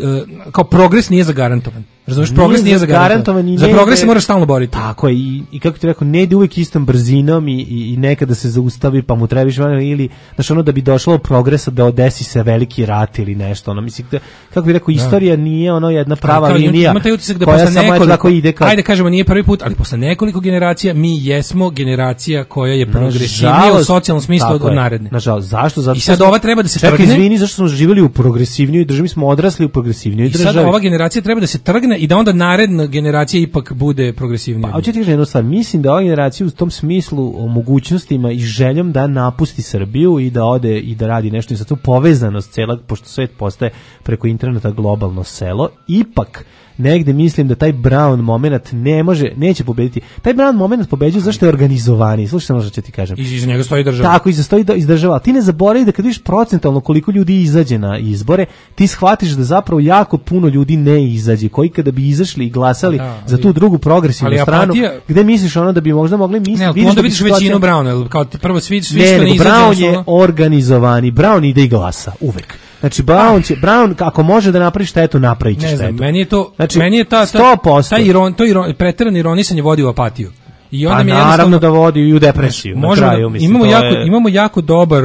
[SPEAKER 12] kao progres nije zagarantovan. Razumiješ, progres nije zagarantovan. Za progres se moraš stalno boriti.
[SPEAKER 6] Tako je, i kako ti rekao, ne ide uvijek istom brzinom i nekada se zaustavi pa mu trebaš ili, znaš, ono da bi došlo do progresa da odesi se veliki rat ili nešto, ono, mislim, kako bi rekao, istorija nije ono jedna prava linija koja samo je tako ide kao...
[SPEAKER 12] Ajde kažemo, nije prvi put, ali posle nekoliko generacija mi jesmo generacija koja je progresivnija u socijalnom smislu od naredne.
[SPEAKER 6] Nažalost, zašto? Zato
[SPEAKER 12] i sad ova treba da se trgne.
[SPEAKER 6] Čekaj, izvini, zašto smo živjeli u progresivnijoj državi, smo odrasli u progresivnijoj državi.
[SPEAKER 12] I sad ova generacija treba da se trgne i da onda naredna generacija ipak bude progresivnija.
[SPEAKER 6] Pa, hoću ti kažem jednu stvar, mislim da ova generacija u tom smislu o mogućnostima i željom da napusti Srbiju i da ode i da radi nešto i sa tu povezanost cela, pošto svet postaje preko interneta globalno selo, ipak negde mislim da taj Brown moment neće pobediti. Taj Brown moment pobeđuje zašto je organizovani. Slušaj samo što ću ti kažem.
[SPEAKER 12] Iza njega stoji država.
[SPEAKER 6] Tako, iza stoji država. Ti ne zaboravi da kad vidiš procentalno koliko ljudi izađe na izbore, ti shvatiš da zapravo jako puno ljudi ne izađe, koji kada bi izašli i glasali za tu drugu progresivnu stranu, gde misliš ono da bi možda mogli misliti...
[SPEAKER 12] Ne, onda vidiš većinu Browna, kao prvo svi što ne izađe.
[SPEAKER 6] Brown je organizovani. Brown ide i glasa, uvek. Znači Brown ako može da napravi štetu, napraviće štetu. Ne znam,
[SPEAKER 12] meni je ta
[SPEAKER 6] 100%.
[SPEAKER 12] To preterano ironisanje vodi u apatiju. I onda mi
[SPEAKER 6] naravno da vodi i u depresiju. Na kraju, mislim,
[SPEAKER 12] imamo jako dobar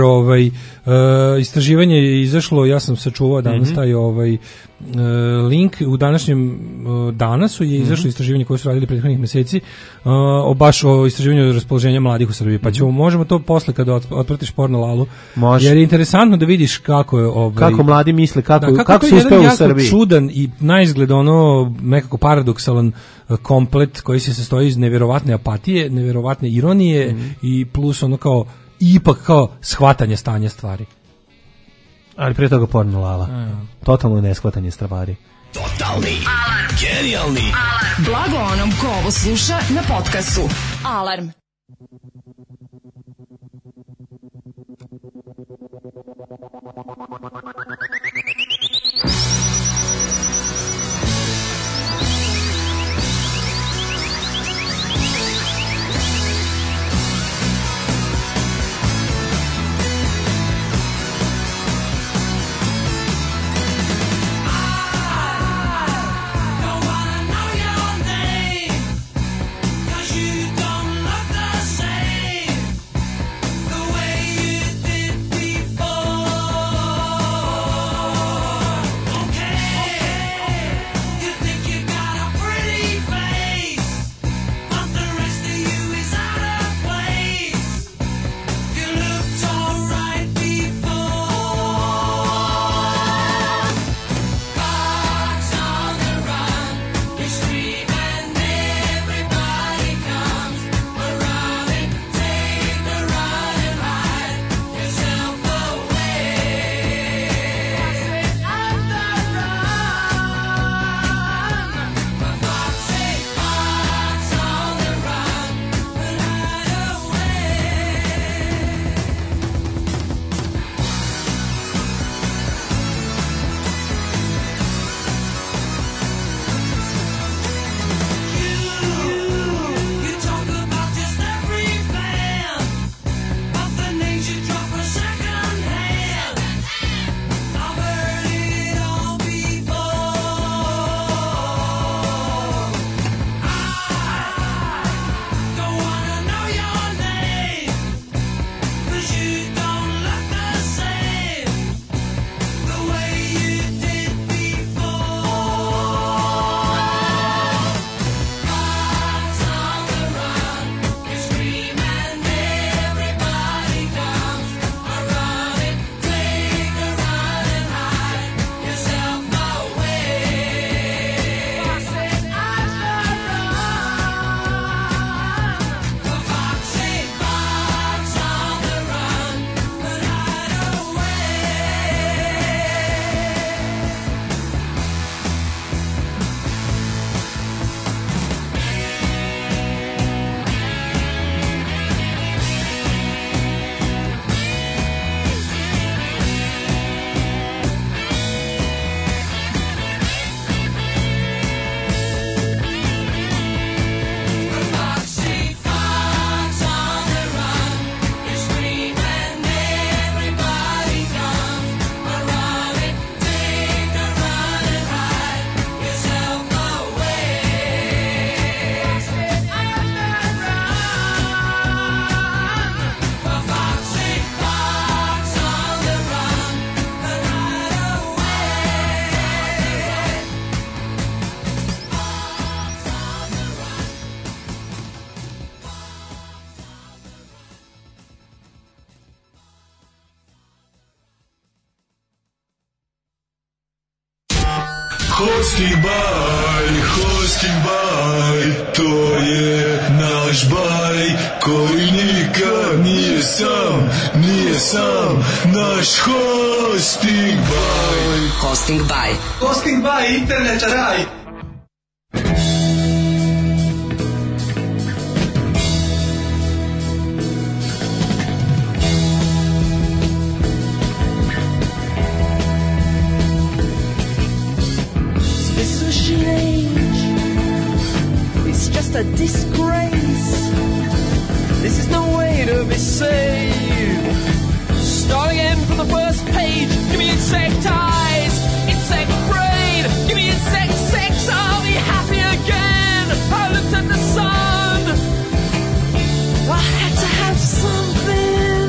[SPEAKER 12] istraživanje je izašlo, ja sam sačuvao danas taj link u današnjem Danasu je izašlo istraživanje koje su radili prethodnih meseci baš o istraživanju raspoloženja mladih u Srbiji, pa možemo to posle kada otpratiš porno Lalu, jer je interesantno da vidiš kako je
[SPEAKER 6] kako mladi misle, kako se uspeo u Srbiji.
[SPEAKER 12] Čudan i naizgled nekako paradoksalan komplet koji se sastoji iz neverovatne apatije, neverovatne ironije i plus kao ipak kao shvatanje stanja stvari.
[SPEAKER 6] Ali prije toga porno Lala. Totalno neshvatanje stvari.
[SPEAKER 8] Totalni alarm. Genijalni alarm.
[SPEAKER 3] Blago onom ko ovo sluša na podcastu. Alarm.
[SPEAKER 14] You don't look the same.
[SPEAKER 8] Hosting baj, to je naš baj koji nikad nije sam, naš hosting baj.
[SPEAKER 11] Hosting baj.
[SPEAKER 16] Hosting baj, internet raj.
[SPEAKER 14] A disgrace. This is no way to be saved. Start again from the first page. Give me insect eyes, insect brain. Give me insect sex. I'll be happy again. I looked at the sun. I had to have something.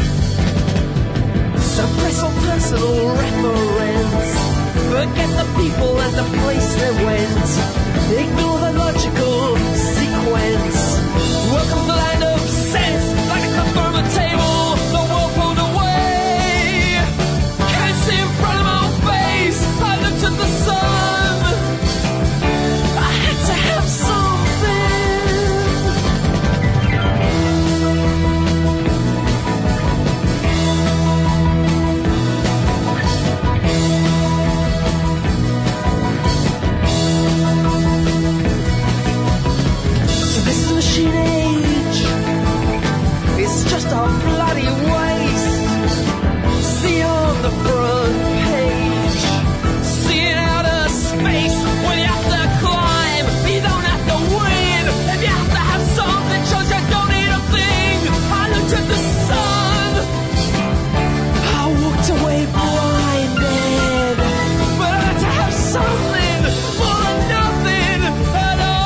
[SPEAKER 14] Suppress all personal reference. Forget the people and the place they went. Ignore the logical sequence. Welcome to the land of sense. Like a cup from a table, the world pulled away. Can't see in front of my face. I looked at the sun. I had to have just a bloody waste. See on the front page, seeing outer space. When you have to climb, you don't have to win. If you have to have something, shows you don't need a thing. I looked at the sun, I walked away blinded, but I had to have something more than nothing at all.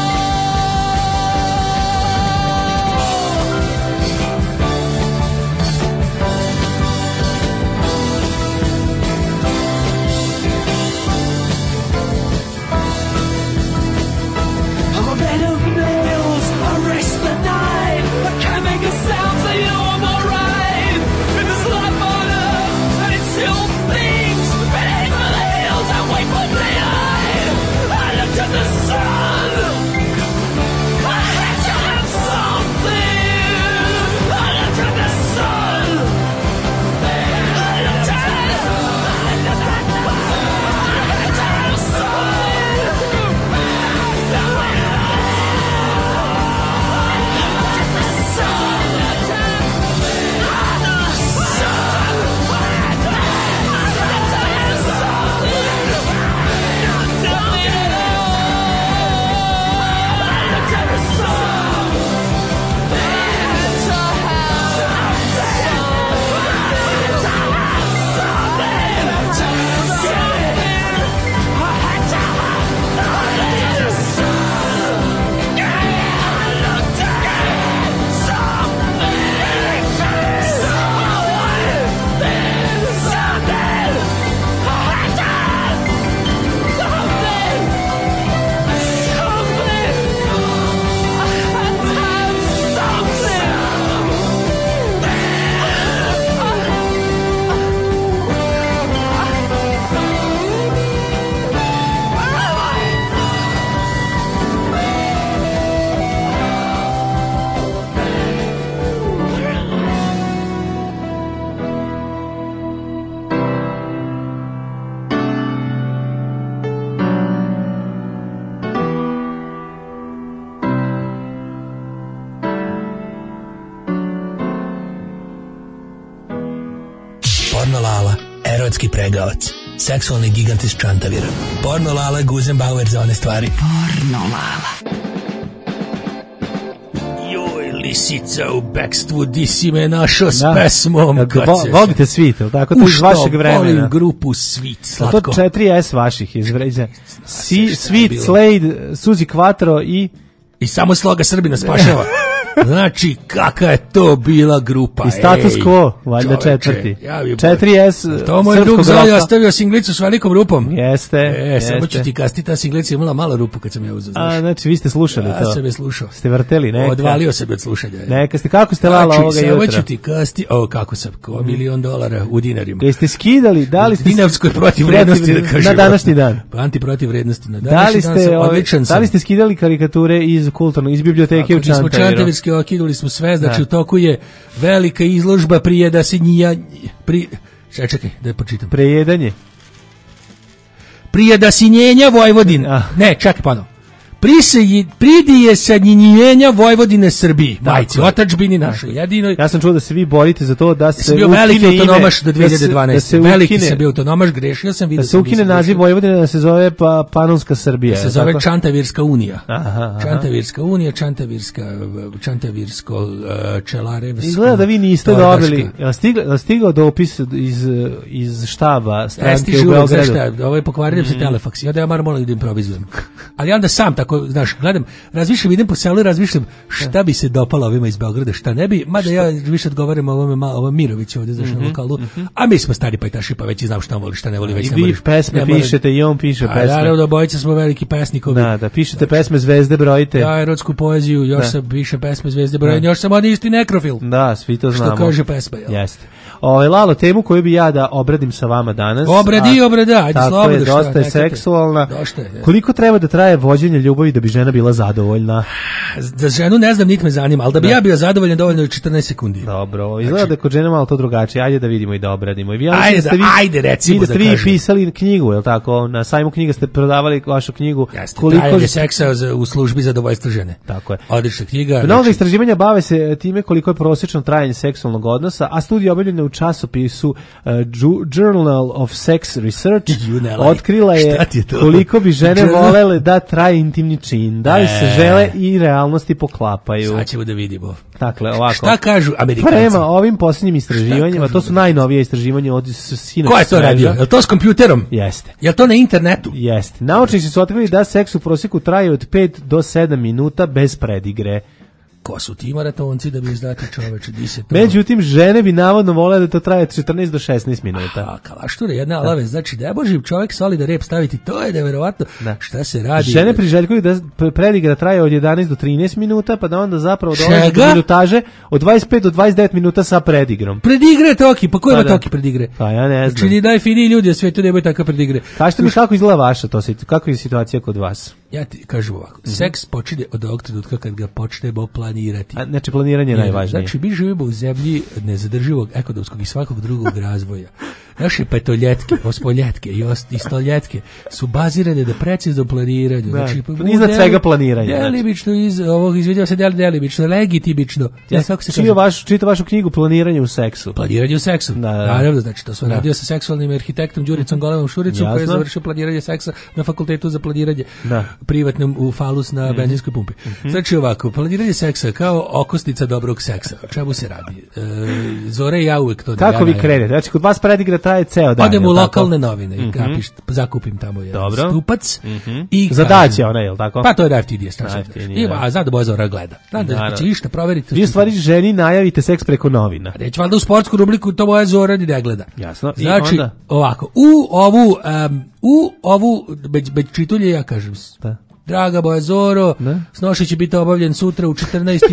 [SPEAKER 8] Porno Lala, erotski pregavac, seksualni gigant iz Čantavira. Porno Lala, Guzenbauer za one stvari.
[SPEAKER 3] Porno Lala.
[SPEAKER 12] Joj, lisica u bekstvu, di si me našao s pesmom.
[SPEAKER 6] Volite Svit, ili tako? To iz vašeg vremena.
[SPEAKER 12] Volim grupu Svit, slatko.
[SPEAKER 6] To 4S vaših izvrđa. Svit, Slade, Suzi Quattro i...
[SPEAKER 12] I samo sloga Srbina spašava. Znači, kakva je to bila grupa.
[SPEAKER 6] I Status Quo, valjda četvrti. 4S
[SPEAKER 12] to moj drug Zoli ostavio singlicu s velikom rupom.
[SPEAKER 6] Jeste.
[SPEAKER 12] Samo ću ti kasti, ta singlica imala malo rupu kad sam je uzeo.
[SPEAKER 6] A, znači, vi ste slušali to.
[SPEAKER 12] Ja sam je slušao.
[SPEAKER 6] Ste vrteli neka.
[SPEAKER 12] Odvalio se od slušanja.
[SPEAKER 6] Neka ste, kako ste lala ovoga jutra?
[SPEAKER 12] Samo ću ti kasti, kako sam, $1 milion u dinarima.
[SPEAKER 6] Jeste skidali, dali ste...
[SPEAKER 12] Dinarskoj protiv vrednosti, da kažem.
[SPEAKER 6] Na današnji dan.
[SPEAKER 12] Pa antiprotiv vrednosti. Na današnji dan sam odličan sam.
[SPEAKER 6] Da li ste skidali karikature iz kulturno, iz biblioteke u Čantaviru?
[SPEAKER 12] Čantavirski okiduli smo sve, znači u toku je velika izložba prije da se čekaj, da počitam.
[SPEAKER 6] Prejedanje.
[SPEAKER 12] Prije da sinjenja Vojvodine. Ne, čekaj ponovo. Pridije sadnjenja Vojvodine Srbiji, majci, otadžbini našoj jedinoj.
[SPEAKER 6] Ja sam čuo da se vi borite za to da se
[SPEAKER 12] bio
[SPEAKER 6] ukine
[SPEAKER 12] veliki autonomaš do 2012.
[SPEAKER 6] Da se
[SPEAKER 12] veliki sam bio autonomaš, grešio sam,
[SPEAKER 6] da se ukine naziv Vojvodine, da se zove Panonska Srbija.
[SPEAKER 12] Da se zove Čantavirska unija.
[SPEAKER 6] Aha.
[SPEAKER 12] Čantavirska unija, Čantavirsko Čelarevsko.
[SPEAKER 6] Izgleda da vi niste dobili. Stigao dopis iz štaba stranke u Beogradu.
[SPEAKER 12] Ovo je pokvario se telefaks. Ja da ja moram da improvizujem. Ali onda sam tako, znaš, gledam, razmišljam, idem po selu i razmišljam šta bi se dopalo ovima iz Beograda, šta ne bi, mada ja više odgovaram ovom Miroviću ovdje, znaš, na lokalu, a mi smo stari pajtaši, pa već i znam šta voli, šta ne voli, već
[SPEAKER 6] ne voli. I vi pesme pišete i on piše pesme.
[SPEAKER 12] Naravno, da obojica smo veliki pesnikovi.
[SPEAKER 6] Da, pišete pesme Zvezde brojite.
[SPEAKER 12] Ja, erotsku poeziju, još sam piše pesme Zvezde brojite, još sam oni isti nekrofil.
[SPEAKER 6] Da, svi to znamo.
[SPEAKER 12] Što kaže pesma, jel?
[SPEAKER 6] Jeste. Lalo, temu koju bi ja da obradim sa vama danas.
[SPEAKER 12] Obradi, ajde slobodno.
[SPEAKER 6] Tako je, dosta je seksualna. Koliko treba da traje vođenje ljubavi da bi žena bila zadovoljna?
[SPEAKER 12] Za ženu ne znam, niti me zanima, ali da bi ja bio zadovoljan dovoljno je 14 sekundi.
[SPEAKER 6] Dobro, izgleda da kod žena malo to drugačije. Ajde da vidimo i da obradimo.
[SPEAKER 12] Ajde, recimo da kažem.
[SPEAKER 6] Vi ste pisali knjigu, je li tako? Na sajmu knjiga ste prodavali vašu knjigu.
[SPEAKER 12] Jeste, trajanje seksa u službi zadovoljstva žene.
[SPEAKER 6] Tako je.
[SPEAKER 12] Odlična knjiga.
[SPEAKER 6] Mnogo istraživanja bave se time koliko je prosječno trajanje seksualnog odnosa, a studija objavljena u časopisu Journal of Sex Research otkrila je koliko bi žene volele da traje intimni čin. Da li se žele i realnosti poklapaju.
[SPEAKER 12] Sad ćemo da vidimo.
[SPEAKER 6] Dakle, ovako.
[SPEAKER 12] Šta kažu Amerikanci?
[SPEAKER 6] Prema ovim posljednjim istraživanjima, to su najnovije istraživanja od sinoć.
[SPEAKER 12] Ko je to radio? Je li to s kompjuterom?
[SPEAKER 6] Jeste.
[SPEAKER 12] Je li to na internetu?
[SPEAKER 6] Jeste. Naučnici su otkrili da seks u prosjeku traje od 5 do 7 minuta bez predigre.
[SPEAKER 12] Ko su ti maratonci da bi izdati čoveče, di se to...
[SPEAKER 6] Međutim, žene bi navodno volele da to traje od 14 do 16 minuta.
[SPEAKER 12] A kalašture, jedna alave, znači da je boživ čovjek soli da rep staviti, to je neverovatno. Šta se radi?
[SPEAKER 6] Žene priželjkuju da predigra traje od 11 do 13 minuta, pa da onda zapravo dolazi do minutaže od 25 do 29 minuta sa predigrom.
[SPEAKER 12] Predigre toki, pa ko ima toki predigre?
[SPEAKER 6] Pa ja ne znam.
[SPEAKER 12] Znači najfiniji ljudi u svijetu nemaju takve predigre.
[SPEAKER 6] Kažete mi kako izgleda vaša to, kako je situacija kod vas?
[SPEAKER 12] Ja ti kažem ovako, seks počinje od ovog trenutka kad ga počnemo planirati.
[SPEAKER 6] Znači planiranje je najvažnije.
[SPEAKER 12] Znači mi živimo u zemlji nezadrživog ekonomskog i svakog drugog razvoja. Naše petoljetke, ospoljetke i stoljetke su bazirane na preciznom planiranju. Znači,
[SPEAKER 6] iznad svega planiranja.
[SPEAKER 12] Delimično iz ovog, izvidio se delimično, legitimično.
[SPEAKER 6] Čita vašu knjigu Planiranje u seksu.
[SPEAKER 12] Planiranje u seksu. Naravno, znači to sam radio sa seksualnim arhitektom Đuricom Golevom Šuricom, koji je završio planiranje seksa na fakultetu za planiranje privatnom u Falus na benzinskoj pumpi. Znači ovako, planiranje seksa kao okosnica dobrog seksa. O čemu se radi? Zore i ja uvek to
[SPEAKER 6] kako vi krenete? Znači kod vas predigra traje ceo dan.
[SPEAKER 12] Odem u lokalne novine i zakupim tamo jedan stupac.
[SPEAKER 6] Zadaće ona, je li tako?
[SPEAKER 12] Pa to je najjeftinije. A znam da moja Zora gleda. Znam da će išta proveriti.
[SPEAKER 6] Vi u stvari ženi najavite seks preko novina.
[SPEAKER 12] Reći valjda u sportsku rubriku to moja Zora ni ne gleda.
[SPEAKER 6] Jasno.
[SPEAKER 12] Znači, ovako, u ovu čitulje ja kažem draga moja Zoro, snošaj će biti obavljen sutra u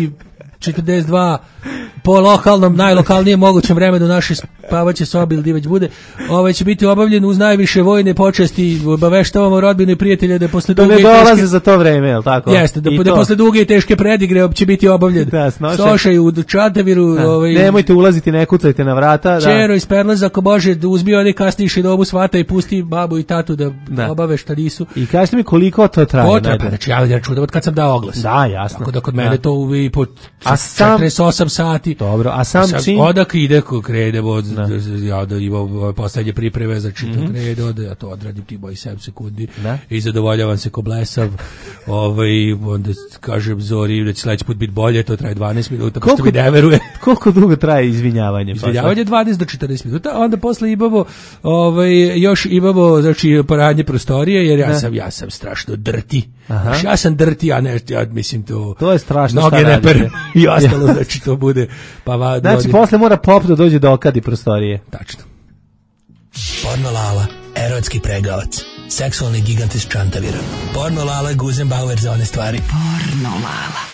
[SPEAKER 12] 14:42 po lokalnom, najlokalnijem mogućem vremenu naše spavaće sobe ili gdje već bude. Će biti obavljen uz najviše vojne počasti. Obaveštavamo rodbine i prijatelje da posle duge
[SPEAKER 6] ne dolaze za to vreme, je li tako?
[SPEAKER 12] Jeste, da posle duge i teške predigre će biti obavljen. Snošaj u Čantaviru.
[SPEAKER 6] Nemojte ulaziti, ne kucajte na vrata.
[SPEAKER 12] Čero iz Perleza, ako može, da uzbio one kasniše dobu svata i pusti babu i tatu da obave šta nisu.
[SPEAKER 6] I kažete mi koliko to traje?
[SPEAKER 12] Znači, ja računam od kad sam dao oglas.
[SPEAKER 6] Da, jasno.
[SPEAKER 12] Tako da kod mene to i po 48 sati.
[SPEAKER 6] Dobro, a sam čin?
[SPEAKER 12] Odak ide ko krenemo od ja da imam poslednje pripreme za čitav kredo, da ja to odradim ti moj 7 sekundi i zadovoljavam se ko blesav. Onda kažem Zori da će sledeći put biti bolje, to traje 12 minuta, pošto mi ne veruje.
[SPEAKER 6] Koliko dugo traje izvinjavanje?
[SPEAKER 12] Izvinjavanje 20 do 40 minuta, onda posle imamo još imamo znači paradnje prostorije, jer ja sam strašno drti. Ja sam drti, a ne, ja mislim to
[SPEAKER 6] je strašno
[SPEAKER 12] noge ne per i ostalo, znači to bude
[SPEAKER 6] znači posle mora pop da dođe do okadi prostorije.
[SPEAKER 12] Tačno.
[SPEAKER 8] Porno Lala, erotski pregavac, seksualni gigant iz Čantavira. Porno Lala, Guzenbauer za one stvari.
[SPEAKER 3] Porno Lala.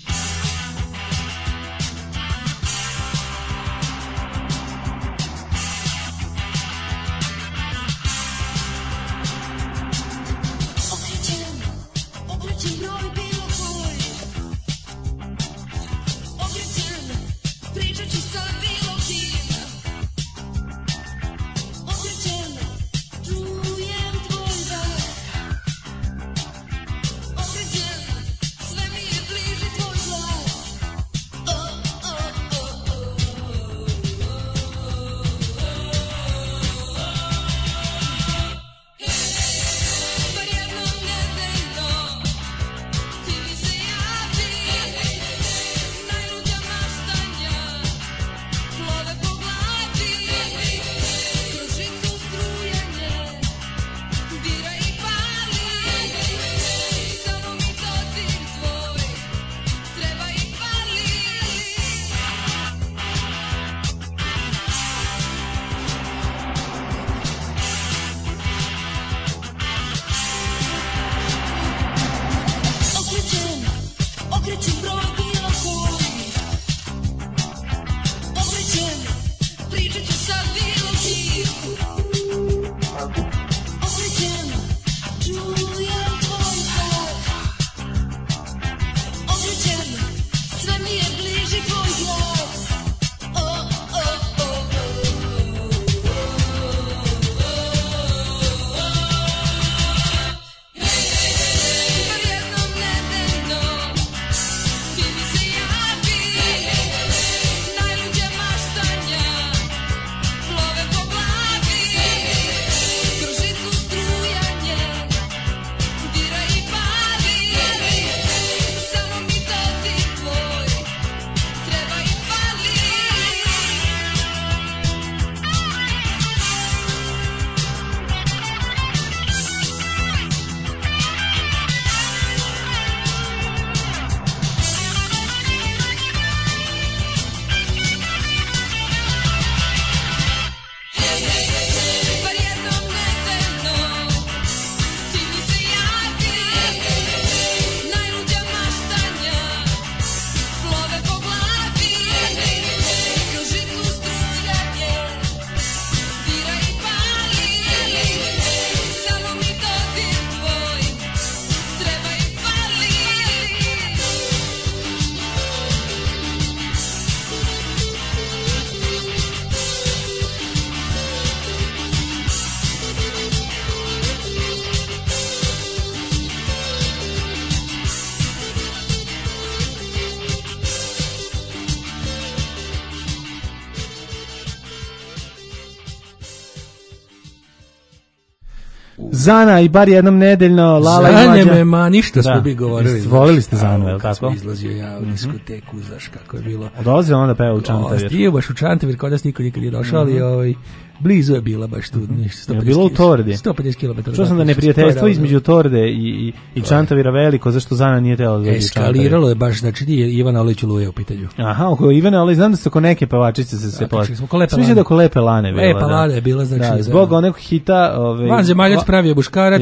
[SPEAKER 6] Zana i bar jednom nedeljno, Lala i Mlađa.
[SPEAKER 12] Zanje me, ma ništa smo bi govorili.
[SPEAKER 6] Volili ste Zanu, je li
[SPEAKER 12] tako?
[SPEAKER 6] Kad
[SPEAKER 12] sam izlazio ja u diskoteku, znaš kako je bilo.
[SPEAKER 6] Odolazio onda peva u Čantavir.
[SPEAKER 12] Stio baš u Čantavir, kod nas niko nikad nije došao, ali blizu je bila baš tu.
[SPEAKER 6] Je bilo u Tordi?
[SPEAKER 12] 150 km.
[SPEAKER 6] Čuo sam da neprijateljstvo između Torde i Čantavira veliko, zašto Zana nije tela da dođe u Čantavir.
[SPEAKER 12] Eskaliralo je baš, znači Ivana Olić Luje u pitanju.
[SPEAKER 6] Aha, oko Ivana Olić, znam da se oko neke pevačice se plaši. Sviđa da oko Lepe Lane bila.
[SPEAKER 12] Lepa Lane je bila, znači.
[SPEAKER 6] Zbog onog hita...
[SPEAKER 12] Vanzemaljac pravio buškarac,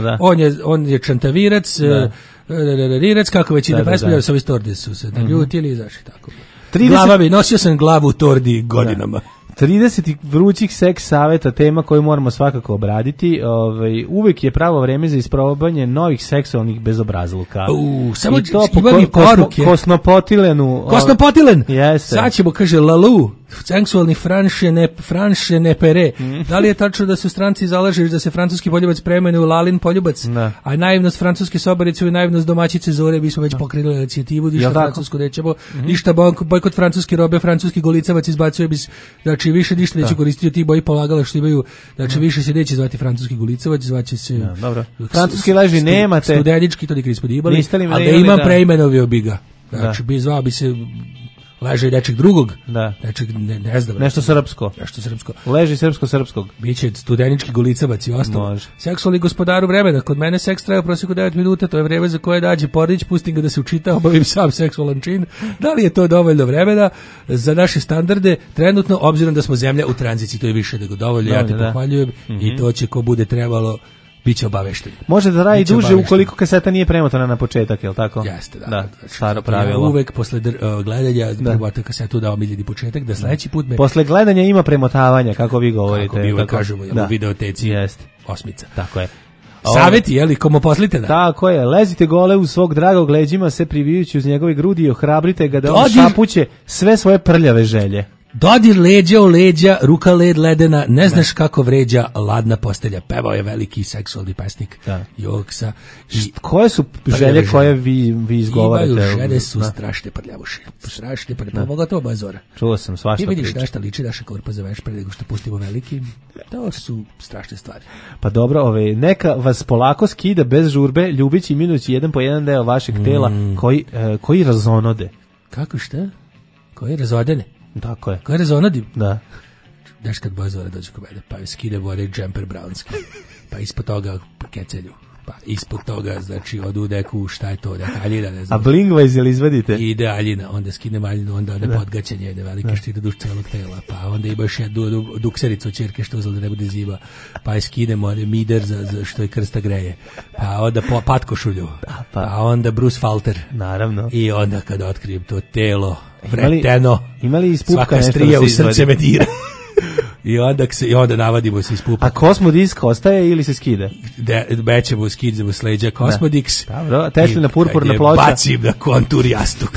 [SPEAKER 12] on je Čantavirac, Rirac, kako već ide pesma, sa ovi Tordi su se naljutili i zaši tako. Nosio sam glavu u Tordi godinama.
[SPEAKER 6] 30 vrućih seks saveta, tema koju moramo svakako obraditi. Uvek je pravo vreme za isprobanje novih seksualnih bezobrazluka.
[SPEAKER 12] Samo
[SPEAKER 6] i to po Kosnopotilenu.
[SPEAKER 12] Kosnopotilen!
[SPEAKER 6] Jeste.
[SPEAKER 12] Sad ćemo, kaže, Lalu. seksualni Franše ne pere. Da li je tačno da se u stranci zalažeš da se francuski poljubac preimenuje u Lalin poljubac? A naivnost francuske sobarice i naivnost domaćice Zore, mi smo već pokrenuli inicijativu, ništa francusku nećemo, ništa bojkot francuske robe, francuski golicavac izbacuje bi, znači više ništa neće koristiti ti boji polagala što imaju, znači više se neće zvati francuski golicavac, zvaće se
[SPEAKER 6] dobro. Francuski leži nemate.
[SPEAKER 12] Studenički, to nikad ispod imali, ali da imam preimenovio bi ga. Znači, bi zvao bi se leže nečeg drugog. Nečeg, ne znam.
[SPEAKER 6] Nešto srpsko. Leži srpskog.
[SPEAKER 12] Biće studenički golicavac i ostalo. Seksualni gospodaru vremena. Kod mene seks traje u prosjeku 9 minuta. To je vreme za koje dađe porodić. Pustim ga da se učita, obavim sam seksualan čin. Da li je to dovoljno vremena za naše standarde? Trenutno, obzirom da smo zemlja u tranziciji, to je više nego dovoljno. Ja te pohvaljujem i to će ko bude trebalo biće obavešten.
[SPEAKER 6] Može da radi duže ukoliko kaseta nije premotana na početak, je li tako?
[SPEAKER 12] Jeste,
[SPEAKER 6] da. Staro pravilo.
[SPEAKER 12] Ja uvek posle gledanja premotam kasetu da omiljeni početak, da sledeći put me...
[SPEAKER 6] Posle gledanja ima premotavanja, kako vi govorite.
[SPEAKER 12] Kako mi uvek kažemo, u videoteci.
[SPEAKER 6] Jeste.
[SPEAKER 12] Osmica.
[SPEAKER 6] Tako je.
[SPEAKER 12] Savjeti, je li, komu poslite da?
[SPEAKER 6] Tako je, lezite gole u svog dragog leđima, se privijući uz njegove grudi i ohrabrite ga da on šapuće sve svoje prljave želje.
[SPEAKER 12] Dodir leđa o leđa, ruka led ledena, ne znaš kako vređa ladna postelja. Pevao je veliki seksualni pesnik Joksa.
[SPEAKER 6] Koje su želje koje vi izgovarate?
[SPEAKER 12] Imaju želje su strašne prljavuše. Strašne prljavuše, pogotovo bazora.
[SPEAKER 6] Čuo sam svašta.
[SPEAKER 12] Ti vidiš nešto liči naša korpa za veš pre nego što pustimo veliki. To su strašne stvari.
[SPEAKER 6] Pa dobro, neka vas polako skida bez žurbe, ljubići i minući jedan po jedan deo vašeg tela koji razonode.
[SPEAKER 12] Kako šta? Koji razodene?
[SPEAKER 6] Tako je.
[SPEAKER 12] Koje rezonadim?
[SPEAKER 6] Da.
[SPEAKER 12] Znaš kad Bozora dođe kod mene, pa skide vode džemper brownski, pa ispod toga kecelju, pa ispod toga, znači, odu neku, šta je to, neka aljina, ne znam.
[SPEAKER 6] A blingvajz ili izvadite?
[SPEAKER 12] Ide aljina, onda skine aljinu, onda podgaćenje, jedne velike što ide duž celog tela, pa onda imaš jednu duksericu od čerke što uzela da ne bude zima, pa skinemo mider za što je krsta greje, pa onda patkošulju, pa onda Bruce Falter.
[SPEAKER 6] Naravno.
[SPEAKER 12] I onda kad otkrijem to telo, vreteno,
[SPEAKER 6] imali ispupka
[SPEAKER 12] svaka strija u srce me dira. I onda navadimo se iz pupa.
[SPEAKER 6] A Kosmodisk ostaje ili se skide?
[SPEAKER 12] Bećemo, skidamo s leđa Kosmodiks.
[SPEAKER 6] Dobro, Teslina purpurna ploča.
[SPEAKER 12] Bacim na kontur jastuk.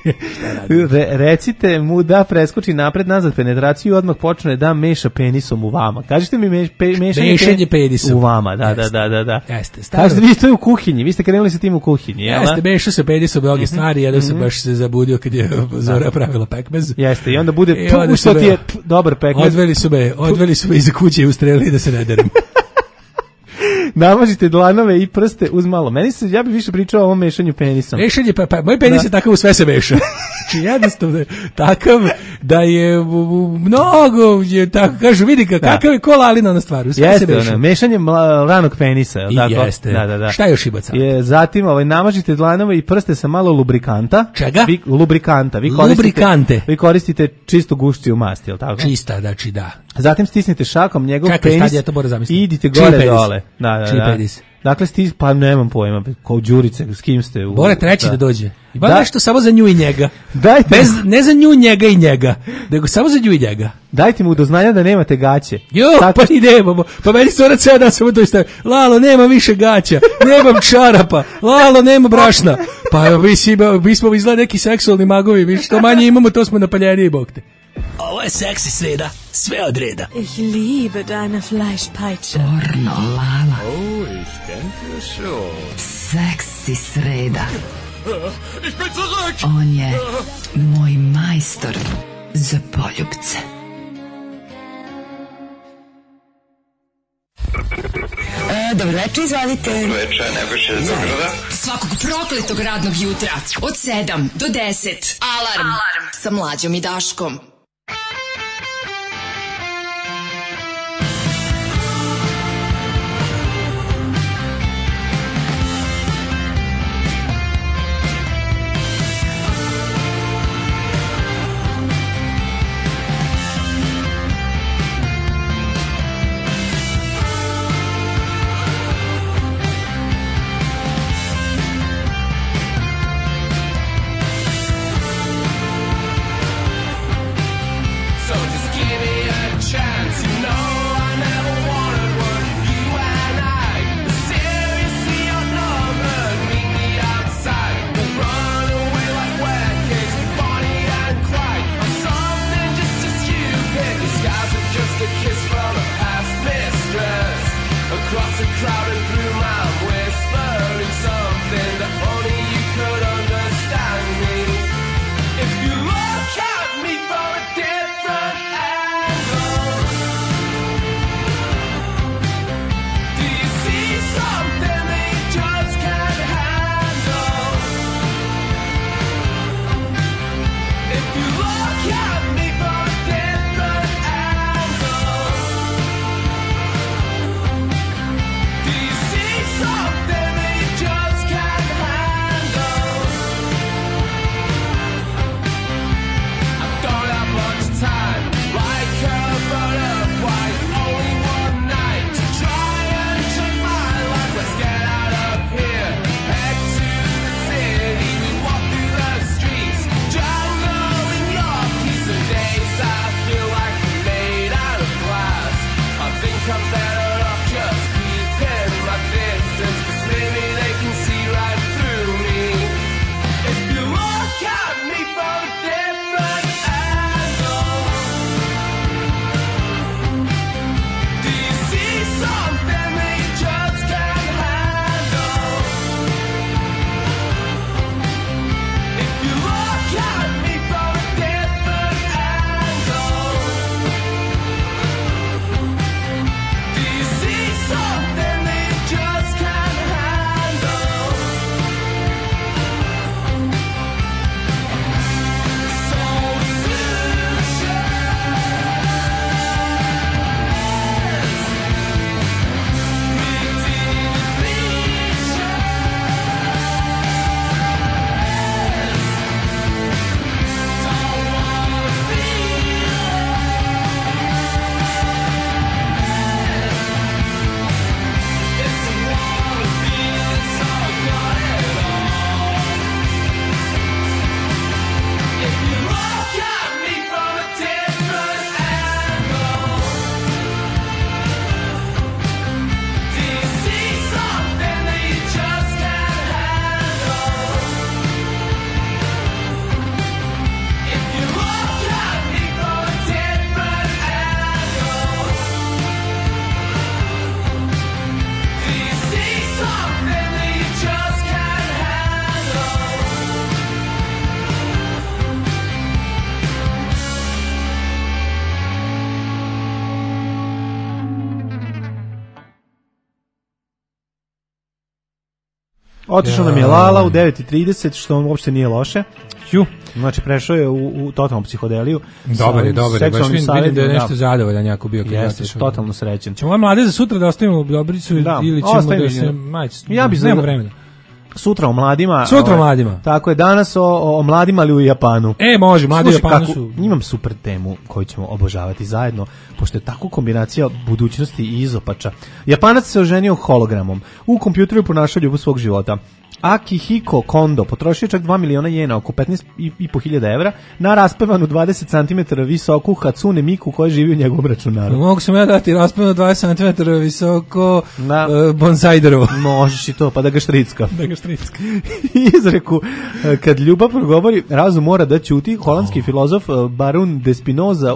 [SPEAKER 6] Recite mu da preskoči napred nazad penetraciju i odmah počne da meša penisom u vama. Kažite mi
[SPEAKER 12] mešanje penisom
[SPEAKER 6] u vama, da.
[SPEAKER 12] Jeste.
[SPEAKER 6] Kažete vi to u kuhinji, vi ste krenuli sa tim u kuhinji, jel?
[SPEAKER 12] Jeste, mešao se penisom mnoge stvari, jednom sam baš se zabudio kad je Zora pravila pekmez.
[SPEAKER 6] Jeste, i onda bude što ti je dobar pekmez.
[SPEAKER 12] Odveli su me iza kuće i ustrelili da se ne derem.
[SPEAKER 6] Namažite dlanove i prste uz malo. Ja bih više pričao o ovom mešanju penisom.
[SPEAKER 12] Mešanje, pa moj penis je takav, u sve se meša. Znači jednostavno je takav da je mnogo, tako kažu, vidi kakav je kola Alina na stvari, u sve se meša.
[SPEAKER 6] Mešanje ranog penisa.
[SPEAKER 12] Jeste. Da. Šta još ima sad?
[SPEAKER 6] Zatim namažite dlanove i prste sa malo lubrikanta.
[SPEAKER 12] Čega?
[SPEAKER 6] Lubrikanta. Vi koristite čistu gušću masti, je li tako?
[SPEAKER 12] Čista, znači da.
[SPEAKER 6] Zatim stisnite šakom njegov penis i idite gore dole. Da. Dakle, pa nemam pojma, kao Đurice, s kim ste?
[SPEAKER 12] Bore treći da dođe. Ima nešto samo za nju i njega. Ne za nju, njega i njega, nego samo za nju i njega.
[SPEAKER 6] Dajte mu do znanja da nemate gaće.
[SPEAKER 12] Pa i nemamo. Pa meni Zora ceo dan samo to istavi. Lalo, nema više gaća, nemam čarapa, Lalo, nema brašna. Pa mi smo izgleda neki seksualni magovi, što manje imamo, to smo napaljeniji, bog te.
[SPEAKER 8] Ovo je seksi sreda, sve od reda.
[SPEAKER 17] Ich liebe deine Fleischpeitsche.
[SPEAKER 3] Pornolala.
[SPEAKER 4] Oh, ich denke schon.
[SPEAKER 3] Seksi sreda.
[SPEAKER 4] Ich bin zurück.
[SPEAKER 3] On je moj majstor za poljubce.
[SPEAKER 11] Dobro večer, izvalite.
[SPEAKER 18] Dobro večer, Nebojša iz Zagrada.
[SPEAKER 11] Svakog prokletog radnog jutra od 7 do 10. Alarm sa Mlađom i Daškom.
[SPEAKER 6] Otišao nam je Lala u 9:30, što uopšte nije loše. Znači, prešao je u totalnu psihodeliju.
[SPEAKER 12] Dobar je. Baš vidim da je nešto zadovoljan jako bio.
[SPEAKER 6] Jeste, totalno srećen.
[SPEAKER 12] Ćemo ove mlade za sutra da ostavimo Dobricu ili ćemo da se...
[SPEAKER 6] Ja bih
[SPEAKER 12] nema vremena.
[SPEAKER 6] Sutra o mladima.
[SPEAKER 12] Tako
[SPEAKER 6] je, danas o mladima, ali u Japanu.
[SPEAKER 12] Može, mladi u Japanu su...
[SPEAKER 6] Imam super temu koju ćemo obožavati zajedno, pošto je tako kombinacija budućnosti i izopača. Japanac se oženio hologramom. U kompjuteru ponašao ljubav svog života. Akihiko Kondo potrošio čak 2 miliona jena, oko 15.500 evra, na raspevanu 20 cm visoku Hatsune Miku koja živi u njegovom računaru.
[SPEAKER 12] Mogu sam ja dati raspevanu 20 cm visoko bonsaiderovo.
[SPEAKER 6] Možeš i to, pa da ga štricka. Izreku, kad ljubav progovori, razum mora da ćuti. Holandski filozof Baruch de Spinoza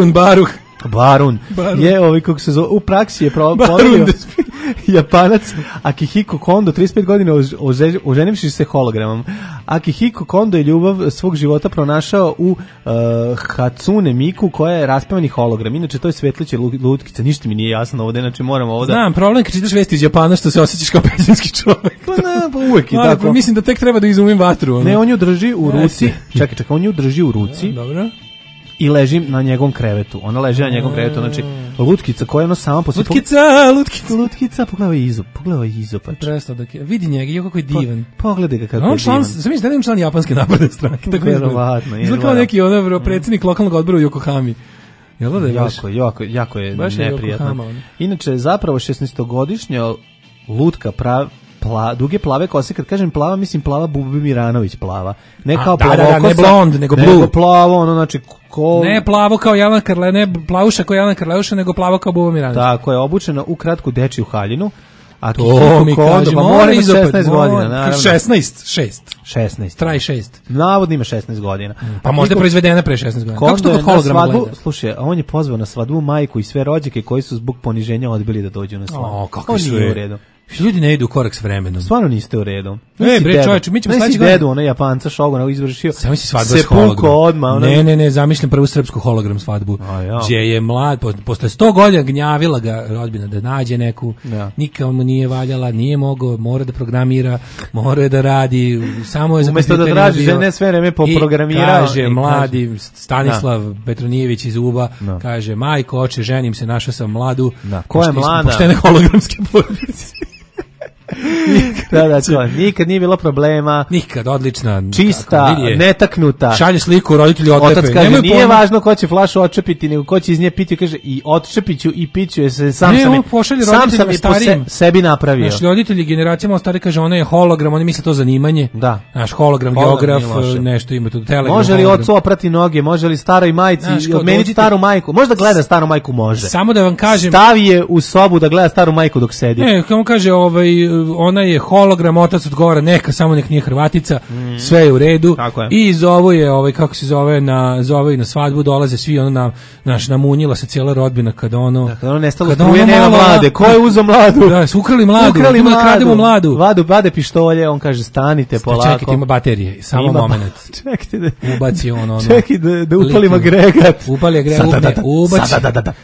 [SPEAKER 6] Barun je kako se zove, u praksi je ponovio Japanac Akihiko Kondo, 35 godina oženivši se hologramom. Akihiko Kondo je ljubav svog života pronašao u Hatsune Miku koja je raspevani hologram. Inače to je svetleće lutkica, ništa mi nije jasno ovde, znači moramo ovde.
[SPEAKER 12] Znam, problem kad čitaš vesti iz Japana što se osjećaš kao pećinski čovjek.
[SPEAKER 6] Pa uvek je tako.
[SPEAKER 12] Mislim da tek treba da izumim vatru.
[SPEAKER 6] Ne, on ju drži u ruci. Čekaj, on ju drži u ruci.
[SPEAKER 12] Dobro.
[SPEAKER 6] I leži na njegovom krevetu. Ona leži na njegovom krevetu, znači lutkica koja je ono sama po sebi. Lutkica, pogledaj izopač.
[SPEAKER 12] Presto da vidi njega, kako je divan.
[SPEAKER 6] Pogledaj ga kako je divan.
[SPEAKER 12] Sam mislim da je član japanske napredne stranke, tako je.
[SPEAKER 6] Verovatno.
[SPEAKER 12] Izgleda kao neki predsjednik lokalnog odbora u Yokohami.
[SPEAKER 6] Jako je neprijatno. Inače, zapravo 16-godišnja lutka duge plave kose, kad kažem plava, mislim plava Bubi Miranović plava. Ne kao plavokosa,
[SPEAKER 12] ne blond, nego blue.
[SPEAKER 6] Nego plavo, ono znači
[SPEAKER 12] ne plavo kao Jelena Karle, ne plavuša kao Jelena Karleuša, nego plavo kao Buba Miranović.
[SPEAKER 6] Tako je, obučena u kratku dečiju haljinu. A
[SPEAKER 12] to mi kaže, mora
[SPEAKER 6] ima 16 godina, naravno.
[SPEAKER 12] 16. Traj 6.
[SPEAKER 6] Navodno ima 16 godina.
[SPEAKER 12] Pa možda je proizvedena pre 16 godina. Kako što kod holograma gleda?
[SPEAKER 6] Slušaj, on je pozvao na svadbu majku i sve rođake koji su zbog poniženja odbili da dođu na svadbu.
[SPEAKER 12] Kako su u redu. Ljudi ne idu u korak s vremenom.
[SPEAKER 6] Stvarno niste u redu.
[SPEAKER 12] Bre, čovječe, mi ćemo sledeći
[SPEAKER 6] dedu, onaj Japanca Šoguna izvršio.
[SPEAKER 12] Samo si svadba s hologram. Ne, zamišljam prvu srpsku hologram svadbu. Gdje je mlad, posle 100 godina gnjavila ga rodbina da nađe neku, nikad mu nije valjala, nije mogao, mora da programira, mora da radi, samo je za
[SPEAKER 6] umesto da traži žene sve vreme poprogramirao.
[SPEAKER 12] Kaže mladi Stanislav Petronijević iz Uba, kaže majko, oče, ženim se, našao sam mladu.
[SPEAKER 6] Ko je mlada?
[SPEAKER 12] Poštene hologramske porodice.
[SPEAKER 6] Nikad nije bilo problema.
[SPEAKER 12] Nikad, odlična.
[SPEAKER 6] Čista, netaknuta.
[SPEAKER 12] Šalje sliku, roditelji otlepe.
[SPEAKER 6] Otac kaže, nije važno ko će flašu odčepiti, nego ko će iz nje piti. Kaže, i odčepiću i piću je se sam sam je sebi napravio.
[SPEAKER 12] Naši roditelji generacijama stari kaže, ona je hologram, oni misle to zanimanje.
[SPEAKER 6] Da.
[SPEAKER 12] Naš hologram, geograf, nešto ima tu telegram.
[SPEAKER 6] Može li ocu oprati noge, može li staroj majci odmeniti staru majku? Možda gleda staru majku, može.
[SPEAKER 12] Samo da vam kažem.
[SPEAKER 6] Stavi je u sobu da gleda staru majku dok sedi.
[SPEAKER 12] Ne, kako kaže, ona je hologram, otac odgovara, neka, samo nek nije Hrvatica, sve je u redu. I zovu je, kako se zove, zove i na svadbu, dolaze svi, namunjila se cijela rodbina kada ono...
[SPEAKER 6] Kada ono nestalo struje, nema mlade. Ko je uzeo mladu?
[SPEAKER 12] Da, su ukrali mladu, krademo mladu.
[SPEAKER 6] Vade pištolje, on kaže, stanite polako.
[SPEAKER 12] Čekajte, ima baterije, samo moment.
[SPEAKER 6] Čekajte da...
[SPEAKER 12] Ubaci ono...
[SPEAKER 6] Čekaj da upalim agregat.
[SPEAKER 12] Upali agregat, ubaci.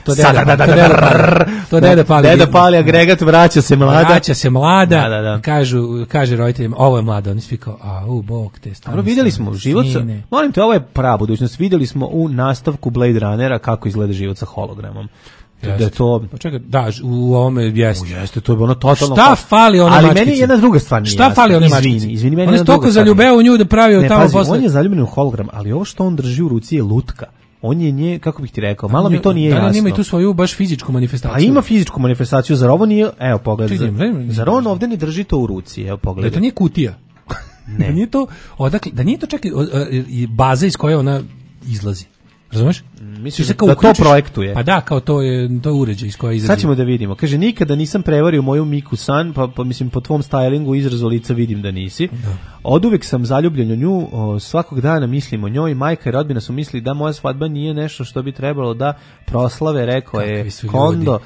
[SPEAKER 12] To deda pali.
[SPEAKER 6] Deda pali agregat, vraća se mlada.
[SPEAKER 12] Kaže roditeljima, ovo je mlada, oni svi kao, bog te stane.
[SPEAKER 6] Vidjeli smo život, molim te, ovo je prava budućnost, vidjeli smo u nastavku Blade Runnera kako izgleda život sa hologramom. Da to...
[SPEAKER 12] Pa čekaj, u ovome jeste.
[SPEAKER 6] To je ono totalno...
[SPEAKER 12] Šta fali one mačkice?
[SPEAKER 6] Ali meni jedna druga stvar nije.
[SPEAKER 12] Šta fali one mačkice?
[SPEAKER 6] Izvini, meni
[SPEAKER 12] on je toliko zaljubeo u nju da pravio tamo posle...
[SPEAKER 6] On je zaljubljen u hologram, ali ovo što on drži u ruci je lutka. On je nje, kako bih ti rekao, malo mi to nije jasno.
[SPEAKER 12] Da, ima i tu svoju baš fizičku manifestaciju.
[SPEAKER 6] A ima fizičku manifestaciju, zar ovo nije, evo pogledaj, zar on ovdje ne drži to u ruci, evo pogledaj.
[SPEAKER 12] Da to nije kutija. Ne. Da nije to, odakle, da nije to čak baza iz koje ona izlazi. Razumeš?
[SPEAKER 6] Mislim da to projektuje.
[SPEAKER 12] Pa da, kao to je uređaj iz koje izlazi.
[SPEAKER 6] Sad ćemo da vidimo. Kaže, nikada nisam prevario moju Miku San, pa mislim po tvom stylingu, izrazu lica vidim da nisi. Da. Oduvek sam zaljubljen u nju, svakog dana mislim o njoj, majka i rodbina su mislili da moja svadba nije nešto što bi trebalo da proslave, rekao je Kondo.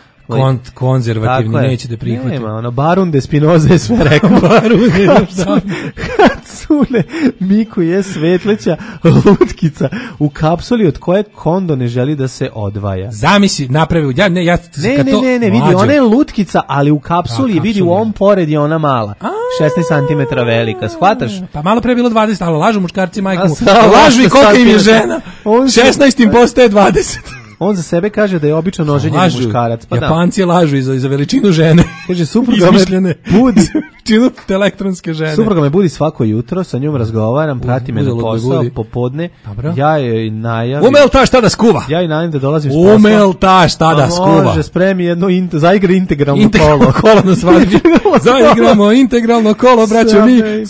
[SPEAKER 12] Konzervativni neće da prihvati.
[SPEAKER 6] Nema, Barun de Spinoza je sve rekao.
[SPEAKER 12] Barun
[SPEAKER 6] Sune Miku je svetleća lutkica u kapsuli od koje kondo ne želi da se odvaja.
[SPEAKER 12] Zamisli, napravio,
[SPEAKER 6] Ne, vidi, ona je lutkica, ali u kapsuli, vidi, u ovom pored je ona mala. 16 cm velika, shvataš?
[SPEAKER 12] Pa malo pre je bilo 20, ali lažu muškarci majku.
[SPEAKER 6] Lažu
[SPEAKER 12] i koliko im je žena. 16 im postaje 20.
[SPEAKER 6] On za sebe kaže da je obično oženjeni muškarac. Pa
[SPEAKER 12] Japanci lažu i za veličinu žene.
[SPEAKER 6] Kaže, supruga me budi.
[SPEAKER 12] Veličinu elektronske žene.
[SPEAKER 6] Supruga me budi svako jutro, sa njom razgovaram, prati me na posao, popodne. Ja joj najavim.
[SPEAKER 12] Umel ta šta da skuva?
[SPEAKER 6] Ja joj najavim da dolazim s posla.
[SPEAKER 12] Umel ta šta da skuva?
[SPEAKER 6] Može, spremi jedno, zaigra integralno
[SPEAKER 12] kolo na svadbi. Zaigramo integralno kolo, braćo mi.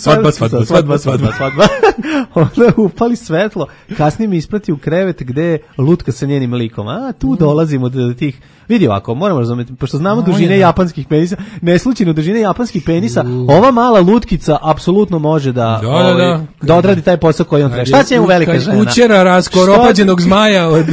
[SPEAKER 12] Svadba.
[SPEAKER 6] Onda upali svetlo, kasnije mi isprati u krevet gde je lutka sa njenim likom. A tu dolazimo do tih. Vidi ovako, moramo razumjeti, pošto znamo dužine japanskih penisa, neslučajno dužine japanskih penisa, ova mala lutkica apsolutno može da odradi taj posao koji on treba. Šta će mu velika žena?
[SPEAKER 12] Učera raskoropađenog zmaja od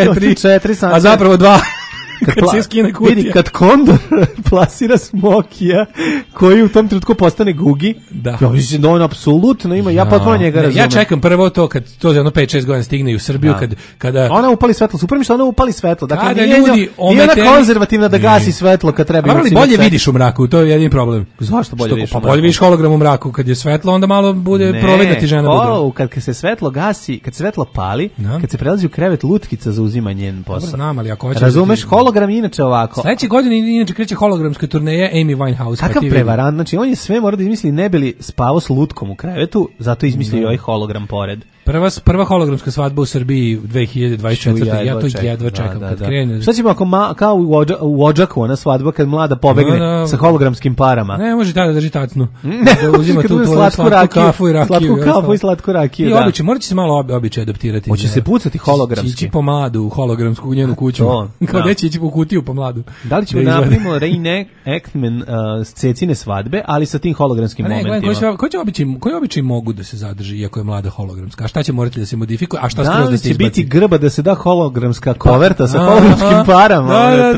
[SPEAKER 12] 4 cm, a zapravo 2. Kad se skine kutija.
[SPEAKER 6] Vidi, kad kondor plasira Smokija, koji u tom trenutku postane Gugi, ja mislim da on apsolutno ima, ja potpuno njega razumem.
[SPEAKER 12] Ja čekam prvo to, kad to za jedno 5-6 godina stigne u Srbiju, kada...
[SPEAKER 6] Ona upali svetlo, super mi što ona upali svetlo, dakle
[SPEAKER 12] nije
[SPEAKER 6] ona konzervativna da gasi svetlo kad treba.
[SPEAKER 12] Ali bolje vidiš u mraku, to je jedini problem.
[SPEAKER 6] Zašto bolje vidiš u mraku?
[SPEAKER 12] Pa bolje vidiš hologram u mraku, kad je svetlo, onda malo bude providna ti žena.
[SPEAKER 6] Ne, kad se svetlo gasi, kad se svetlo pali, kad se prelazi u krevet, lutkica zauzima njen posao.
[SPEAKER 12] Znam, ali ako hoćeš...
[SPEAKER 6] Razumeš, hologram inače ovako.
[SPEAKER 12] Sledeće godine inače kreće hologramska turneja Amy Winehouse.
[SPEAKER 6] Kakav prevarant, znači on je sve mora da izmisli, ne bi li spavao s lutkom u krevetu, zato izmislio i ovaj hologram pored.
[SPEAKER 12] Prva hologramska svadba u Srbiji 2024. Ja to jedva čekam kad krene.
[SPEAKER 6] Šta ćemo ako kao u Odžaku ona svadba kad mlada pobegne sa hologramskim parama?
[SPEAKER 12] Ne, može tada da drži tacnu. Da uzima tu slatku kafu i rakiju.
[SPEAKER 6] Slatku kafu i slatku rakiju,
[SPEAKER 12] da. I običaj, morat će se malo običaj adaptirati.
[SPEAKER 6] Hoće se pucati hologramski.
[SPEAKER 12] Ići po mladu u hologramsku u njenu kuću. Kao neće ići po kutiju po mladu.
[SPEAKER 6] Da li ćemo napravimo reenactment Cecine svadbe, ali sa tim hologramskim momentima?
[SPEAKER 12] Koji običaj mogu da se zadrži iako je mlada hologramska? A šta će morati da se modifikuje, a šta skroz da se
[SPEAKER 6] izbaci? Da li će biti grba da se da hologramska koverta sa hologramskim parama?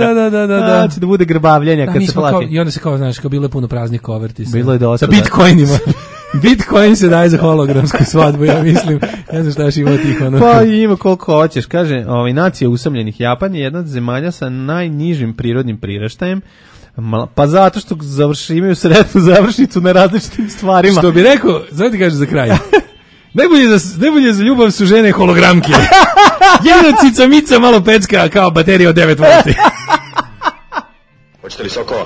[SPEAKER 6] Da. Će da bude grbavljenja kad se plati.
[SPEAKER 12] I onda se kao, znaš, kao bilo je puno praznih koverti
[SPEAKER 6] sa
[SPEAKER 12] bitcoinima. Bitcoin se daje za hologramsku svadbu, ja mislim. Ne znam šta još ima tih ono.
[SPEAKER 6] Pa ima koliko hoćeš. Kaže, nacija usamljenih Japan je jedna od zemalja sa najnižim prirodnim priraštajem. Pa zato što imaju sretnu završnicu na različitim stvarima.
[SPEAKER 12] Što bi rekao, znači kaže za kraj. Najbolje za ljubav su žene hologramke. Jedna cica mica malo pecka kao baterija od 9 volti.
[SPEAKER 18] Hoćete li sokova?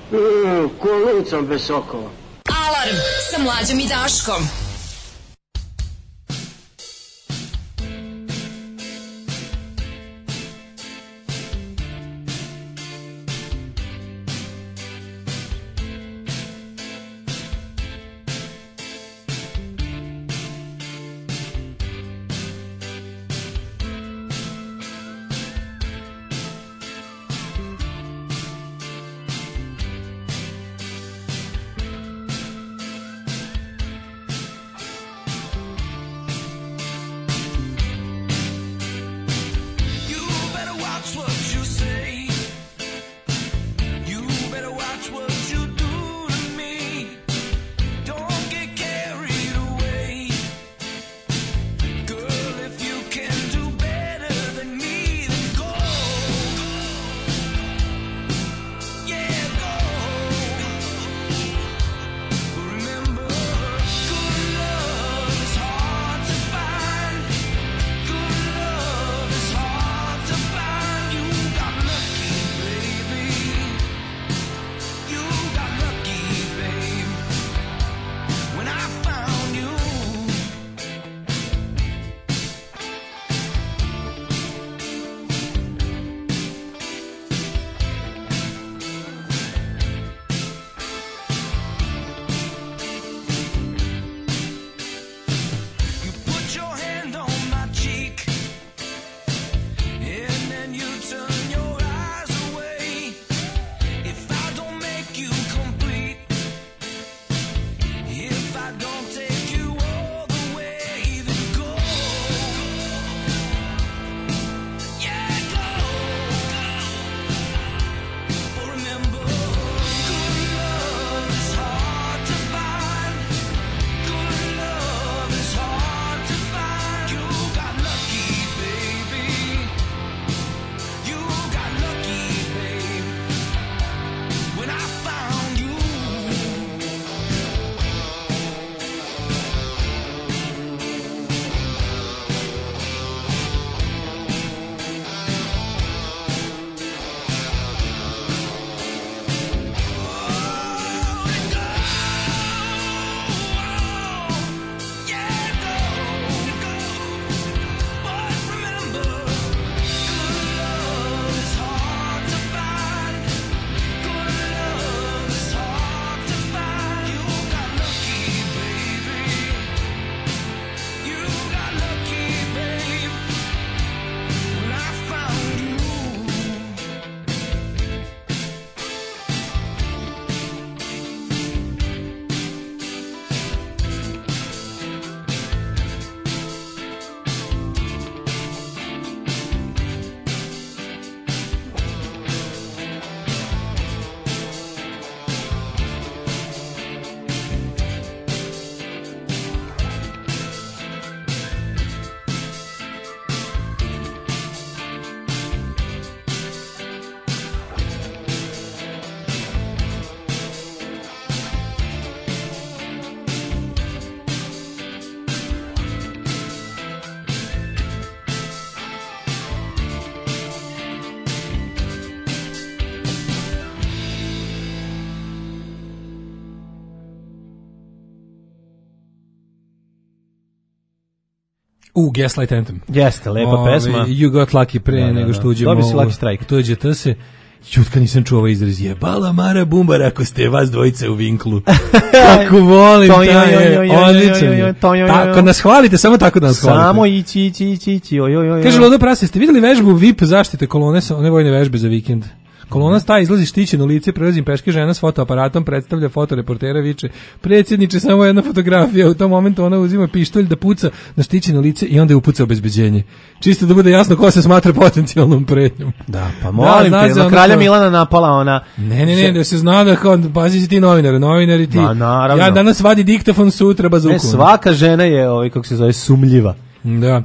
[SPEAKER 2] Kolicom bez sokova.
[SPEAKER 11] Alarm sa Mlađom i Daškom.
[SPEAKER 12] Gaslight Anthem.
[SPEAKER 6] Jeste, lepa pesma.
[SPEAKER 12] You Got Lucky pre nego što uđemo.
[SPEAKER 6] Dobio si Lucky Strike.
[SPEAKER 12] Tuđe se. Jutka nisam čuo ovaj izraz. Jebala Mara Bumbar ako ste vas dvojice u vinklu. Kako volim taj. Odličan. Tako nas hvalite, samo tako da nas hvalite.
[SPEAKER 6] Samo ići.
[SPEAKER 12] Kaže Lodo Prase, ste vidjeli vežbu VIP zaštite kolone sa one vojne vežbe za vikend? Kolona staje, izlazi štićeno lice, prelazim peške, žena s fotoaparatom, predstavlja fotoreportera, viče, predsjedniče, samo jedna fotografija, u tom momentu ona uzima pištolj da puca na štićeno lice i onda je upuca obezbeđenje. Čisto da bude jasno ko se smatra potencijalnom pretnjom.
[SPEAKER 6] Da, pa molim te, kralja Milana napala ona.
[SPEAKER 12] Ne, da se zna da kao, pazi si ti novinari ti. Ja danas vadi diktafon, sutra bazuku.
[SPEAKER 6] Ne, svaka žena je, kako se zove, sumljiva.
[SPEAKER 12] Da.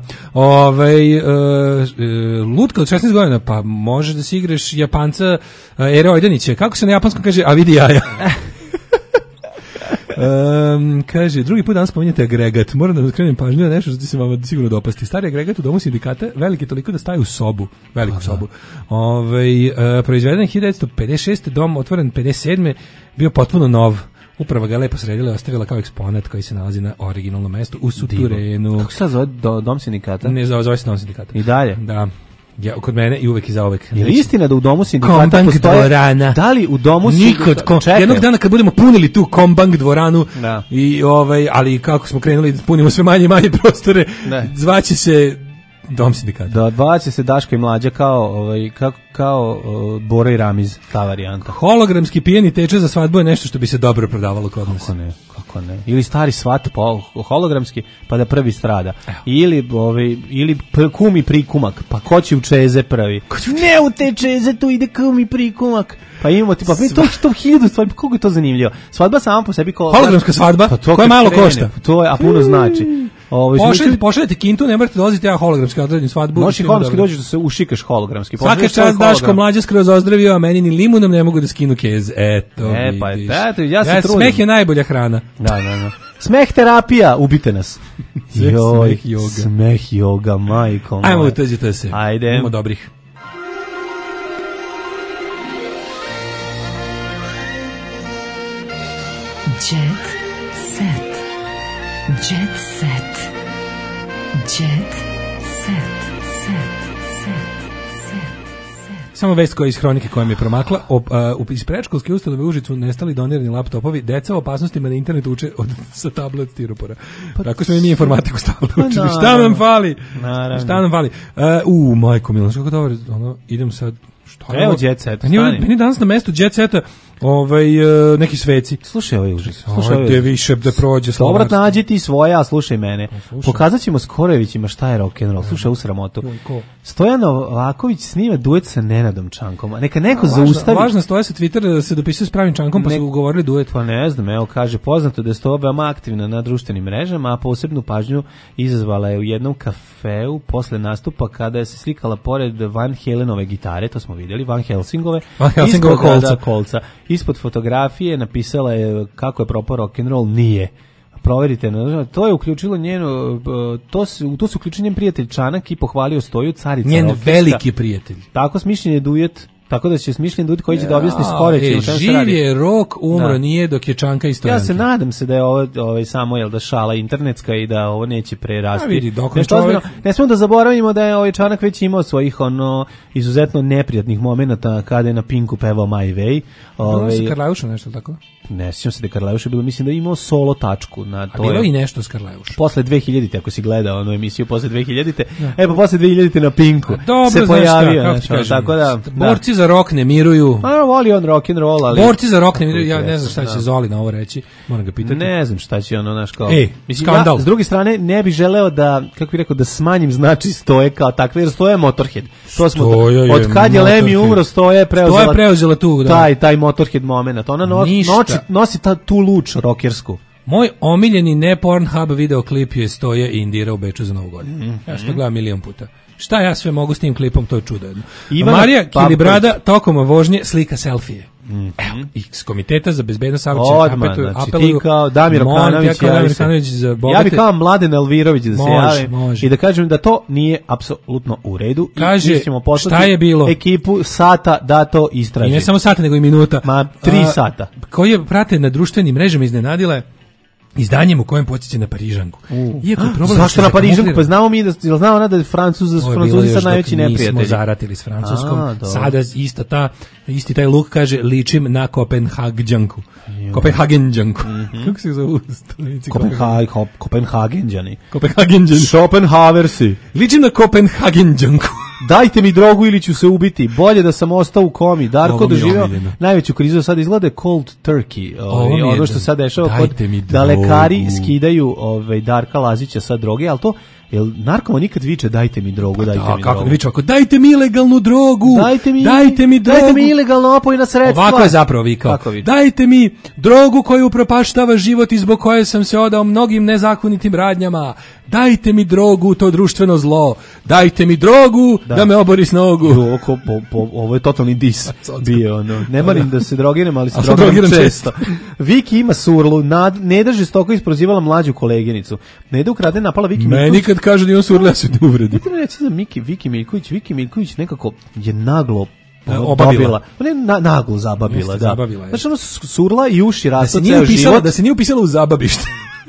[SPEAKER 12] Lutka od 16 godina, pa možeš da si igraš Japanca Ere Ojdanića. Kako se na japanskom kaže, a vidi jaja. Kaže, drugi put danas spominjate agregat. Moram da skrenem pažnju na nešto što ti se vama sigurno dopasti. Stari agregat u domu sindikata, veliki toliko da staje u sobu, veliku sobu. Proizveden 1956. Dom otvoren 57. bio potpuno nov. Uprava ga lepo sredila i ostavila kao eksponat koji se nalazi na originalnom mestu u suturenu.
[SPEAKER 6] Kako se sad zove dom sindikata?
[SPEAKER 12] Ne, zove se dom sindikata.
[SPEAKER 6] I dalje?
[SPEAKER 12] Da. Ja, kod mene i uvek i zauvek.
[SPEAKER 6] Je li istina da u domu sindikata postoje...
[SPEAKER 12] dvorana.
[SPEAKER 6] Da li u domu
[SPEAKER 12] sindikata... Jednog dana kad budemo punili tu Kombank dvoranu, ali kako smo krenuli da punimo sve manje i manje prostore, zvaće se dom sindikata. Da, zvaće se Daško i Mlađa kao Bora i Ramiz, ta varijanta. Hologramski pijeni teče za svadbu je nešto što bi se dobro prodavalo kod nas.
[SPEAKER 6] Kako ne. Ili stari svat hologramski, pa da prvi strada. Ili kum i prikumak, pa ko će u čeze prvi? Ne u te čeze, tu ide kum i prikumak. Pa imamo tipa, to 1000 stvari, pa koliko je to zanimljivo. Svadba sama po sebi
[SPEAKER 12] hologramska svadba, koja malo košta.
[SPEAKER 6] A puno znači.
[SPEAKER 12] Pošaljete kintu, ne morate dolaziti ja hologramski odredim svadbu.
[SPEAKER 6] Možeš i hologramski dođeš da se ušikaš hologramski.
[SPEAKER 12] Svaka čast Daško Mlađa skroz ozdravio, a meni ni limunom ne mogu da skinu kez. Eto, vidiš.
[SPEAKER 6] Ja se trudim.
[SPEAKER 12] Smeh je najbolja hrana.
[SPEAKER 6] Da. Smeh terapija, ubite nas. Smeh joga, majko.
[SPEAKER 12] Ajmo, uteđite se.
[SPEAKER 6] Ajde.
[SPEAKER 12] Imamo dobrih.
[SPEAKER 3] Jet set. Jet set. Jet set.
[SPEAKER 12] Samo vest koja je iz hronike koja mi je promakla. Iz predškolske ustanove u Užicu nestali donirani laptopovi. Deca o opasnostima na internetu uče sa tablet stiropora. Tako smo i mi informatiku stavili učili. Šta nam fali? Majko Milan, kako dobro. Idem sad.
[SPEAKER 6] Evo Jet Set.
[SPEAKER 12] Meni danas na mestu Jet Seta neki sveci.
[SPEAKER 6] Slušaj ovaj užas.
[SPEAKER 12] Gde više da prođe
[SPEAKER 6] Slobrat nađi ti svoje, a slušaj mene. Pokazat ćemo Skorojevićima šta je rock'n'roll. Slušaj u sramotu. Stojan Novaković snima duet sa Nenadom Čankom. Neka neko zaustavi.
[SPEAKER 12] Važno Stoja sa Twittera da se dopisuje s pravim Čankom, pa su ugovorili duet.
[SPEAKER 6] Pa ne znam, evo kaže, poznato da je Stoja veoma aktivna na društvenim mrežama, a posebnu pažnju izazvala je u jednom kafeu posle nastupa kada je se slikala pored Van Halenove gitare, to smo vidjeli, Van Helsingove kolca. Ispod fotografije napisala je kako je propao rock'n'roll, nije. Proverite, to je uključilo njeno, to se uključio njen prijatelj Čanak i pohvalio Stoju, carica
[SPEAKER 12] njen rokerska. Veliki prijatelj.
[SPEAKER 6] Tako smišljen je duet. Tako da će smišljen duet koji će da objasni Skoreći.
[SPEAKER 12] Živ je rok, umro nije dok je Čanka i Stojanka.
[SPEAKER 6] Ja se nadam se da je ovo samo da šala internetska i da ovo neće prerasti. Ne smemo da zaboravimo da je Čanak već imao svojih izuzetno neprijatnih momenata kada je na Pinku pevao My Way.
[SPEAKER 12] Bilo se Karlajuša nešto tako?
[SPEAKER 6] Ne sjećam se da je Karlajuša bilo, mislim da je imao solo tačku. A
[SPEAKER 12] bilo i nešto s Karlajuša.
[SPEAKER 6] Posle 2000-te, ako si gledao onu emisiju posle 2000-te, pa posle 2000-te na Pinku
[SPEAKER 12] se
[SPEAKER 6] pojavio. Tako da,
[SPEAKER 12] borci za rock ne miruju.
[SPEAKER 6] Voli on rock and roll, ali
[SPEAKER 12] borci za rock ne miruju. Ja ne znam šta će Zoli na ovo reći. Moram ga pitati.
[SPEAKER 6] Ne znam šta će naš kao.
[SPEAKER 12] Skandal.
[SPEAKER 6] Ja, s druge strane ne bih želeo da, kako bih rekao, da smanjim znači Stoje kao takve, jer Stoje Motorhead. To smo od kad je Lemmy umro, Stoje
[SPEAKER 12] preuzela tu,
[SPEAKER 6] taj Motorhead momenat. Ona nosi tu luč rokersku.
[SPEAKER 12] Moj omiljeni ne Pornhub videoklip je Stoje i Indira u Beču za Novu godinu. Ja što gledam milion puta. Šta ja sve mogu s tim klipom, to je čudo jedno. Marija Kilibrada tokom vožnje slika selfije. Evo, iz Komiteta za bezbednost saobraćaja apeluju
[SPEAKER 6] Damir Okanović za bogate. Ja bih kao Mladen Elvirović da se javi i da kažem da to nije apsolutno u redu.
[SPEAKER 12] Kaže, šta je bilo?
[SPEAKER 6] Ekipu Sata da to istraži.
[SPEAKER 12] I ne samo sata, nego i minuta.
[SPEAKER 6] 3 sata.
[SPEAKER 12] Koji je prate na društvenim mrežama iznenadile izdanjem u kojem podsjeća na Parižanku. Iako je problem
[SPEAKER 6] zašto na Parižanku? Pa znamo mi znamo ona da je Francuzi sad najveći neprijatelji.
[SPEAKER 12] Mi smo zaratili s Francuskom. Sada isti taj luk kaže ličim na Kopenhagenđanku. Kopenhagenđanku. Kako se zove stolici?
[SPEAKER 6] Kopenhagenđani.
[SPEAKER 12] Schopenhaversi. Ličim na Kopenhagenđanku.
[SPEAKER 6] Dajte mi drogu ili ću se ubiti. Bolje da sam ostao u komi. Darko doživio najveću krizu. Sad izgleda cold turkey. Ono što sad dešava da lekari skidaju Darka Lazića sa droge, ali to jel narkoman nikad viče dajte mi drogu, dajte mi drogu.
[SPEAKER 12] Kako viče, dajte mi ilegalnu drogu, dajte mi drogu.
[SPEAKER 6] Dajte mi ilegalno opojna sredstva.
[SPEAKER 12] Ovako je zapravo vikao. Dajte mi drogu koju upropaštava život i zbog koje sam se odao mnogim nezakonitim radnjama. Dajte mi drogu, to društveno zlo. Dajte mi drogu da me obori s nogu.
[SPEAKER 6] Ovo je totalni dis bio. Ne marim da se drogiram, ali se drogiram često. Viki ima surlu, Neda žestoko isprozivala mlađu koleginicu. Neda ukrade napala Viki Miljković.
[SPEAKER 12] Meni kad kaže da imam surlu, ja se ne uvredi.
[SPEAKER 6] Ne reći za Viki Miljković. Viki Miljković nekako je naglo obabila. Ona je naglo zababila, da. Znači ono surla i uši rastu ceo život.
[SPEAKER 12] Da se nije upisala u zabavište.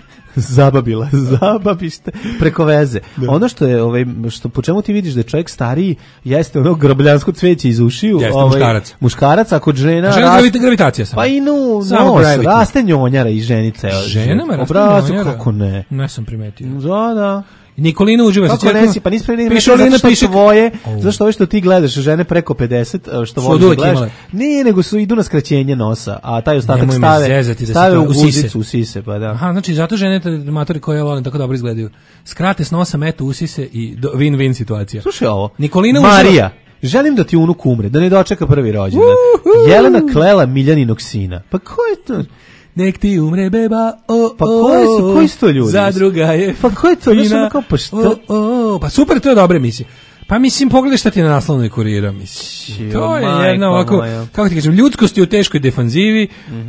[SPEAKER 6] Zababište preko veze. Ono što je što po čemu ti vidiš da je čovjek stariji jeste ono grobljansko cveće iz ušiju, muškarac, a kod žena
[SPEAKER 12] gravitacija samo.
[SPEAKER 6] Pa i nos, raste njonjara i ženice.
[SPEAKER 12] Ženama raste njonjara.
[SPEAKER 6] Kako ne?
[SPEAKER 12] Ne sam primetio.
[SPEAKER 6] Da.
[SPEAKER 12] Nikolina uživa
[SPEAKER 6] se. Kako nesi, pa nisi pre piše tvoje, zašto ove što ti gledaš, žene preko 50, što voliš da gledaš, nije, nego idu na skraćenje nosa, a taj ostatak stave u guzicu, u sise, pa da.
[SPEAKER 12] Aha, znači zato žene matori koje volim tako dobro izgledaju. Skrate s nosa, metu usise i win-win situacija.
[SPEAKER 6] Slušaj ovo,
[SPEAKER 12] Nikolina
[SPEAKER 6] Marija, želim da ti unuk umre, da ne dočeka prvi rođendan. Jelena klela Miljaninog sina. Pa ko je to?
[SPEAKER 12] Nek ti umre beba,
[SPEAKER 6] pa koji su to ljudi?
[SPEAKER 12] Zadruga je.
[SPEAKER 6] Pa ko je to? Pa što?
[SPEAKER 12] Pa super, to je dobra emisija. Pa mislim, pogledaj šta ti na naslovnoj Kurira, mislim. To je jedna ovako, kako ti kažem, ljudskost je u teškoj defanzivi.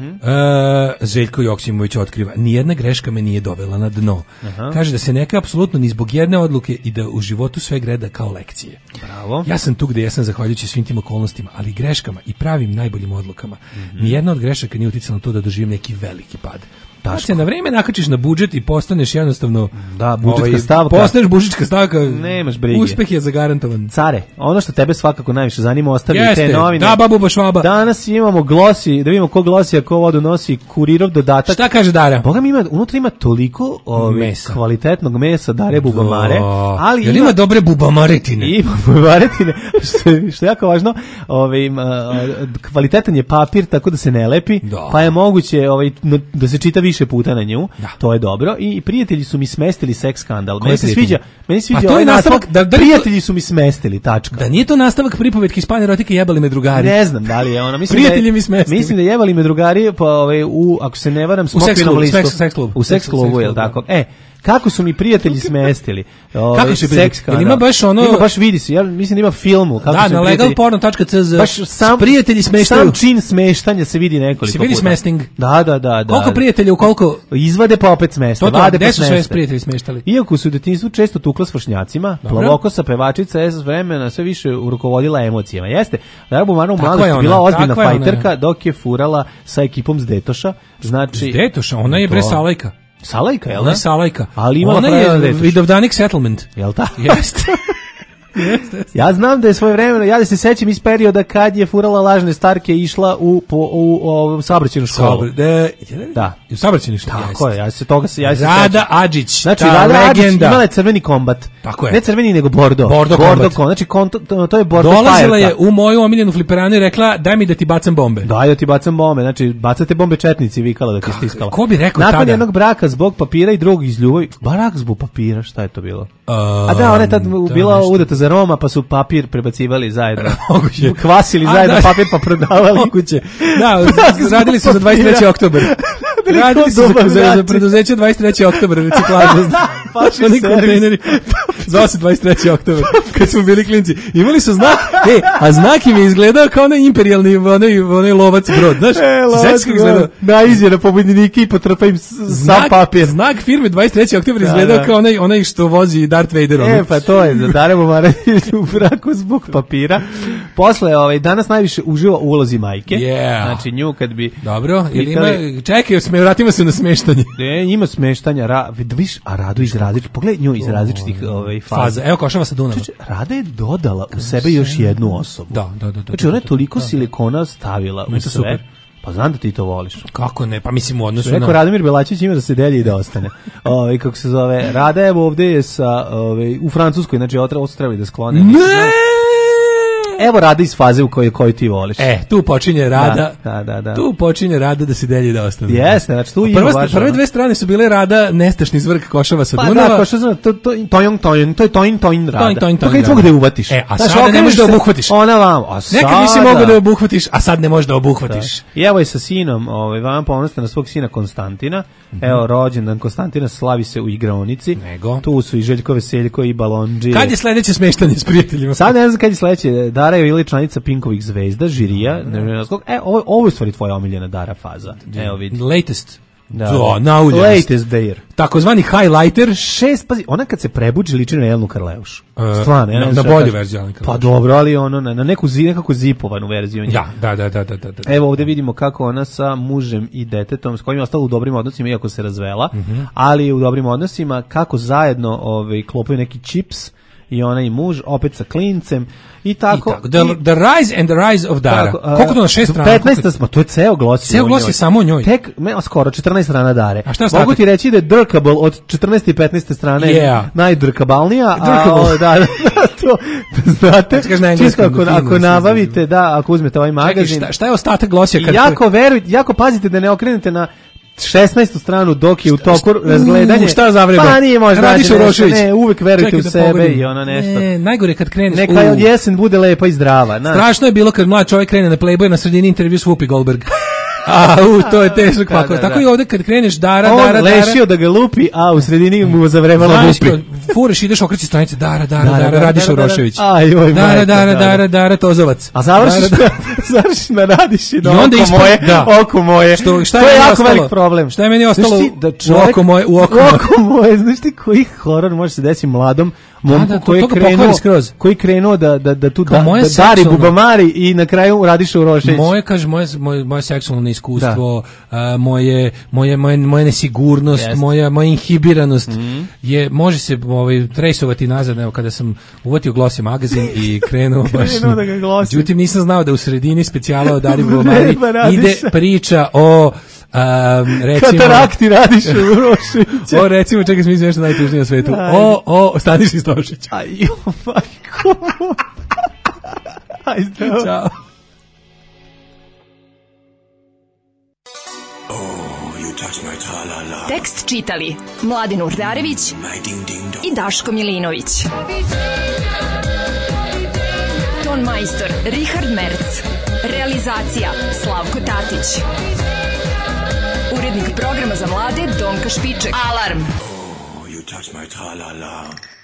[SPEAKER 12] Željko Joksimović otkriva, nijedna greška me nije dovela na dno. Kaže da se neka apsolutno ni zbog jedne odluke i da u životu sve gleda kao lekcije.
[SPEAKER 6] Bravo.
[SPEAKER 12] Ja sam tu gde jesam zahvaljujući svim tim okolnostima, ali greškama i pravim najboljim odlukama. Nijedna od grešaka nije uticala na to da doživim neki veliki pad. Kad se na vreme nakačiš na budžet i postaneš jednostavno
[SPEAKER 6] budžetska stavka.
[SPEAKER 12] Postaneš budžetska stavka.
[SPEAKER 6] Nemaš brige.
[SPEAKER 12] Uspeh je zagarantovan.
[SPEAKER 6] Care, ono što tebe svakako najviše zanima, ostavi te novine.
[SPEAKER 12] Da, babu bašvaba.
[SPEAKER 6] Danas imamo glosi, da vidimo ko glosi, a ko vodu nosi, Kurirov dodatak.
[SPEAKER 12] Šta kaže Dara?
[SPEAKER 6] Boga mi unutra ima toliko kvalitetnog mesa Dare Bubamare, ali
[SPEAKER 12] ima dobre bubamaretine.
[SPEAKER 6] Ima bubamaretine, što je jako važno, kvalitetan je papir tako da se ne lepi, pa je moguće da se čita više puta na nju. To je dobro. I prijatelji su mi smestili seks skandal. Meni se sviđa ovaj nastavak, prijatelji su mi smestili, tačka.
[SPEAKER 12] Da nije to nastavak pripovetke iz Pane erotike jebali me drugari.
[SPEAKER 6] Ne znam da li je ona.
[SPEAKER 12] Prijatelji mi smestili.
[SPEAKER 6] Mislim da jebali me drugari pa ako se ne varam, Smokvinom listu. U seks klubu, je li tako? Kako su mi prijatelji smestili?
[SPEAKER 12] Kako se seks skandal? Ima baš ono,
[SPEAKER 6] ima baš vidi se. Ja mislim da ima filmu kako
[SPEAKER 12] se na legalporno.cz.
[SPEAKER 6] Baš sam
[SPEAKER 12] prijatelji smeštaju.
[SPEAKER 6] Sam čin smeštanja se vidi nekoliko puta.
[SPEAKER 12] Se vidi smesting.
[SPEAKER 6] Da.
[SPEAKER 12] Koliko prijatelja u koliko
[SPEAKER 6] izvade pa opet smeste.
[SPEAKER 12] Vade pa smeste. Gde su prijatelji smeštali?
[SPEAKER 6] Iako su u detinjstvu često tukla s vršnjacima, plavokosa pevačica s vremena sve više rukovodila emocijama. Jeste. Dara Bubamara u mladosti bila ozbiljna fajterka dok je furala sa ekipom z Detoša. Znači
[SPEAKER 12] z Detoša, ona je bre Salajka.
[SPEAKER 6] Salajka, jel da?
[SPEAKER 12] Ona je Salajka.
[SPEAKER 6] Ali ima
[SPEAKER 12] ona je Vidovdanik Settlement.
[SPEAKER 6] Jel tako?
[SPEAKER 12] Jeste.
[SPEAKER 6] Ja znam da je svoje vremena, ja da se sećam iz perioda kad je furala lažne starke išla u saobraćajnu školu.
[SPEAKER 12] Da. U saobraćajnu školu.
[SPEAKER 6] Tako je, ja se toga se
[SPEAKER 12] Rada Adžić,
[SPEAKER 6] znači Rada Adžić imala je crveni kombat.
[SPEAKER 12] Tako je.
[SPEAKER 6] Ne crveni nego bordo.
[SPEAKER 12] Bordo kombat.
[SPEAKER 6] Znači to je bordo.
[SPEAKER 12] Dolazila je u moju omiljenu fliperanu i rekla daj mi da ti bacam bombe.
[SPEAKER 6] Daj da ti bacam bombe, znači bacate bombe četnici, vikala da ti stiskala.
[SPEAKER 12] Ko bi rekao tada?
[SPEAKER 6] Nakon jednog braka zbog papira i drugog iz ljubavi, brak zbog papira, šta je to bilo? A da, ona je tad bila udata za Roma, pa su papir prebacivali zajedno. Kvasili zajedno papir pa prodavali.
[SPEAKER 12] Moguće. Da, radili su za 23. oktober. Radili su za preduzeće 23. oktober reciklaža. Oni kontejneri. Zvao se 23. oktobar, kad smo bili klinci. Imali su znak, a znak im je izgledao kao onaj imperijalni, onaj lovac brod, znaš?
[SPEAKER 6] Naiđe na pobednike i potrpa im sam papir.
[SPEAKER 12] Znak firme 23. oktobar izgledao kao onaj što vozi Darth Vader.
[SPEAKER 6] Pa to je, za Daremo Maranić u braku zbog papira. Posle, danas najviše uživa u ulozi majke. Znači nju kad bi...
[SPEAKER 12] Dobro, ili ima... Čekaj, vratimo se na smeštanje.
[SPEAKER 6] Ima smeštanja, viš, a Radu iz različitih, pogledaj nju iz različitih faza.
[SPEAKER 12] Evo Košava sa Dunava.
[SPEAKER 6] Rada je dodala u sebe još jednu osobu.
[SPEAKER 12] Da.
[SPEAKER 6] Znači ona je toliko silikona stavila u sve. Pa znam da ti to voliš.
[SPEAKER 12] Kako ne, pa mislim u odnosu na...
[SPEAKER 6] Rekao Radomir Belačić ima da se delje i da ostane. Kako se zove, Rada evo ovde je u Francuskoj, znači ovo su trebali da sklone.
[SPEAKER 12] Ne!
[SPEAKER 6] Evo Rada iz faze u kojoj ti voliš.
[SPEAKER 12] Tu počinje Rada.
[SPEAKER 6] Da.
[SPEAKER 12] Tu počinje Rada da se delje i da ostane.
[SPEAKER 6] Jeste, znači tu ima baš.
[SPEAKER 12] Prve dve strane su bile Rada nestašni zvrk Košava sa Dunava.
[SPEAKER 6] Pa da, Košava, to je toin Rada. To kad mogu da je uvatiš.
[SPEAKER 12] A sada ne možeš da obuhvatiš.
[SPEAKER 6] Ona vam, a sada.
[SPEAKER 12] Nekad nisi mogao da obuhvatiš, a sad ne možeš da obuhvatiš.
[SPEAKER 6] I evo je sa sinom, vam ponosite na svog sina Konstantina. Evo, rođendan Konstantina slavi se u igraonici. Tu su i Željko Veseljko i Balondžije.
[SPEAKER 12] Kad je sledeće smeštanje s prijateljima?
[SPEAKER 6] Sad ne znam kad je sledeće. Dara je ili članica Pinkovih zvezda, žirija. Ovo je stvari tvoja omiljena Dara faza. Evo vidi.
[SPEAKER 12] Latest.
[SPEAKER 6] Latest Dare.
[SPEAKER 12] Takozvani highlighter.
[SPEAKER 6] 6, pazi, ona kad se prebuđi liči na Jelenu Karleušu. Stvarno.
[SPEAKER 12] Na bolju verziju Jelenu Karleušu.
[SPEAKER 6] Pa dobro, ali na nekako zipovanu verziju.
[SPEAKER 12] Da.
[SPEAKER 6] Evo ovdje vidimo kako ona sa mužem i detetom, s kojim je ostala u dobrim odnosima, iako se razvela, ali u dobrim odnosima, kako zajedno klopaju neki čips, i ona i muž, opet sa klincem, i tako.
[SPEAKER 12] The Rise and the Rise of Dara. Koliko to na 6 strana?
[SPEAKER 6] 15 smo, to je ceo glos.
[SPEAKER 12] Ceo glos je samo o njoj.
[SPEAKER 6] Skoro 14 strana Dare.
[SPEAKER 12] A šta
[SPEAKER 6] mogu ti reći da je Drkable od 14 i 15 strane najdrkabalnija. To znate. Čisto ako nabavite, ako uzmete ovaj magazin.
[SPEAKER 12] Šta je ostatak glosija?
[SPEAKER 6] Jako pazite da ne okrenete na 16. stranu dok je u toku razgledanje.
[SPEAKER 12] Šta zavreba?
[SPEAKER 6] Pa nije možda Radiš Urošević. Ne, uvek verujte u sebe i ono nešto.
[SPEAKER 12] Najgore kad kreneš.
[SPEAKER 6] Neka od jesen bude lepa i zdrava.
[SPEAKER 12] Strašno je bilo kad mlad čovjek krene na Playboy na sredini intervju s Whoopi Goldberg. To je teško pakao. Tako i ovdje kad kreneš Dara.
[SPEAKER 6] On lešio da ga lupi, a u sredini mu zavremalo Whoopi.
[SPEAKER 12] Fureš, ideš okreći stranice, Dara, Radiš Urošević. Dara, Tozovac.
[SPEAKER 6] A završiš na Radiš i oko moje. To je jako velik problem.
[SPEAKER 12] Šta je meni ostalo u oko moje?
[SPEAKER 6] Znaš ti koji horor može se desiti mladom momku koji krenuo da tu dari bubamari i na kraju Radiša Urošević.
[SPEAKER 12] Moje seksualno neiskustvo, moja nesigurnost, moja inhibiranost može se trejsovati nazad. Evo kada sam uvatio Glossy magazin i krenuo baš. Međutim nisam znao da u sredini specijala o Dari bubamari ide priča o recimo
[SPEAKER 6] katarakti Radiša Uroševića.
[SPEAKER 12] Recimo, čekaj, sam nešto najtužnije na svetu. Staniša Stošić.
[SPEAKER 6] Majko. Ajde.
[SPEAKER 12] Ćao.
[SPEAKER 11] Tekst čitali Mladin Urdarević i Daško Milinović. Ton majstor Richard Merc. Realizacija Slavko Tatić. Urednik programa za mlade Donka Špiček. Alarm!
[SPEAKER 1] You touch my tra-la-la.